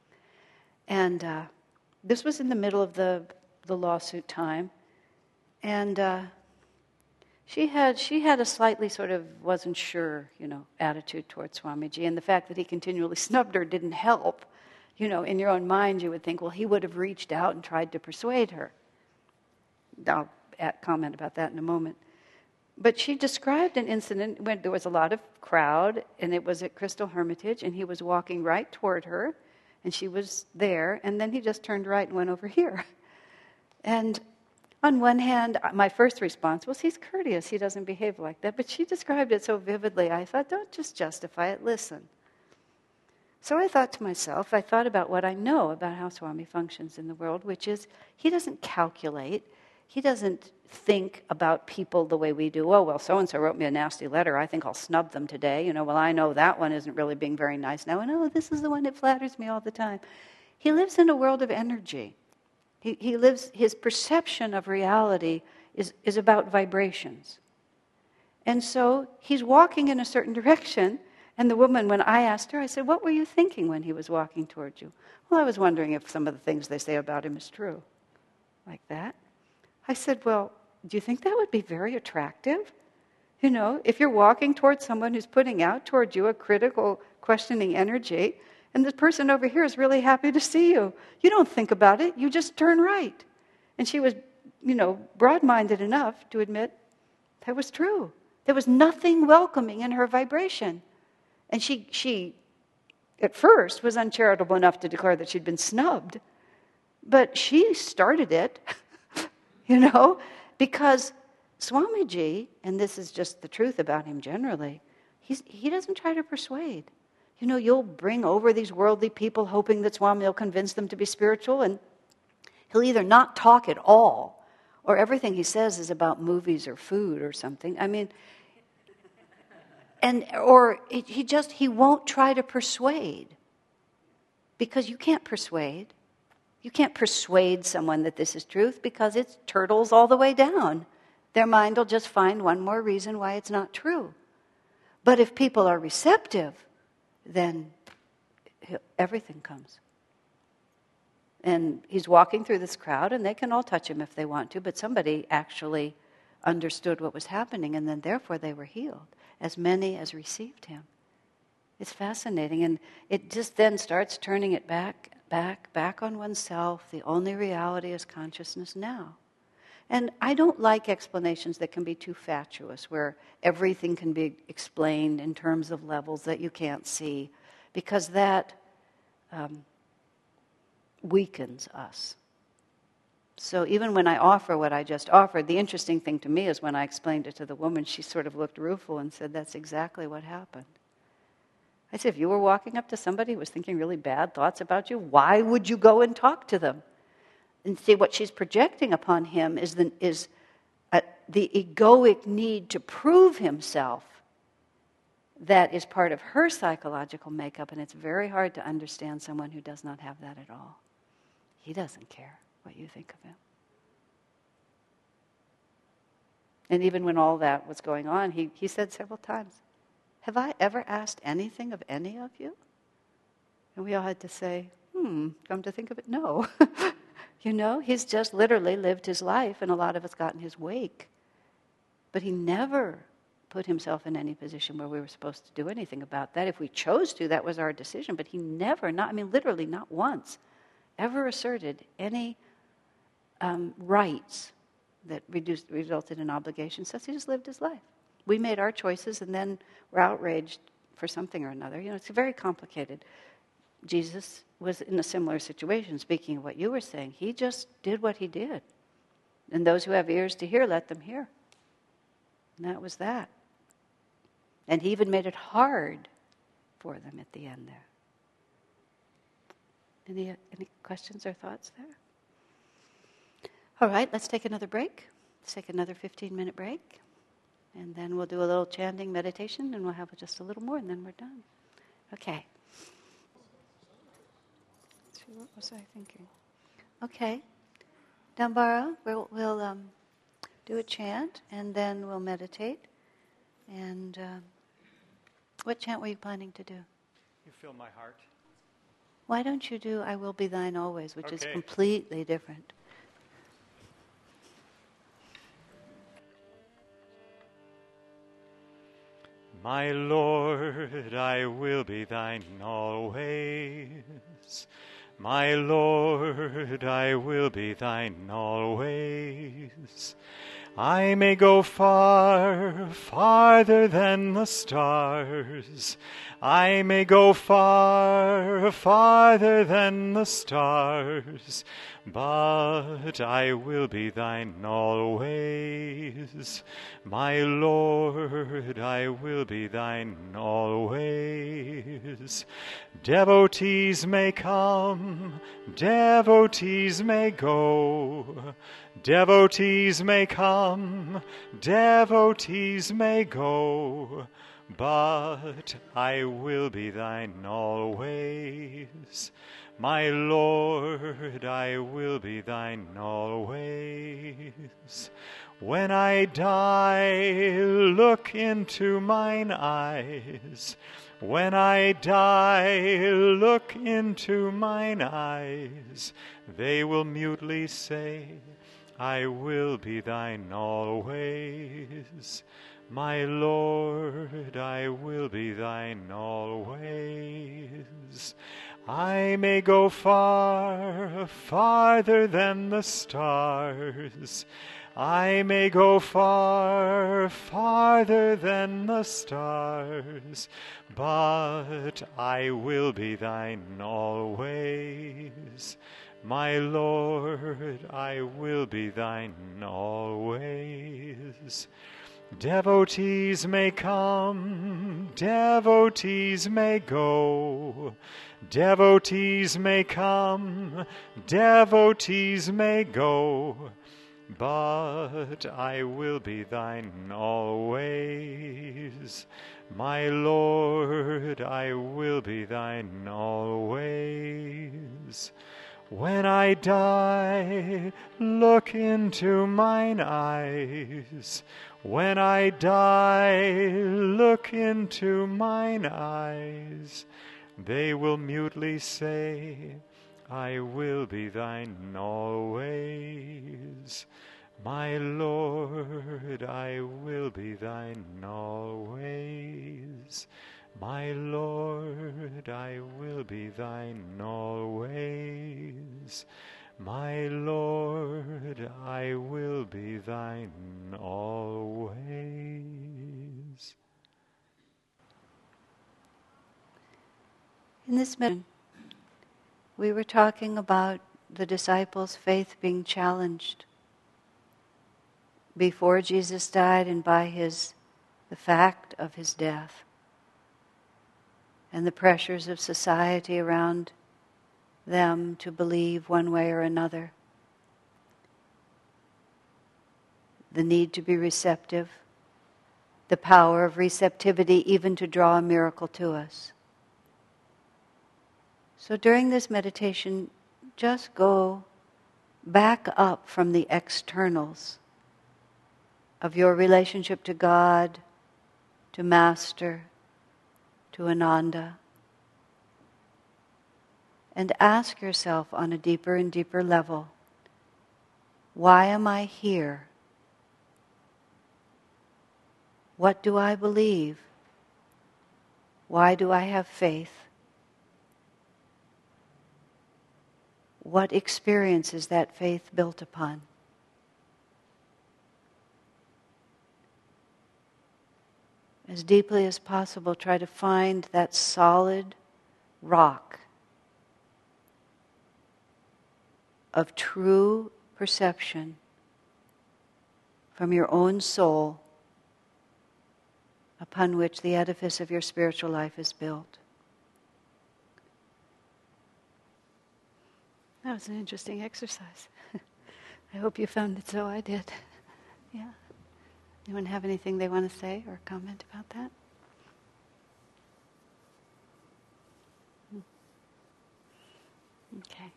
And uh, this was in the middle of the, the lawsuit time, and uh, she had she had a slightly sort of wasn't sure, you know, attitude towards Swamiji, and the fact that he continually snubbed her didn't help. You know, in your own mind, you would think, well, he would have reached out and tried to persuade her. I'll comment about that in a moment. But she described an incident when there was a lot of crowd, and it was at Crystal Hermitage, and he was walking right toward her, and she was there, and then he just turned right and went over here. And on one hand, my first response was, he's courteous, he doesn't behave like that. But she described it so vividly, I thought, don't just justify it, listen. So I thought to myself, I thought about what I know about how Swami functions in the world, which is he doesn't calculate, he doesn't think about people the way we do. Oh, well, so-and-so wrote me a nasty letter, I think I'll snub them today. You know, well, I know that one isn't really being very nice now, and oh, this is the one that flatters me all the time. He lives in a world of energy. He, he lives, his perception of reality is, is about vibrations. And so he's walking in a certain direction. And the woman, when I asked her, I said, what were you thinking when he was walking towards you? Well, I was wondering if some of the things they say about him is true. Like that. I said, well, do you think that would be very attractive? You know, if you're walking towards someone who's putting out towards you a critical, questioning energy, and the person over here is really happy to see you. You don't think about it, you just turn right. And she was, you know, broad-minded enough to admit that was true. There was nothing welcoming in her vibration. And she, she, at first, was uncharitable enough to declare that she'd been snubbed. But she started it, you know, because Swamiji, and this is just the truth about him generally, he's, he doesn't try to persuade. You know, you'll bring over these worldly people hoping that Swami will convince them to be spiritual, and he'll either not talk at all, or everything he says is about movies or food or something. I mean... And or he just, he won't try to persuade. Because you can't persuade. You can't persuade someone that this is truth because it's turtles all the way down. Their mind will just find one more reason why it's not true. But if people are receptive, then everything comes. And he's walking through this crowd, and they can all touch him if they want to, but somebody actually understood what was happening, and then therefore they were healed. As many as received him. It's fascinating, and it just then starts turning it back, back, back on oneself. The only reality is consciousness now. And I don't like explanations that can be too fatuous, where everything can be explained in terms of levels that you can't see, because that um, weakens us. So even when I offer what I just offered, the interesting thing to me is when I explained it to the woman, she sort of looked rueful and said, that's exactly what happened. I said, if you were walking up to somebody who was thinking really bad thoughts about you, why would you go and talk to them? And see, what she's projecting upon him is the, is a, the egoic need to prove himself. That is part of her psychological makeup, and it's very hard to understand someone who does not have that at all. He doesn't care what you think of him. And even when all that was going on, he, he said several times, have I ever asked anything of any of you? And we all had to say, hmm, come to think of it, no. You know, he's just literally lived his life, and a lot of us got in his wake. But he never put himself in any position where we were supposed to do anything about that. If we chose to, that was our decision. But he never, not I mean, literally not once, ever asserted any um, rights that reduced, resulted in obligations. So he just lived his life. We made our choices and then were outraged for something or another. You know, it's very complicated. Jesus was in a similar situation, speaking of what you were saying. He just did what he did. And those who have ears to hear, let them hear. And that was that. And he even made it hard for them at the end there. Any, any questions or thoughts there? All right, let's take another break. Let's take another fifteen-minute break. And then we'll do a little chanting meditation, and we'll have just a little more, and then we're done. Okay. Let's see, what was I thinking? Okay. Dambara, we'll, we'll um, do a chant, and then we'll meditate. And um, what chant were you planning to do? You fill my heart. Why don't you do I Will Be Thine Always, which Okay. is completely different. My Lord, I will be thine always. My Lord, I will be thine always. I may go far, farther than the stars. I may go far, farther than the stars. But I will be thine always. My Lord, I will be thine always. Devotees may come, devotees may go. Devotees may come, devotees may go. But I will be thine always. My Lord, I will be thine always. When I die, look into mine eyes. When I die, look into mine eyes. They will mutely say, I will be thine always. My Lord, I will be thine always. I may go far, farther than the stars. I may go far, farther than the stars. But I will be thine always. My Lord, I will be thine always. Devotees may come, devotees may go. Devotees may come, devotees may go. But I will be thine always. My Lord, I will be thine always. When I die, look into mine eyes. When I die, look into mine eyes. They will mutely say, I will be thine always. My Lord, I will be thine always. My Lord, I will be thine always. My Lord, I will be thine always. In this meditation, we were talking about the disciples' faith being challenged before Jesus died and by his the fact of his death, and the pressures of society around them to believe one way or another. The need to be receptive, the power of receptivity even to draw a miracle to us. So during this meditation, just go back up from the externals of your relationship to God, to Master, to Ananda, and ask yourself on a deeper and deeper level, why am I here? What do I believe? Why do I have faith? what experience is that faith built upon? As deeply as possible, try to find that solid rock of true perception from your own soul upon which the edifice of your spiritual life is built. That was an interesting exercise. I hope you found it so. I did. Yeah. Anyone have anything they want to say or comment about that? Okay.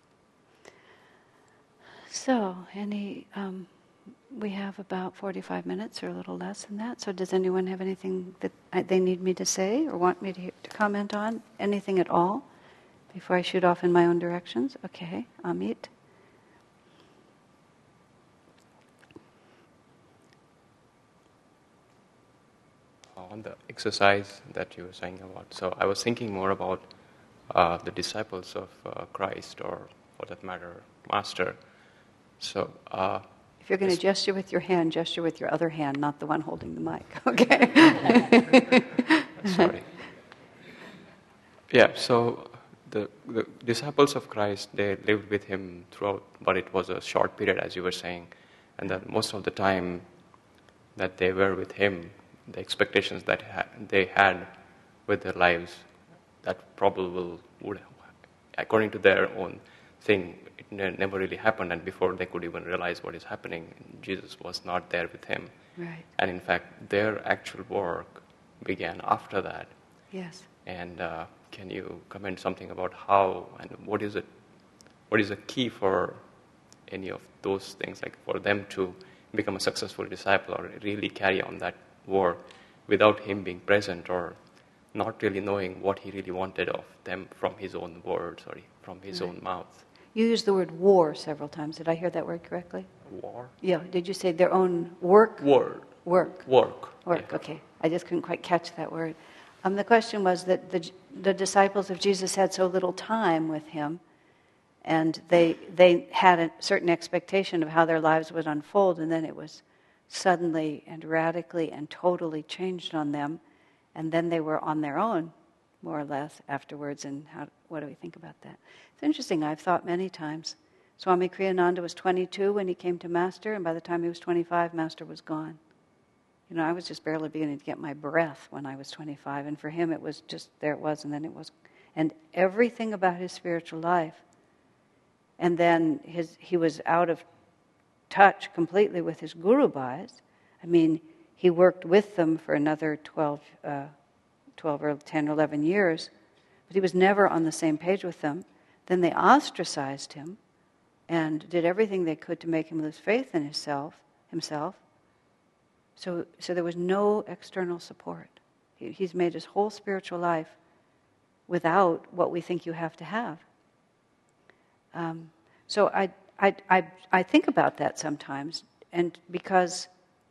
So, any, um, we have about forty-five minutes or a little less than that. So does anyone have anything that I, they need me to say or want me to, to comment on? Anything at all before I shoot off in my own directions? Okay, Amit. On the exercise that you were saying about, so I was thinking more about uh, the disciples of uh, Christ, or for that matter, Master. So, uh, if you're going to gesture with your hand, gesture with your other hand, not the one holding the mic. Okay. Sorry. Yeah. So the, the disciples of Christ, they lived with him throughout, but it was a short period, as you were saying, and that most of the time that they were with him, the expectations that ha- they had with their lives, that probably would, according to their own thing, it ne- never really happened. And before they could even realize what is happening, Jesus was not there with him. Right. And in fact, their actual work began after that. Yes. And uh, can you comment something about how and what is it? What is the key for any of those things, like for them to become a successful disciple or really carry on that work without him being present, or not really knowing what he really wanted of them from his own words or from his Right. own mouth? You used the word war several times. Did I hear that word correctly? War? Yeah. Did you say their own work? Word. Work. Work. Work. Yeah. Okay. I just couldn't quite catch that word. Um, the question was that the the disciples of Jesus had so little time with him, and they they had a certain expectation of how their lives would unfold, and then it was suddenly and radically and totally changed on them, and then they were on their own, more or less, afterwards. And how? What do we think about that? It's interesting. I've thought many times. Swami Kriyananda was twenty-two when he came to Master, and by the time he was twenty-five, Master was gone. You know, I was just barely beginning to get my breath when I was twenty-five, and for him it was just, there it was, and then it was. And everything about his spiritual life, and then his he was out of touch completely with his Guru Bhais. I mean, he worked with them for another twelve, uh, twelve or ten or eleven years, but he was never on the same page with them. Then they ostracized him and did everything they could to make him lose faith in himself. himself. So, so there was no external support. He, he's made his whole spiritual life without what we think you have to have. Um, so I, I, I, I think about that sometimes, and because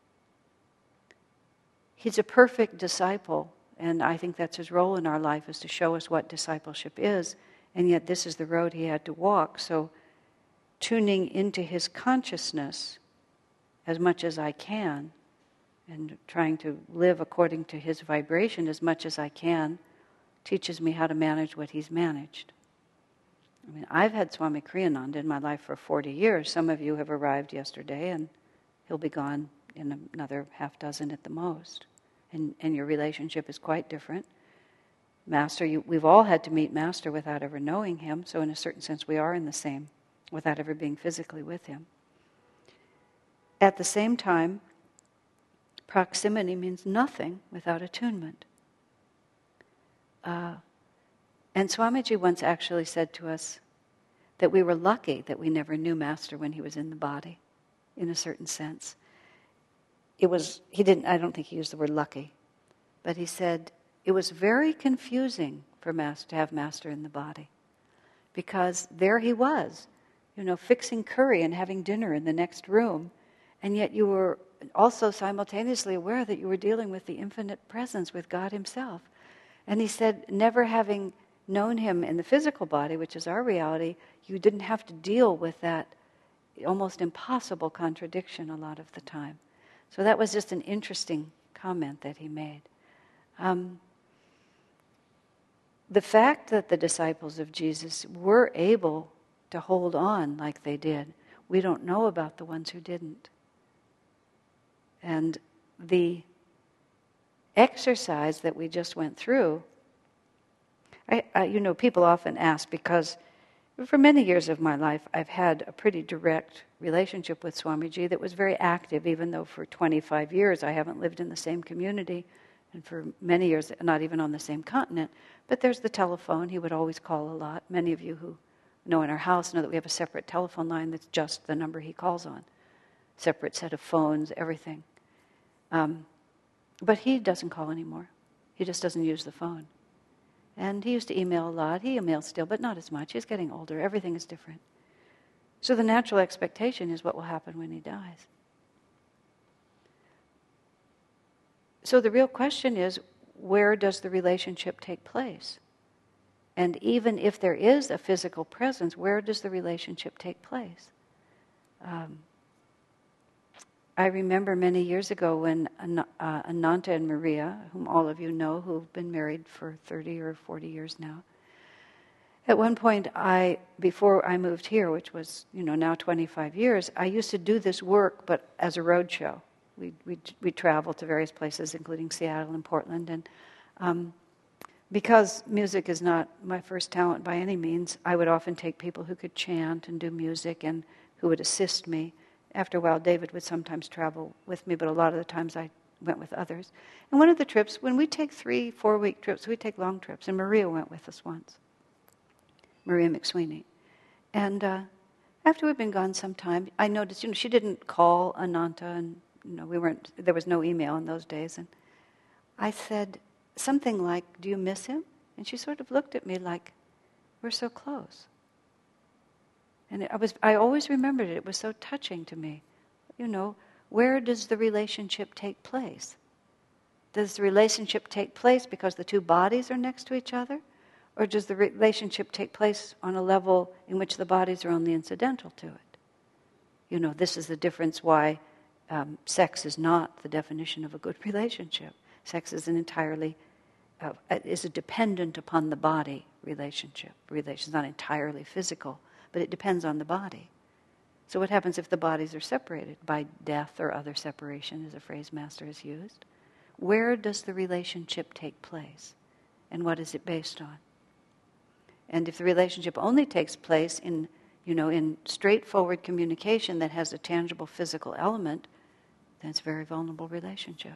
he's a perfect disciple, and I think that's his role in our life, is to show us what discipleship is, and yet this is the road he had to walk. So tuning into his consciousness as much as I can, and trying to live according to his vibration as much as I can, teaches me how to manage what he's managed. I mean, I've had Swami Kriyananda in my life for forty years. Some of you have arrived yesterday, and he'll be gone in another half dozen at the most. And, and your relationship is quite different. Master, you, we've all had to meet Master without ever knowing him, so in a certain sense we are in the same, without ever being physically with him. At the same time, proximity means nothing without attunement. Uh, and Swamiji once actually said to us that we were lucky that we never knew Master when he was in the body, in a certain sense. It was, he didn't, I don't think he used the word lucky, but he said it was very confusing for Master to have Master in the body, because there he was, you know, fixing curry and having dinner in the next room, and yet you were also simultaneously aware that you were dealing with the infinite presence, with God himself. And he said, never having known him in the physical body, which is our reality, you didn't have to deal with that almost impossible contradiction a lot of the time. So that was just an interesting comment that he made. Um, the fact that the disciples of Jesus were able to hold on like they did, we don't know about the ones who didn't. And the exercise that we just went through, I, I, you know, people often ask, because for many years of my life, I've had a pretty direct relationship with Swamiji that was very active, even though for twenty-five years I haven't lived in the same community, and for many years not even on the same continent. But there's the telephone. He would always call a lot. Many of you who know in our house know that we have a separate telephone line that's just the number he calls on. Separate set of phones, everything. Um, but he doesn't call anymore. He just doesn't use the phone. And he used to email a lot. He emails still, but not as much. He's getting older. Everything is different. So the natural expectation is what will happen when he dies. So the real question is, where does the relationship take place? And even if there is a physical presence, where does the relationship take place? Um, I remember many years ago when An- uh, Ananta and Maria, whom all of you know, who've been married for thirty or forty years now, at one point, I before I moved here, which was, you know, now twenty-five years, I used to do this work, but as a road show. We we we travel to various places, including Seattle and Portland, and um, because music is not my first talent by any means, I would often take people who could chant and do music and who would assist me. After a while, David would sometimes travel with me, but a lot of the times I went with others. And one of the trips, when we take three, four-week trips, we take long trips, and Maria went with us once, Maria McSweeney. And uh, after we'd been gone some time, I noticed, you know, she didn't call Ananta, and you know, we weren't. There was no email in those days. And I said something like, "Do you miss him?" And she sort of looked at me like, "We're so close." And I was, I always remembered it. It was so touching to me. You know, where does the relationship take place? Does the relationship take place because the two bodies are next to each other? Or does the relationship take place on a level in which the bodies are only incidental to it? You know, this is the difference why um, sex is not the definition of a good relationship. Sex is an entirely, uh, is a dependent upon the body relationship. Relation is not entirely physical, but it depends on the body. So what happens if the bodies are separated by death or other separation, as a phrase Master has used? Where does the relationship take place? And what is it based on? And if the relationship only takes place in, you know, in straightforward communication that has a tangible physical element, then it's a very vulnerable relationship.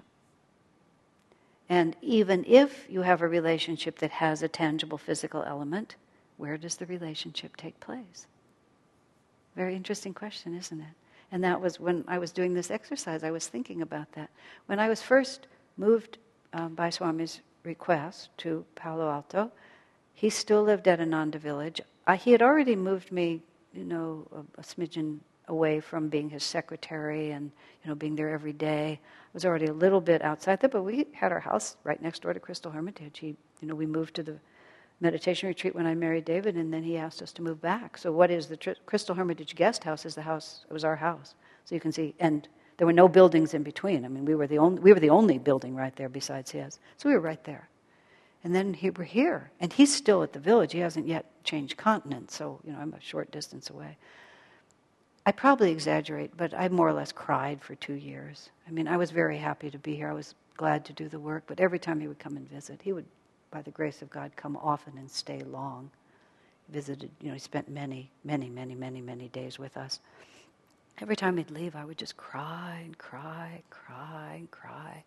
And even if you have a relationship that has a tangible physical element, where does the relationship take place? Very interesting question, isn't it? And that was when I was doing this exercise, I was thinking about that. When I was first moved um, by Swami's request to Palo Alto, he still lived at Ananda Village. I, he had already moved me, you know, a, a smidgen away from being his secretary and, you know, being there every day. I was already a little bit outside there, but we had our house right next door to Crystal Hermitage. He, you know, we moved to the meditation retreat when I married David, and then he asked us to move back. So what is the Tr- Crystal Hermitage guest house is the house, it was our house. So you can see, and there were no buildings in between. I mean, we were the only, we were the only building right there besides his. So we were right there. And then he, we're here, and he's still at the village. He hasn't yet changed continent, so, you know, I'm a short distance away. I probably exaggerate, but I more or less cried for two years. I mean, I was very happy to be here. I was glad to do the work, but every time he would come and visit, he would, by the grace of God, come often and stay long. He visited, you know, he spent many, many, many, many, many days with us. Every time he'd leave, I would just cry and cry, cry and cry.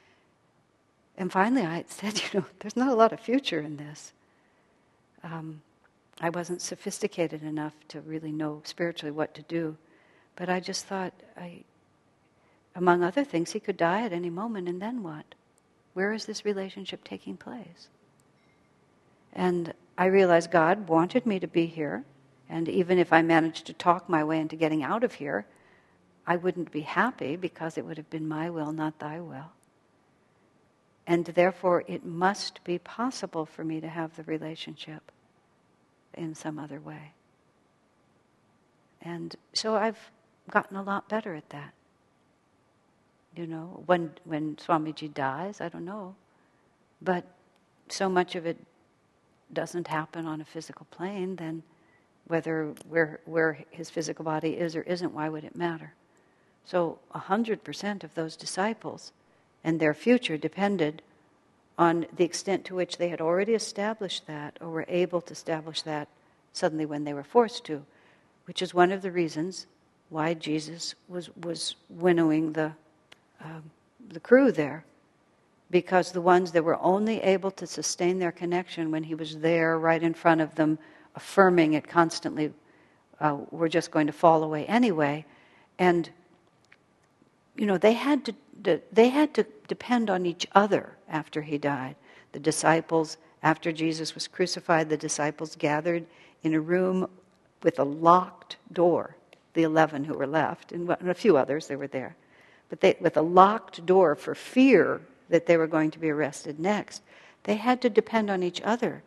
And finally I said, you know, there's not a lot of future in this. Um, I wasn't sophisticated enough to really know spiritually what to do. But I just thought, I, among other things, he could die at any moment, and then what? Where is this relationship taking place? And I realized God wanted me to be here, and even if I managed to talk my way into getting out of here, I wouldn't be happy because it would have been my will, not thy will. And therefore, it must be possible for me to have the relationship in some other way. And so I've gotten a lot better at that. You know, when when Swamiji dies, I don't know. But so much of it doesn't happen on a physical plane, then whether where where his physical body is or isn't, why would it matter? So a hundred percent of those disciples and their future depended on the extent to which they had already established that or were able to establish that suddenly when they were forced to, which is one of the reasons why Jesus was, was winnowing the, um, the crew there. Because the ones that were only able to sustain their connection when he was there right in front of them, affirming it constantly, uh, were just going to fall away anyway. And, you know, they had to they had to depend on each other after he died. The disciples, after Jesus was crucified, the disciples gathered in a room with a locked door, the eleven who were left, and a few others, they were there. But they, with a locked door for fear that they were going to be arrested next, they had to depend on each other.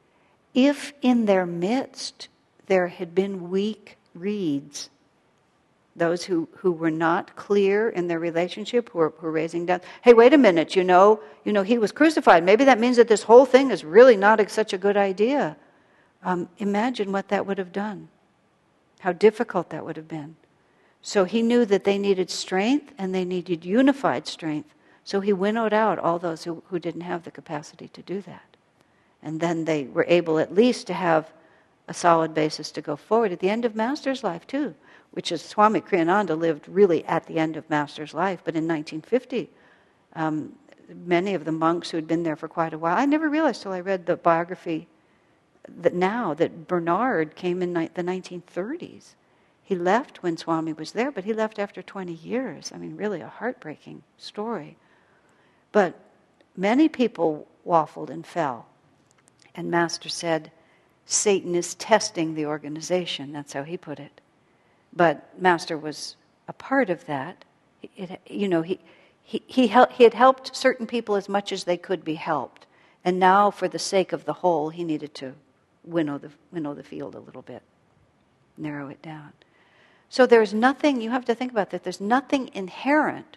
If in their midst there had been weak reeds, those who, who were not clear in their relationship, who were, who were raising down, hey, wait a minute, you know, you know, he was crucified. Maybe that means that this whole thing is really not a, such a good idea. Um, imagine what that would have done. How difficult that would have been. So he knew that they needed strength and they needed unified strength. So he winnowed out all those who, who didn't have the capacity to do that. And then they were able at least to have a solid basis to go forward at the end of Master's life too, which is Swami Kriyananda lived really at the end of Master's life, but in nineteen fifty, um, many of the monks who had been there for quite a while, I never realized till I read the biography that now that Bernard came in ni- the nineteen thirties. He left when Swami was there, but he left after twenty years. I mean, really a heartbreaking story. But many people waffled and fell. And Master said, Satan is testing the organization. That's how he put it. But Master was a part of that. It, you know, he he he, hel- he had helped certain people as much as they could be helped. And now, for the sake of the whole, he needed to winnow the winnow the field a little bit, narrow it down. So there's nothing, you have to think about that, there's nothing inherent,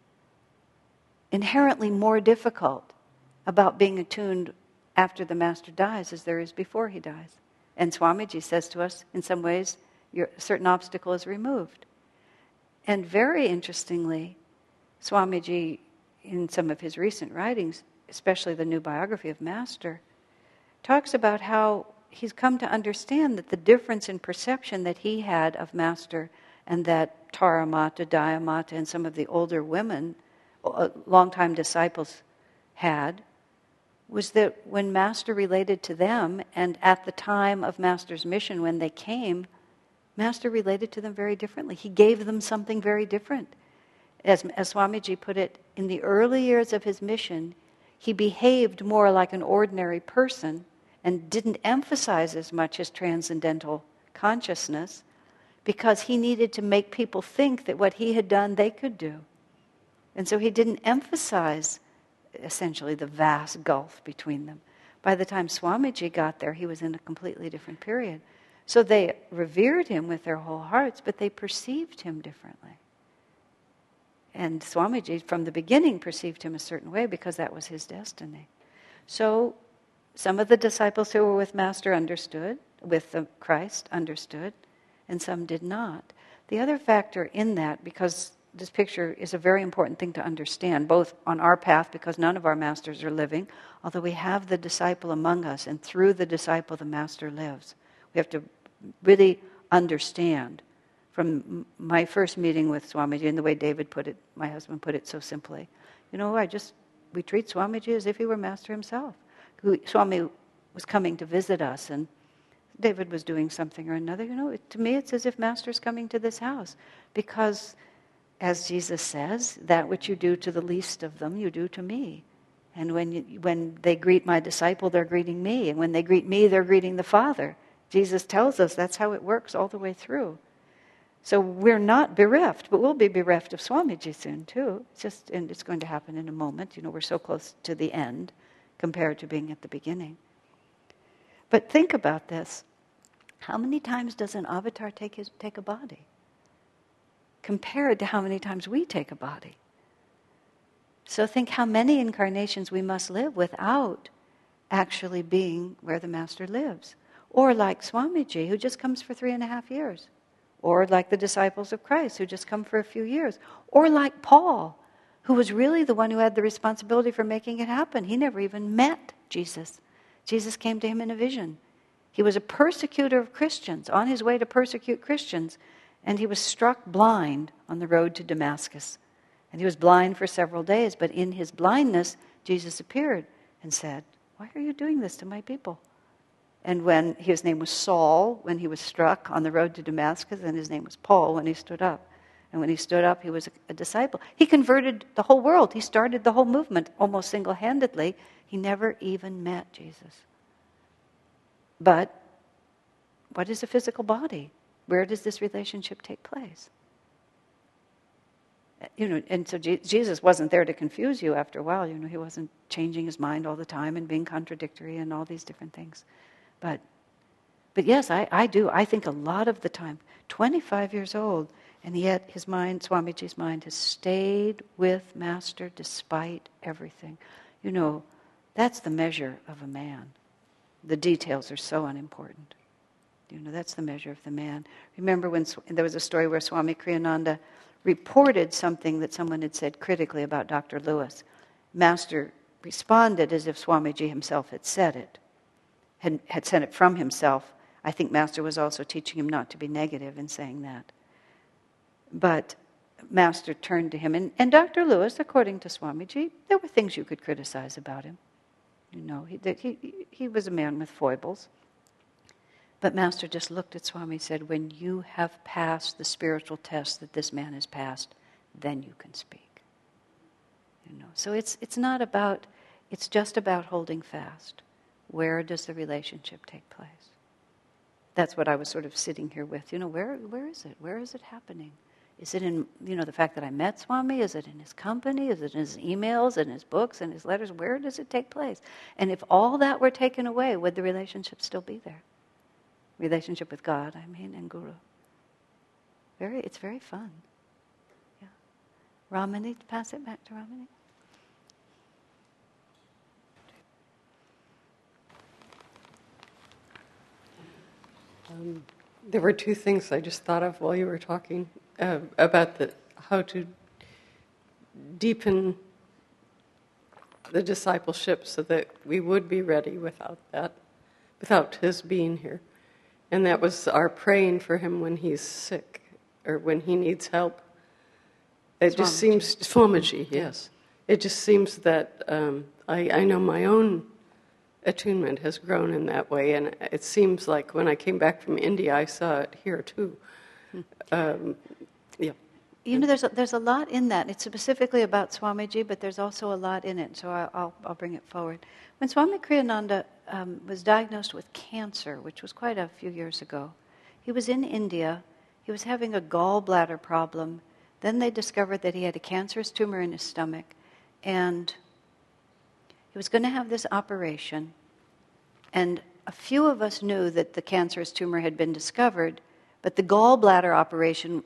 inherently more difficult about being attuned after the Master dies as there is before he dies. And Swamiji says to us, in some ways, your, a certain obstacle is removed. And very interestingly, Swamiji, in some of his recent writings, especially the new biography of Master, talks about how he's come to understand that the difference in perception that he had of Master and that Tara Mata, Daya Mata, and some of the older women, uh, longtime disciples had, was that when Master related to them, and at the time of Master's mission when they came, Master related to them very differently. He gave them something very different. As, as Swamiji put it, in the early years of his mission, he behaved more like an ordinary person and didn't emphasize as much his transcendental consciousness because he needed to make people think that what he had done they could do. And so he didn't emphasize essentially the vast gulf between them. By the time Swamiji got there, he was in a completely different period. So they revered him with their whole hearts, but they perceived him differently. And Swamiji, from the beginning, perceived him a certain way because that was his destiny. So some of the disciples who were with Master understood, with the Christ understood, and some did not. The other factor in that, because this picture is a very important thing to understand, both on our path, because none of our masters are living, although we have the disciple among us, and through the disciple the Master lives. We have to really understand. From my first meeting with Swamiji, and the way David put it, my husband put it so simply, you know, I just, we treat Swamiji as if he were Master himself. Swami was coming to visit us, and David was doing something or another. You know, it, to me it's as if Master's coming to this house, because as Jesus says, that which you do to the least of them, you do to me. And when you, when they greet my disciple, they're greeting me. And when they greet me, they're greeting the Father. Jesus tells us that's how it works all the way through. So we're not bereft, but we'll be bereft of Swamiji soon too. It's just, and it's going to happen in a moment. You know, we're so close to the end compared to being at the beginning. But think about this. How many times does an avatar take his, take a body? Compared to how many times we take a body. So think how many incarnations we must live without actually being where the Master lives. Or like Swamiji, who just comes for three and a half years. Or like the disciples of Christ, who just come for a few years. Or like Paul, who was really the one who had the responsibility for making it happen. He never even met Jesus. Jesus came to him in a vision. He was a persecutor of Christians, on his way to persecute Christians, and he was struck blind on the road to Damascus. And he was blind for several days, but in his blindness, Jesus appeared and said, "Why are you doing this to my people?" And when his name was Saul, when he was struck on the road to Damascus, and his name was Paul when he stood up. And when he stood up, he was a, a disciple. He converted the whole world. He started the whole movement almost single-handedly. He never even met Jesus. But what is a physical body? Where does this relationship take place? You know, and so Je- Jesus wasn't there to confuse you after a while. You know, he wasn't changing his mind all the time and being contradictory and all these different things. But, but yes, I, I do. I think a lot of the time, twenty-five years old, and yet his mind, Swamiji's mind, has stayed with Master despite everything. You know, that's the measure of a man. The details are so unimportant. You know, that's the measure of the man. Remember when there was a story where Swami Kriyananda reported something that someone had said critically about Doctor Lewis. Master responded as if Swamiji himself had said it, had, had said it from himself. I think Master was also teaching him not to be negative in saying that. But Master turned to him, and, and Doctor Lewis, according to Swamiji, there were things you could criticize about him. You know, he, he, he was a man with foibles. But Master just looked at Swami and said, when you have passed the spiritual test that this man has passed, then you can speak. You know, so it's it's not about, it's just about holding fast. Where does the relationship take place? That's what I was sort of sitting here with. You know, where where is it? Where is it happening? Is it in, you know, the fact that I met Swami? Is it in his company? Is it in his emails and his books and his letters? Where does it take place? And if all that were taken away, would the relationship still be there? Relationship with God, I mean, and Guru. Very, it's very fun. Yeah. Ramani, pass it back to Ramani. Um, there were two things I just thought of while you were talking uh, about the how to deepen the discipleship so that we would be ready without that, without his being here. And that was our praying for him when he's sick or when he needs help. It Swamiji. just seems, Swamiji, yes. It just seems that um, I, I know my own attunement has grown in that way. And it seems like when I came back from India, I saw it here too. Um, yeah. You know, there's a, there's a lot in that. It's specifically about Swamiji, but there's also a lot in it, so I, I'll, I'll bring it forward. When Swami Kriyananda um, was diagnosed with cancer, which was quite a few years ago, he was in India. He was having a gallbladder problem. Then they discovered that he had a cancerous tumor in his stomach, and he was going to have this operation. And a few of us knew that the cancerous tumor had been discovered, but the gallbladder operation,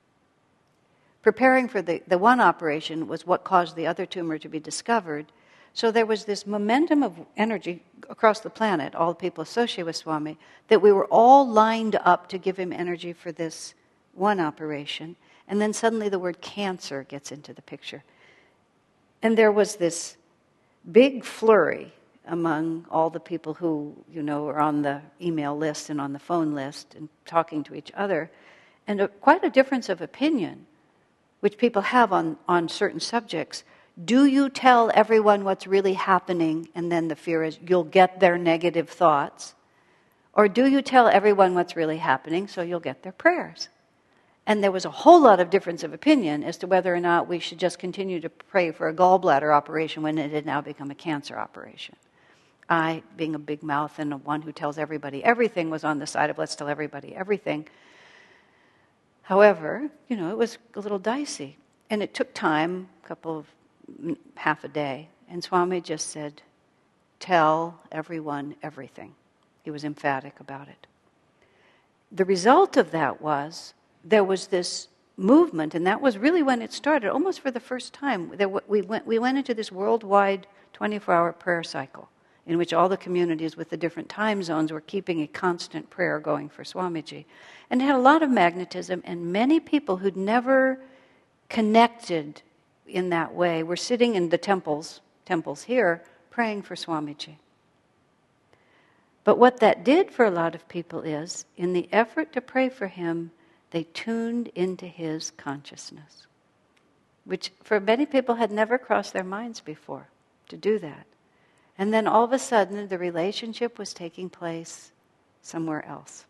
preparing for the, the one operation was what caused the other tumor to be discovered. So there was this momentum of energy across the planet, all the people associated with Swami, that we were all lined up to give him energy for this one operation. And then suddenly the word cancer gets into the picture. And there was this big flurry among all the people who, you know, are on the email list and on the phone list and talking to each other, and a, quite a difference of opinion, which people have on, on certain subjects. Do you tell everyone what's really happening, and then the fear is you'll get their negative thoughts? Or do you tell everyone what's really happening so you'll get their prayers? And there was a whole lot of difference of opinion as to whether or not we should just continue to pray for a gallbladder operation when it had now become a cancer operation. I, being a big mouth and one who tells everybody everything, was on the side of let's tell everybody everything. However, you know, it was a little dicey. And it took time, a couple of, half a day. And Swami just said, tell everyone everything. He was emphatic about it. The result of that was, there was this movement, and that was really when it started, almost for the first time. There, we, went, we went into this worldwide twenty-four hour prayer cycle, in which all the communities with the different time zones were keeping a constant prayer going for Swamiji. And it had a lot of magnetism, and many people who'd never connected in that way were sitting in the temples, temples here, praying for Swamiji. But what that did for a lot of people is, in the effort to pray for him, they tuned into his consciousness, which for many people had never crossed their minds before, to do that. And then all of a sudden, the relationship was taking place somewhere else.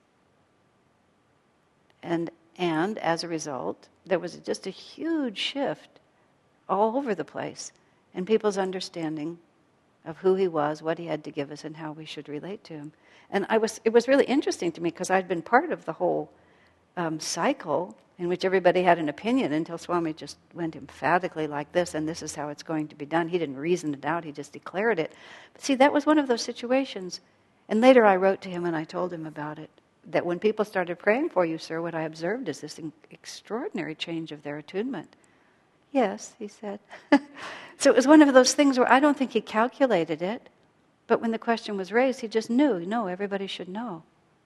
And, and as a result, there was just a huge shift all over the place in people's understanding of who he was, what he had to give us, and how we should relate to him. And I was, it was really interesting to me, because I'd been part of the whole um, cycle in which everybody had an opinion until Swami just went emphatically like this, and this is how it's going to be done. He didn't reason it out, he just declared it. But see, that was one of those situations. And later I wrote to him and I told him about it, that when people started praying for you, sir, what I observed is this extraordinary change of their attunement. Yes, he said. So it was one of those things where I don't think he calculated it, but when the question was raised, he just knew, no, everybody should know.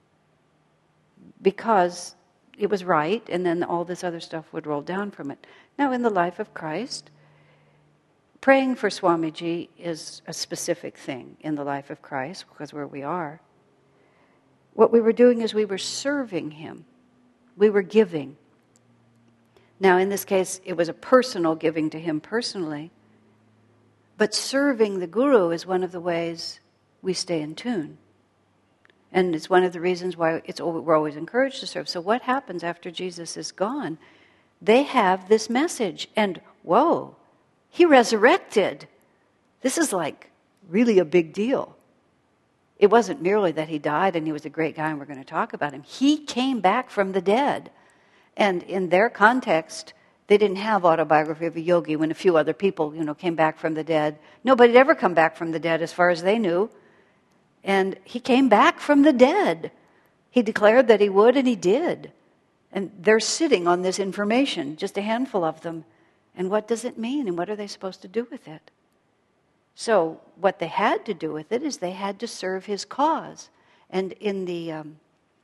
Because it was right, and then all this other stuff would roll down from it. Now, in the life of Christ, praying for Swamiji is a specific thing in the life of Christ, because where we are. What we were doing is we were serving him. We were giving. Now, in this case, it was a personal giving to him personally, but serving the Guru is one of the ways we stay in tune. And it's one of the reasons why it's, we're always encouraged to serve. So what happens after Jesus is gone? They have this message, and whoa, he resurrected. This is like really a big deal. It wasn't merely that he died and he was a great guy and we're going to talk about him. He came back from the dead. And in their context, they didn't have Autobiography of a Yogi when a few other people, you know, came back from the dead. Nobody had ever come back from the dead as far as they knew. And he came back from the dead. He declared that he would, and he did. And they're sitting on this information, just a handful of them. And what does it mean, and what are they supposed to do with it? So what they had to do with it is they had to serve his cause. And in the um,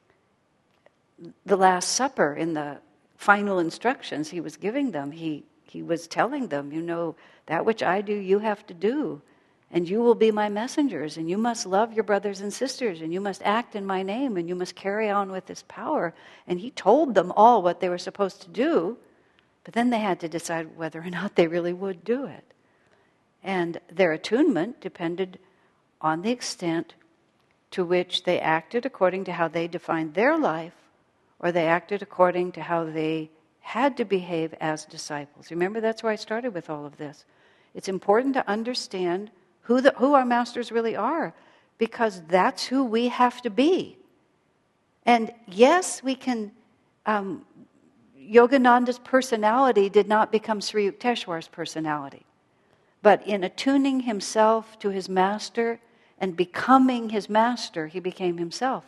the Last Supper, in the final instructions he was giving them, he, he was telling them, you know, that which I do, you have to do. And you will be my messengers, and you must love your brothers and sisters, and you must act in my name, and you must carry on with this power. And he told them all what they were supposed to do, but then they had to decide whether or not they really would do it. And their attunement depended on the extent to which they acted according to how they defined their life, or they acted according to how they had to behave as disciples. Remember, that's where I started with all of this. It's important to understand who the, who our masters really are, because that's who we have to be. And yes, we can... Um, Yogananda's personality did not become Sri Yukteswar's personality. But in attuning himself to his master and becoming his master, he became himself.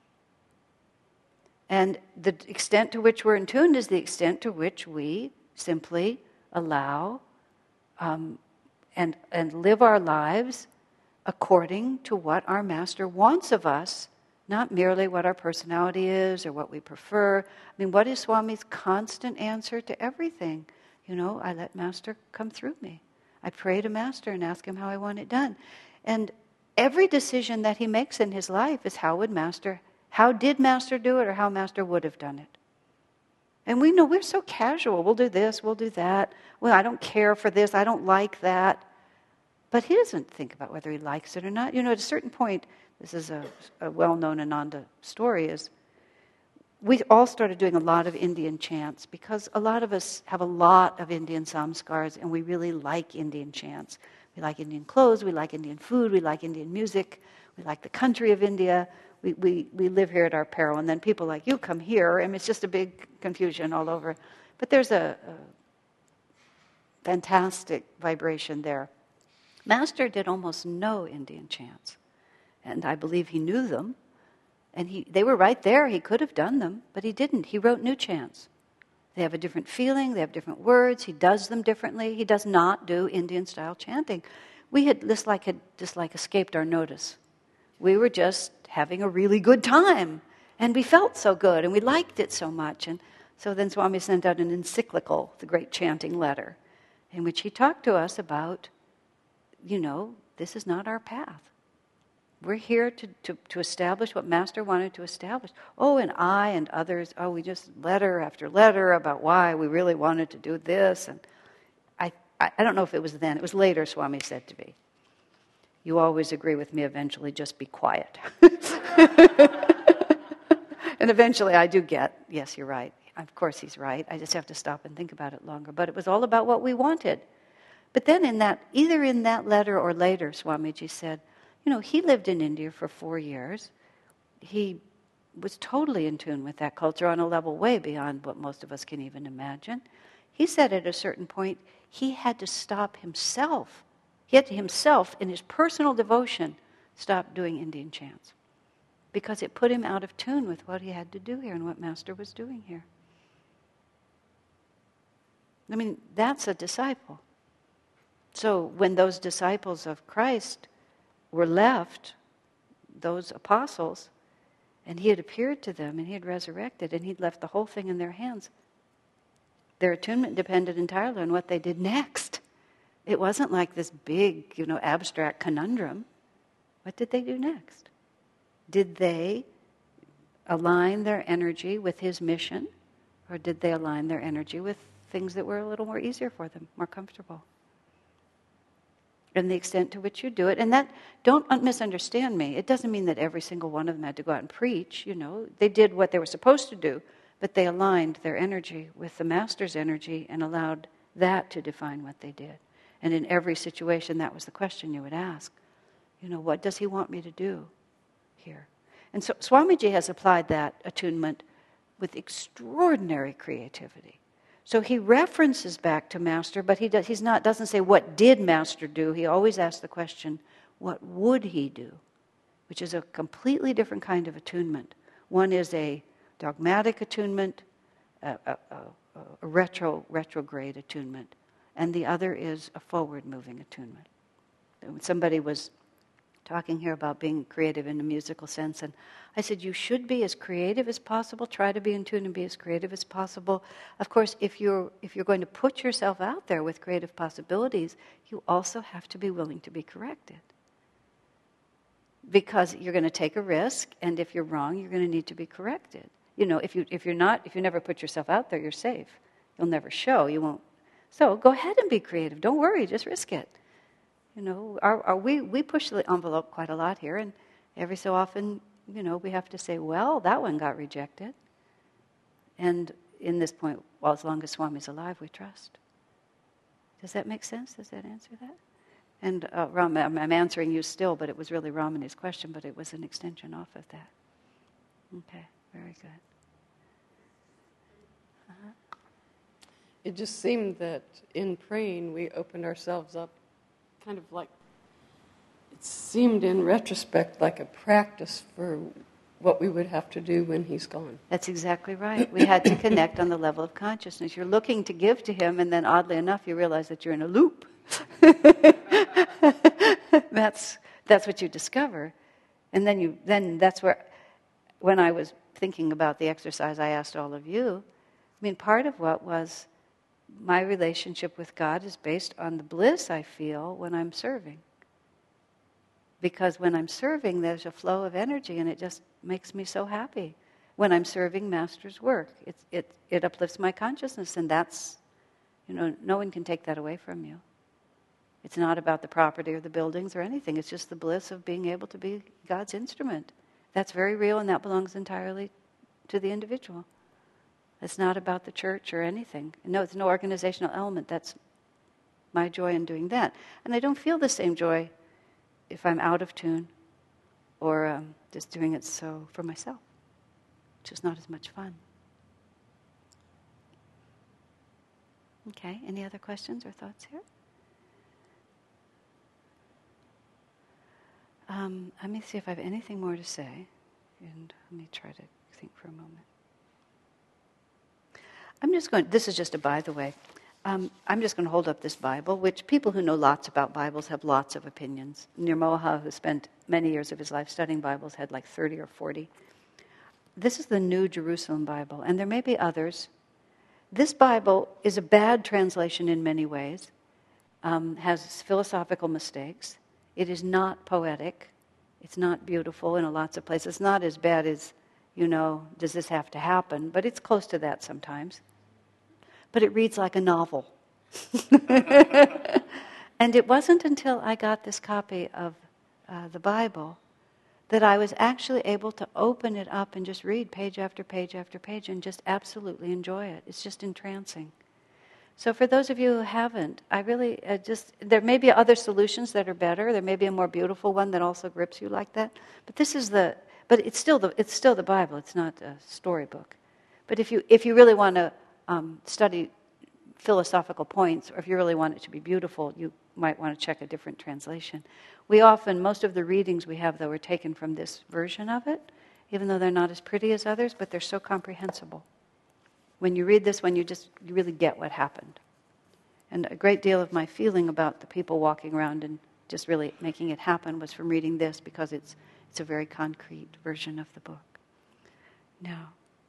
And the extent to which we're in tune is the extent to which we simply allow um, and, and live our lives according to what our master wants of us, not merely what our personality is or what we prefer. I mean, what is Swami's constant answer to everything? You know, I let Master come through me. I pray to Master and ask him how I want it done. And every decision that he makes in his life is how would Master, how did Master do it, or how Master would have done it. And we know we're so casual. We'll do this, we'll do that. Well, I don't care for this, I don't like that. But he doesn't think about whether he likes it or not. You know, at a certain point, this is a, a well-known Ananda story, is we all started doing a lot of Indian chants because a lot of us have a lot of Indian samskars and we really like Indian chants. We like Indian clothes, we like Indian food, we like Indian music, we like the country of India, we, we, we live here at our peril, and then people like you come here, and it's just a big confusion all over. But there's a, a fantastic vibration there. Master did almost no Indian chants, and I believe he knew them, and he they were right there. He could have done them, but he didn't. He wrote new chants. They have a different feeling, they have different words, he does them differently. He does not do Indian-style chanting. We had just like, had just like escaped our notice. We were just having a really good time, and we felt so good, and we liked it so much. And so then Swami sent out an encyclical, the Great Chanting Letter, in which he talked to us about, you know, this is not our path. We're here to, to, to establish what Master wanted to establish. Oh, and I and others, oh, we just letter after letter about why we really wanted to do this. And I, I, I don't know if it was then. It was later, Swami said to me, you always agree with me eventually, just be quiet. And eventually I do get, yes, you're right. Of course he's right. I just have to stop and think about it longer. But it was all about what we wanted. But then in that, either in that letter or later, Swamiji said, you know, he lived in India for four years. He was totally in tune with that culture on a level way beyond what most of us can even imagine. He said at a certain point, he had to stop himself. He had to himself, in his personal devotion, stop doing Indian chants. Because it put him out of tune with what he had to do here and what Master was doing here. I mean, that's a disciple. So when those disciples of Christ were left, those apostles, and he had appeared to them and he had resurrected and he'd left the whole thing in their hands, their attunement depended entirely on what they did next. It wasn't like this big, you know, abstract conundrum. What did they do next? Did they align their energy with his mission, or did they align their energy with things that were a little more easier for them, more comfortable? And the extent to which you do it. And that, don't misunderstand me. It doesn't mean that every single one of them had to go out and preach. You know, they did what they were supposed to do, but they aligned their energy with the Master's energy and allowed that to define what they did. And in every situation, that was the question you would ask. You know, what does he want me to do here? And so Swamiji has applied that attunement with extraordinary creativity. So he references back to Master, but he does, he's not doesn't say, what did Master do? He always asks the question, what would he do? Which is a completely different kind of attunement. One is a dogmatic attunement, a, a, a, a retro retrograde attunement, and the other is a forward-moving attunement. Somebody was talking here about being creative in a musical sense, and I said, you should be as creative as possible. Try to be in tune and be as creative as possible. Of course, if you're if you're going to put yourself out there with creative possibilities, you also have to be willing to be corrected. Because you're going to take a risk, and if you're wrong, you're going to need to be corrected. You know, if you if you're not, if you never put yourself out there, you're safe. You'll never show. You won't. So go ahead and be creative. Don't worry. Just risk it. You know, our, our, we we push the envelope quite a lot here, and every so often, you know, we have to say, well, that one got rejected. And in this point, well, as long as Swami's alive, we trust. Does that make sense? Does that answer that? And uh, Ram, I'm, I'm answering you still, but it was really Ramani's question, but it was an extension off of that. Okay, very good. Uh-huh. It just seemed that in praying, we opened ourselves up kind of like, it seemed in retrospect like a practice for what we would have to do when he's gone. That's exactly right. We had to connect on the level of consciousness. You're looking to give to him, and then oddly enough, you realize that you're in a loop. that's that's what you discover. And then you then that's where, when I was thinking about the exercise I asked all of you, I mean, part of what was my relationship with God is based on the bliss I feel when I'm serving. Because when I'm serving, there's a flow of energy, and it just makes me so happy. When I'm serving Master's work, it, it, it uplifts my consciousness, and that's, you know, no one can take that away from you. It's not about the property or the buildings or anything. It's just the bliss of being able to be God's instrument. That's very real, and that belongs entirely to the individual. It's not about the church or anything. No, it's no organizational element. That's my joy in doing that. And I don't feel the same joy if I'm out of tune or um, just doing it so for myself, which is not as much fun. Okay, any other questions or thoughts here? Um, let me see if I have anything more to say, and let me try to think for a moment. I'm just going, this is just a by the way, um, I'm just going to hold up this Bible, which people who know lots about Bibles have lots of opinions. Nirmoha, who spent many years of his life studying Bibles, had like thirty or forty. This is the New Jerusalem Bible, and there may be others. This Bible is a bad translation in many ways, um, has philosophical mistakes. It is not poetic. It's not beautiful in lots of places. It's not as bad as, you know, does this have to happen? But it's close to that sometimes. But it reads like a novel. And it wasn't until I got this copy of uh, the Bible that I was actually able to open it up and just read page after page after page and just absolutely enjoy it. It's just entrancing. So for those of you who haven't, I really uh, just, there may be other solutions that are better. There may be a more beautiful one that also grips you like that. But this is the, but it's still the, it's still the Bible. It's not a storybook. But if you, if you really want to um, study philosophical points, or if you really want it to be beautiful, you might want to check a different translation. We often, most of the readings we have, though, are taken from this version of it, even though they're not as pretty as others, but they're so comprehensible. When you read this one, you just you really get what happened. And a great deal of my feeling about the people walking around and just really making it happen was from reading this, because it's it's a very concrete version of the book. Now,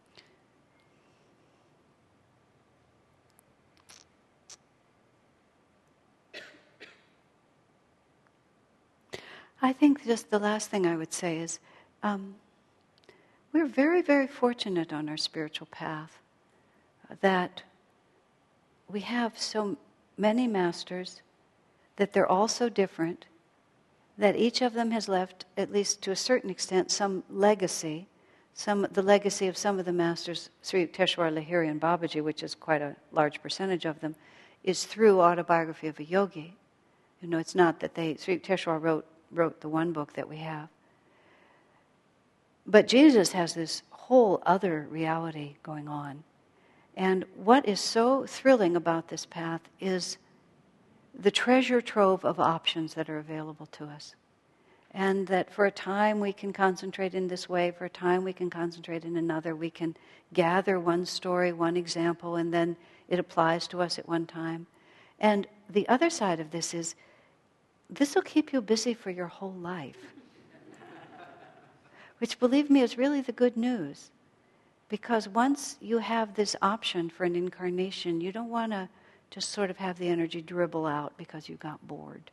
I think just the last thing I would say is um, we're very, very fortunate on our spiritual path that we have so many masters, that they're all so different, that each of them has left, at least to a certain extent, some legacy, some the legacy of some of the masters, Sri Yukteswar, Lahiri, and Babaji, which is quite a large percentage of them, is through Autobiography of a Yogi. You know, it's not that they, Sri Yukteswar wrote, wrote the one book that we have. But Jesus has this whole other reality going on. And what is so thrilling about this path is the treasure trove of options that are available to us. And that for a time we can concentrate in this way, for a time we can concentrate in another. We can gather one story, one example, and then it applies to us at one time. And the other side of this is, this will keep you busy for your whole life. Which, believe me, is really the good news. Because once you have this option for an incarnation, you don't want to just sort of have the energy dribble out because you got bored.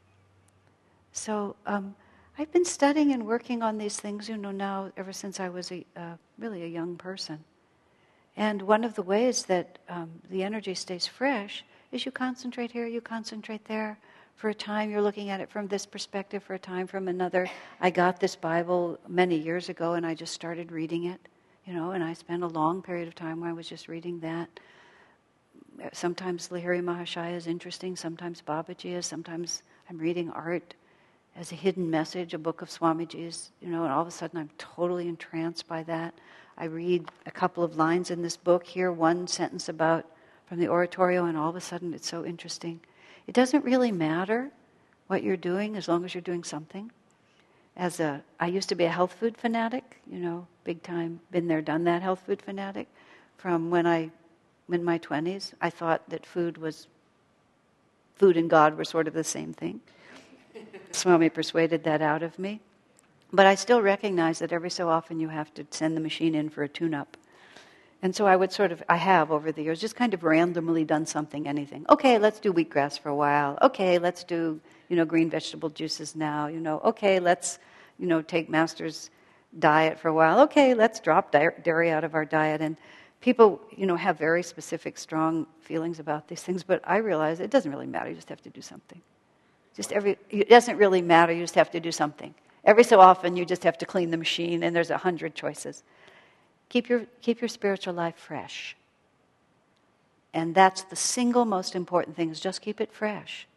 So um, I've been studying and working on these things, you know, now ever since I was a, uh, really a young person. And one of the ways that um, the energy stays fresh is you concentrate here, you concentrate there. For a time you're looking at it from this perspective, for a time from another. I got this Bible many years ago and I just started reading it. You know, and I spent a long period of time where I was just reading that. Sometimes Lahiri Mahashaya is interesting, sometimes Babaji is, sometimes I'm reading art as a hidden message, a book of Swamiji's, you know, and all of a sudden I'm totally entranced by that. I read a couple of lines in this book here, one sentence about from the oratorio, and all of a sudden it's so interesting. It doesn't really matter what you're doing as long as you're doing something. As a, I used to be a health food fanatic, you know, big time, been there, done that, health food fanatic. From when I, in my twenties, I thought that food was, food and God were sort of the same thing. Swami persuaded that out of me. But I still recognize that every so often you have to send the machine in for a tune-up. And so I would sort of, I have over the years, just kind of randomly done something, anything. Okay, let's do wheatgrass for a while. Okay, let's do, you know, green vegetable juices now. You know, okay, let's, you know, take Master's diet for a while. Okay, let's drop dairy out of our diet. And people, you know, have very specific, strong feelings about these things. But I realize it doesn't really matter. You just have to do something. Just every, it doesn't really matter. You just have to do something. Every so often, you just have to clean the machine, and there's a hundred choices. Keep your keep your spiritual life fresh. And that's the single most important thing, is just keep it fresh.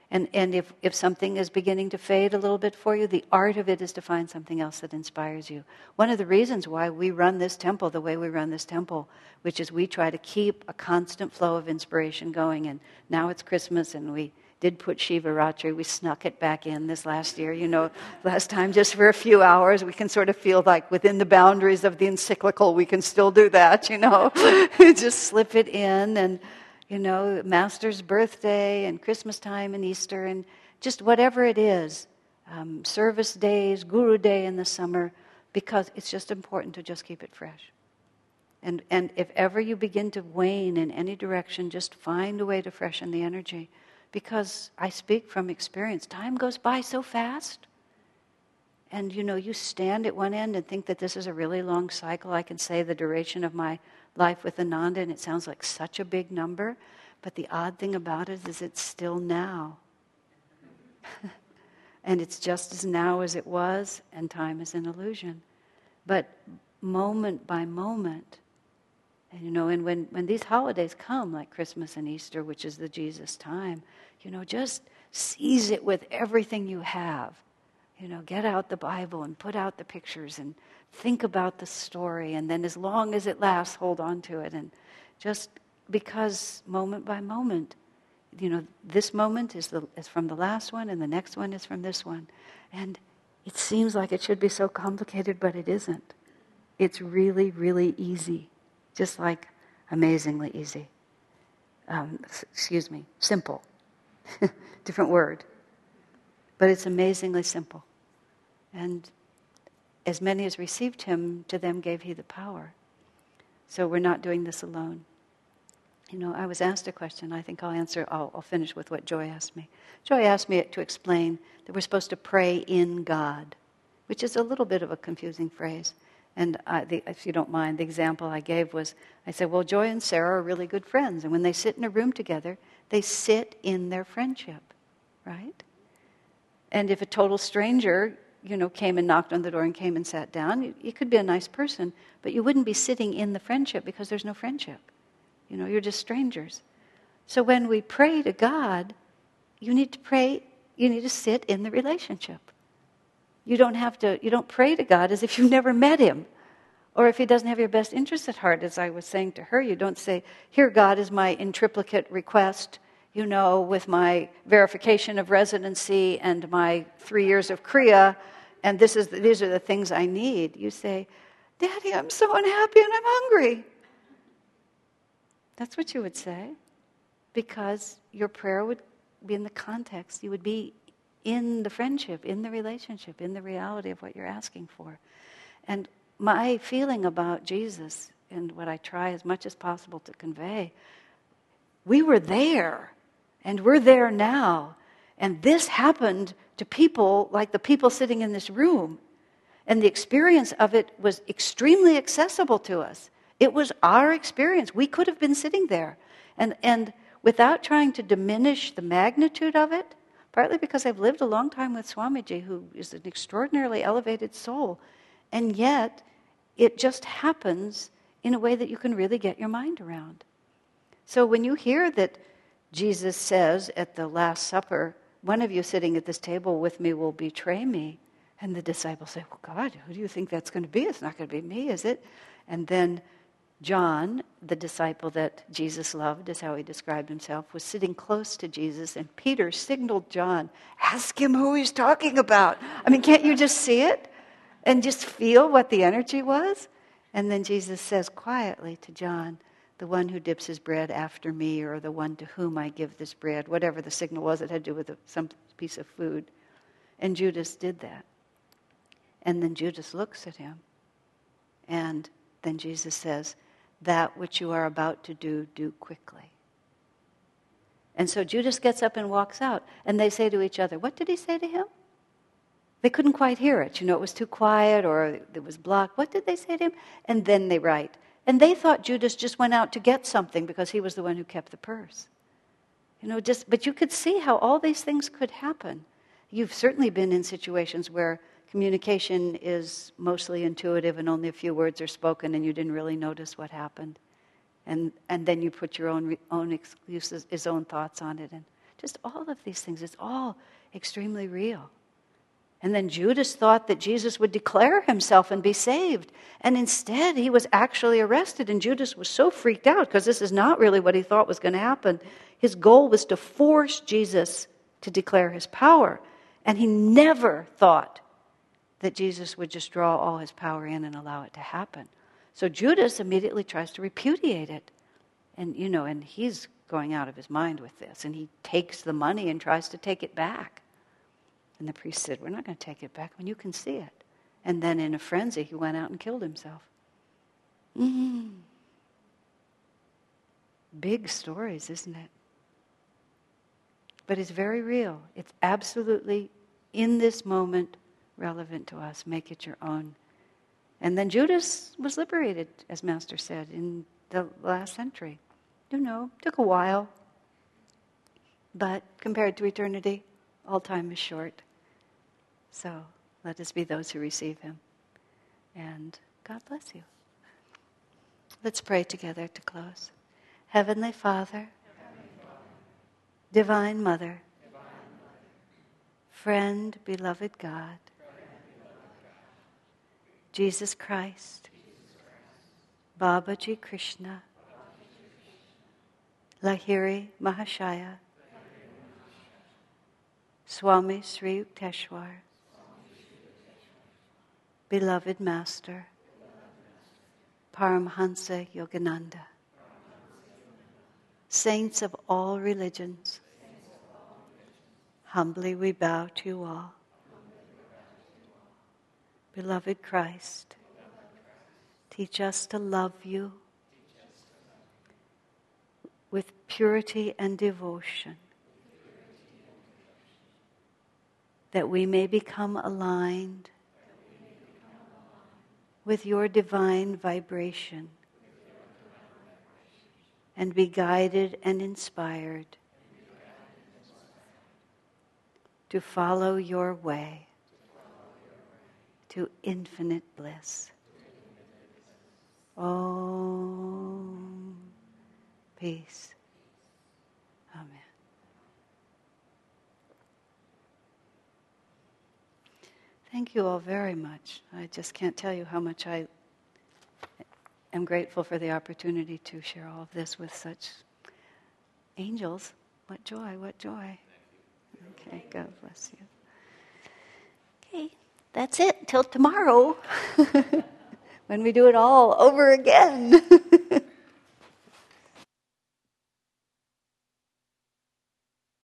And and if, if something is beginning to fade a little bit for you, the art of it is to find something else that inspires you. One of the reasons why we run this temple the way we run this temple, which is we try to keep a constant flow of inspiration going. And now it's Christmas, and we did put Shiva Ratri. We snuck it back in this last year. You know, last time just for a few hours. We can sort of feel like within the boundaries of the encyclical, we can still do that, you know. Just slip it in, and you know, Master's birthday and Christmas time and Easter and just whatever it is, um, service days, Guru Day in the summer, because it's just important to just keep it fresh. And and if ever you begin to wane in any direction, just find a way to freshen the energy. Because I speak from experience, time goes by so fast. And you know, you stand at one end and think that this is a really long cycle. I can say the duration of my life with Ananda, and it sounds like such a big number. But the odd thing about it is it's still now. And it's just as now as it was, and time is an illusion. But moment by moment, and you know, and when, when these holidays come, like Christmas and Easter, which is the Jesus time, you know, just seize it with everything you have. You know, get out the Bible and put out the pictures and think about the story, and then as long as it lasts, hold on to it. And just because moment by moment, you know, this moment is the is from the last one, and the next one is from this one. And it seems like it should be so complicated, but it isn't. It's really, really easy. Just like amazingly easy. Um, excuse me, simple. Different word. But it's amazingly simple. And as many as received him, to them gave he the power. So we're not doing this alone. You know, I was asked a question. I think I'll answer, I'll, I'll finish with what Joy asked me. Joy asked me to explain that we're supposed to pray in God, which is a little bit of a confusing phrase. And I, the, if you don't mind, the example I gave was, I said, well, Joy and Sarah are really good friends. And when they sit in a room together, they sit in their friendship, right? And if a total stranger, you know, came and knocked on the door and came and sat down, you, you could be a nice person, but you wouldn't be sitting in the friendship because there's no friendship. You know, you're just strangers. So when we pray to God, you need to pray, you need to sit in the relationship. You don't have to, you don't pray to God as if you've never met him. Or if he doesn't have your best interest at heart, as I was saying to her, you don't say, here God is my in triplicate request, you know, with my verification of residency and my three years of Kriya, and this is the, these are the things I need. You say, Daddy, I'm so unhappy and I'm hungry. That's what you would say, because your prayer would be in the context. You would be in the friendship, in the relationship, in the reality of what you're asking for. And my feeling about Jesus, and what I try as much as possible to convey, we were there, and we're there now. And this happened to people like the people sitting in this room. And the experience of it was extremely accessible to us. It was our experience. We could have been sitting there. And, and without trying to diminish the magnitude of it, partly because I've lived a long time with Swamiji, who is an extraordinarily elevated soul, and yet it just happens in a way that you can really get your mind around. So when you hear that Jesus says at the Last Supper, one of you sitting at this table with me will betray me, and the disciples say, well, God, who do you think that's going to be? It's not going to be me, is it? And then John, the disciple that Jesus loved, is how he described himself, was sitting close to Jesus, and Peter signaled John, ask him who he's talking about. I mean, can't you just see it? And just feel what the energy was? And then Jesus says quietly to John, the one who dips his bread after me, or the one to whom I give this bread, whatever the signal was, it had to do with some piece of food. And Judas did that. And then Judas looks at him, and then Jesus says, that which you are about to do, do quickly. And so Judas gets up and walks out, and they say to each other, what did he say to him? They couldn't quite hear it. You know, it was too quiet, or it was blocked. What did they say to him? And then they write. And they thought Judas just went out to get something because he was the one who kept the purse. You know, just, but you could see how all these things could happen. You've certainly been in situations where communication is mostly intuitive and only a few words are spoken and you didn't really notice what happened. And and then you put your own own excuses, his own thoughts on it. And Just all of these things. It's all extremely real. And then Judas thought that Jesus would declare himself and be saved. And instead, he was actually arrested. And Judas was so freaked out because this is not really what he thought was going to happen. His goal was to force Jesus to declare his power. And he never thought that Jesus would just draw all his power in and allow it to happen. So Judas immediately tries to repudiate it. And, you know, and he's going out of his mind with this. And he takes the money and tries to take it back. And the priest said, we're not going to take it back when you can see it. And then in a frenzy, he went out and killed himself. Mm. Big stories, isn't it? But it's very real. It's absolutely, in this moment, relevant to us. Make it your own. And then Judas was liberated, as Master said, in the last century. You know, took a while. But compared to eternity, all time is short. So let us be those who receive him. And God bless you. Let's pray together to close. Heavenly Father, Divine Mother, friend, beloved God, Jesus Christ, Babaji Krishna, Lahiri Mahashaya, Swami Sri Yukteswar, beloved Master, Paramhansa Yogananda, saints of all religions, humbly we bow to you all. Beloved Christ, teach us to love you with purity and devotion, that we may become aligned with your divine vibration and be guided and inspired to follow your way to infinite bliss. Om. Peace. Amen. Thank you all very much. I just can't tell you how much I am grateful for the opportunity to share all of this with such angels. What joy, what joy. Okay, God bless you. Okay, that's it. Till tomorrow when we do it all over again.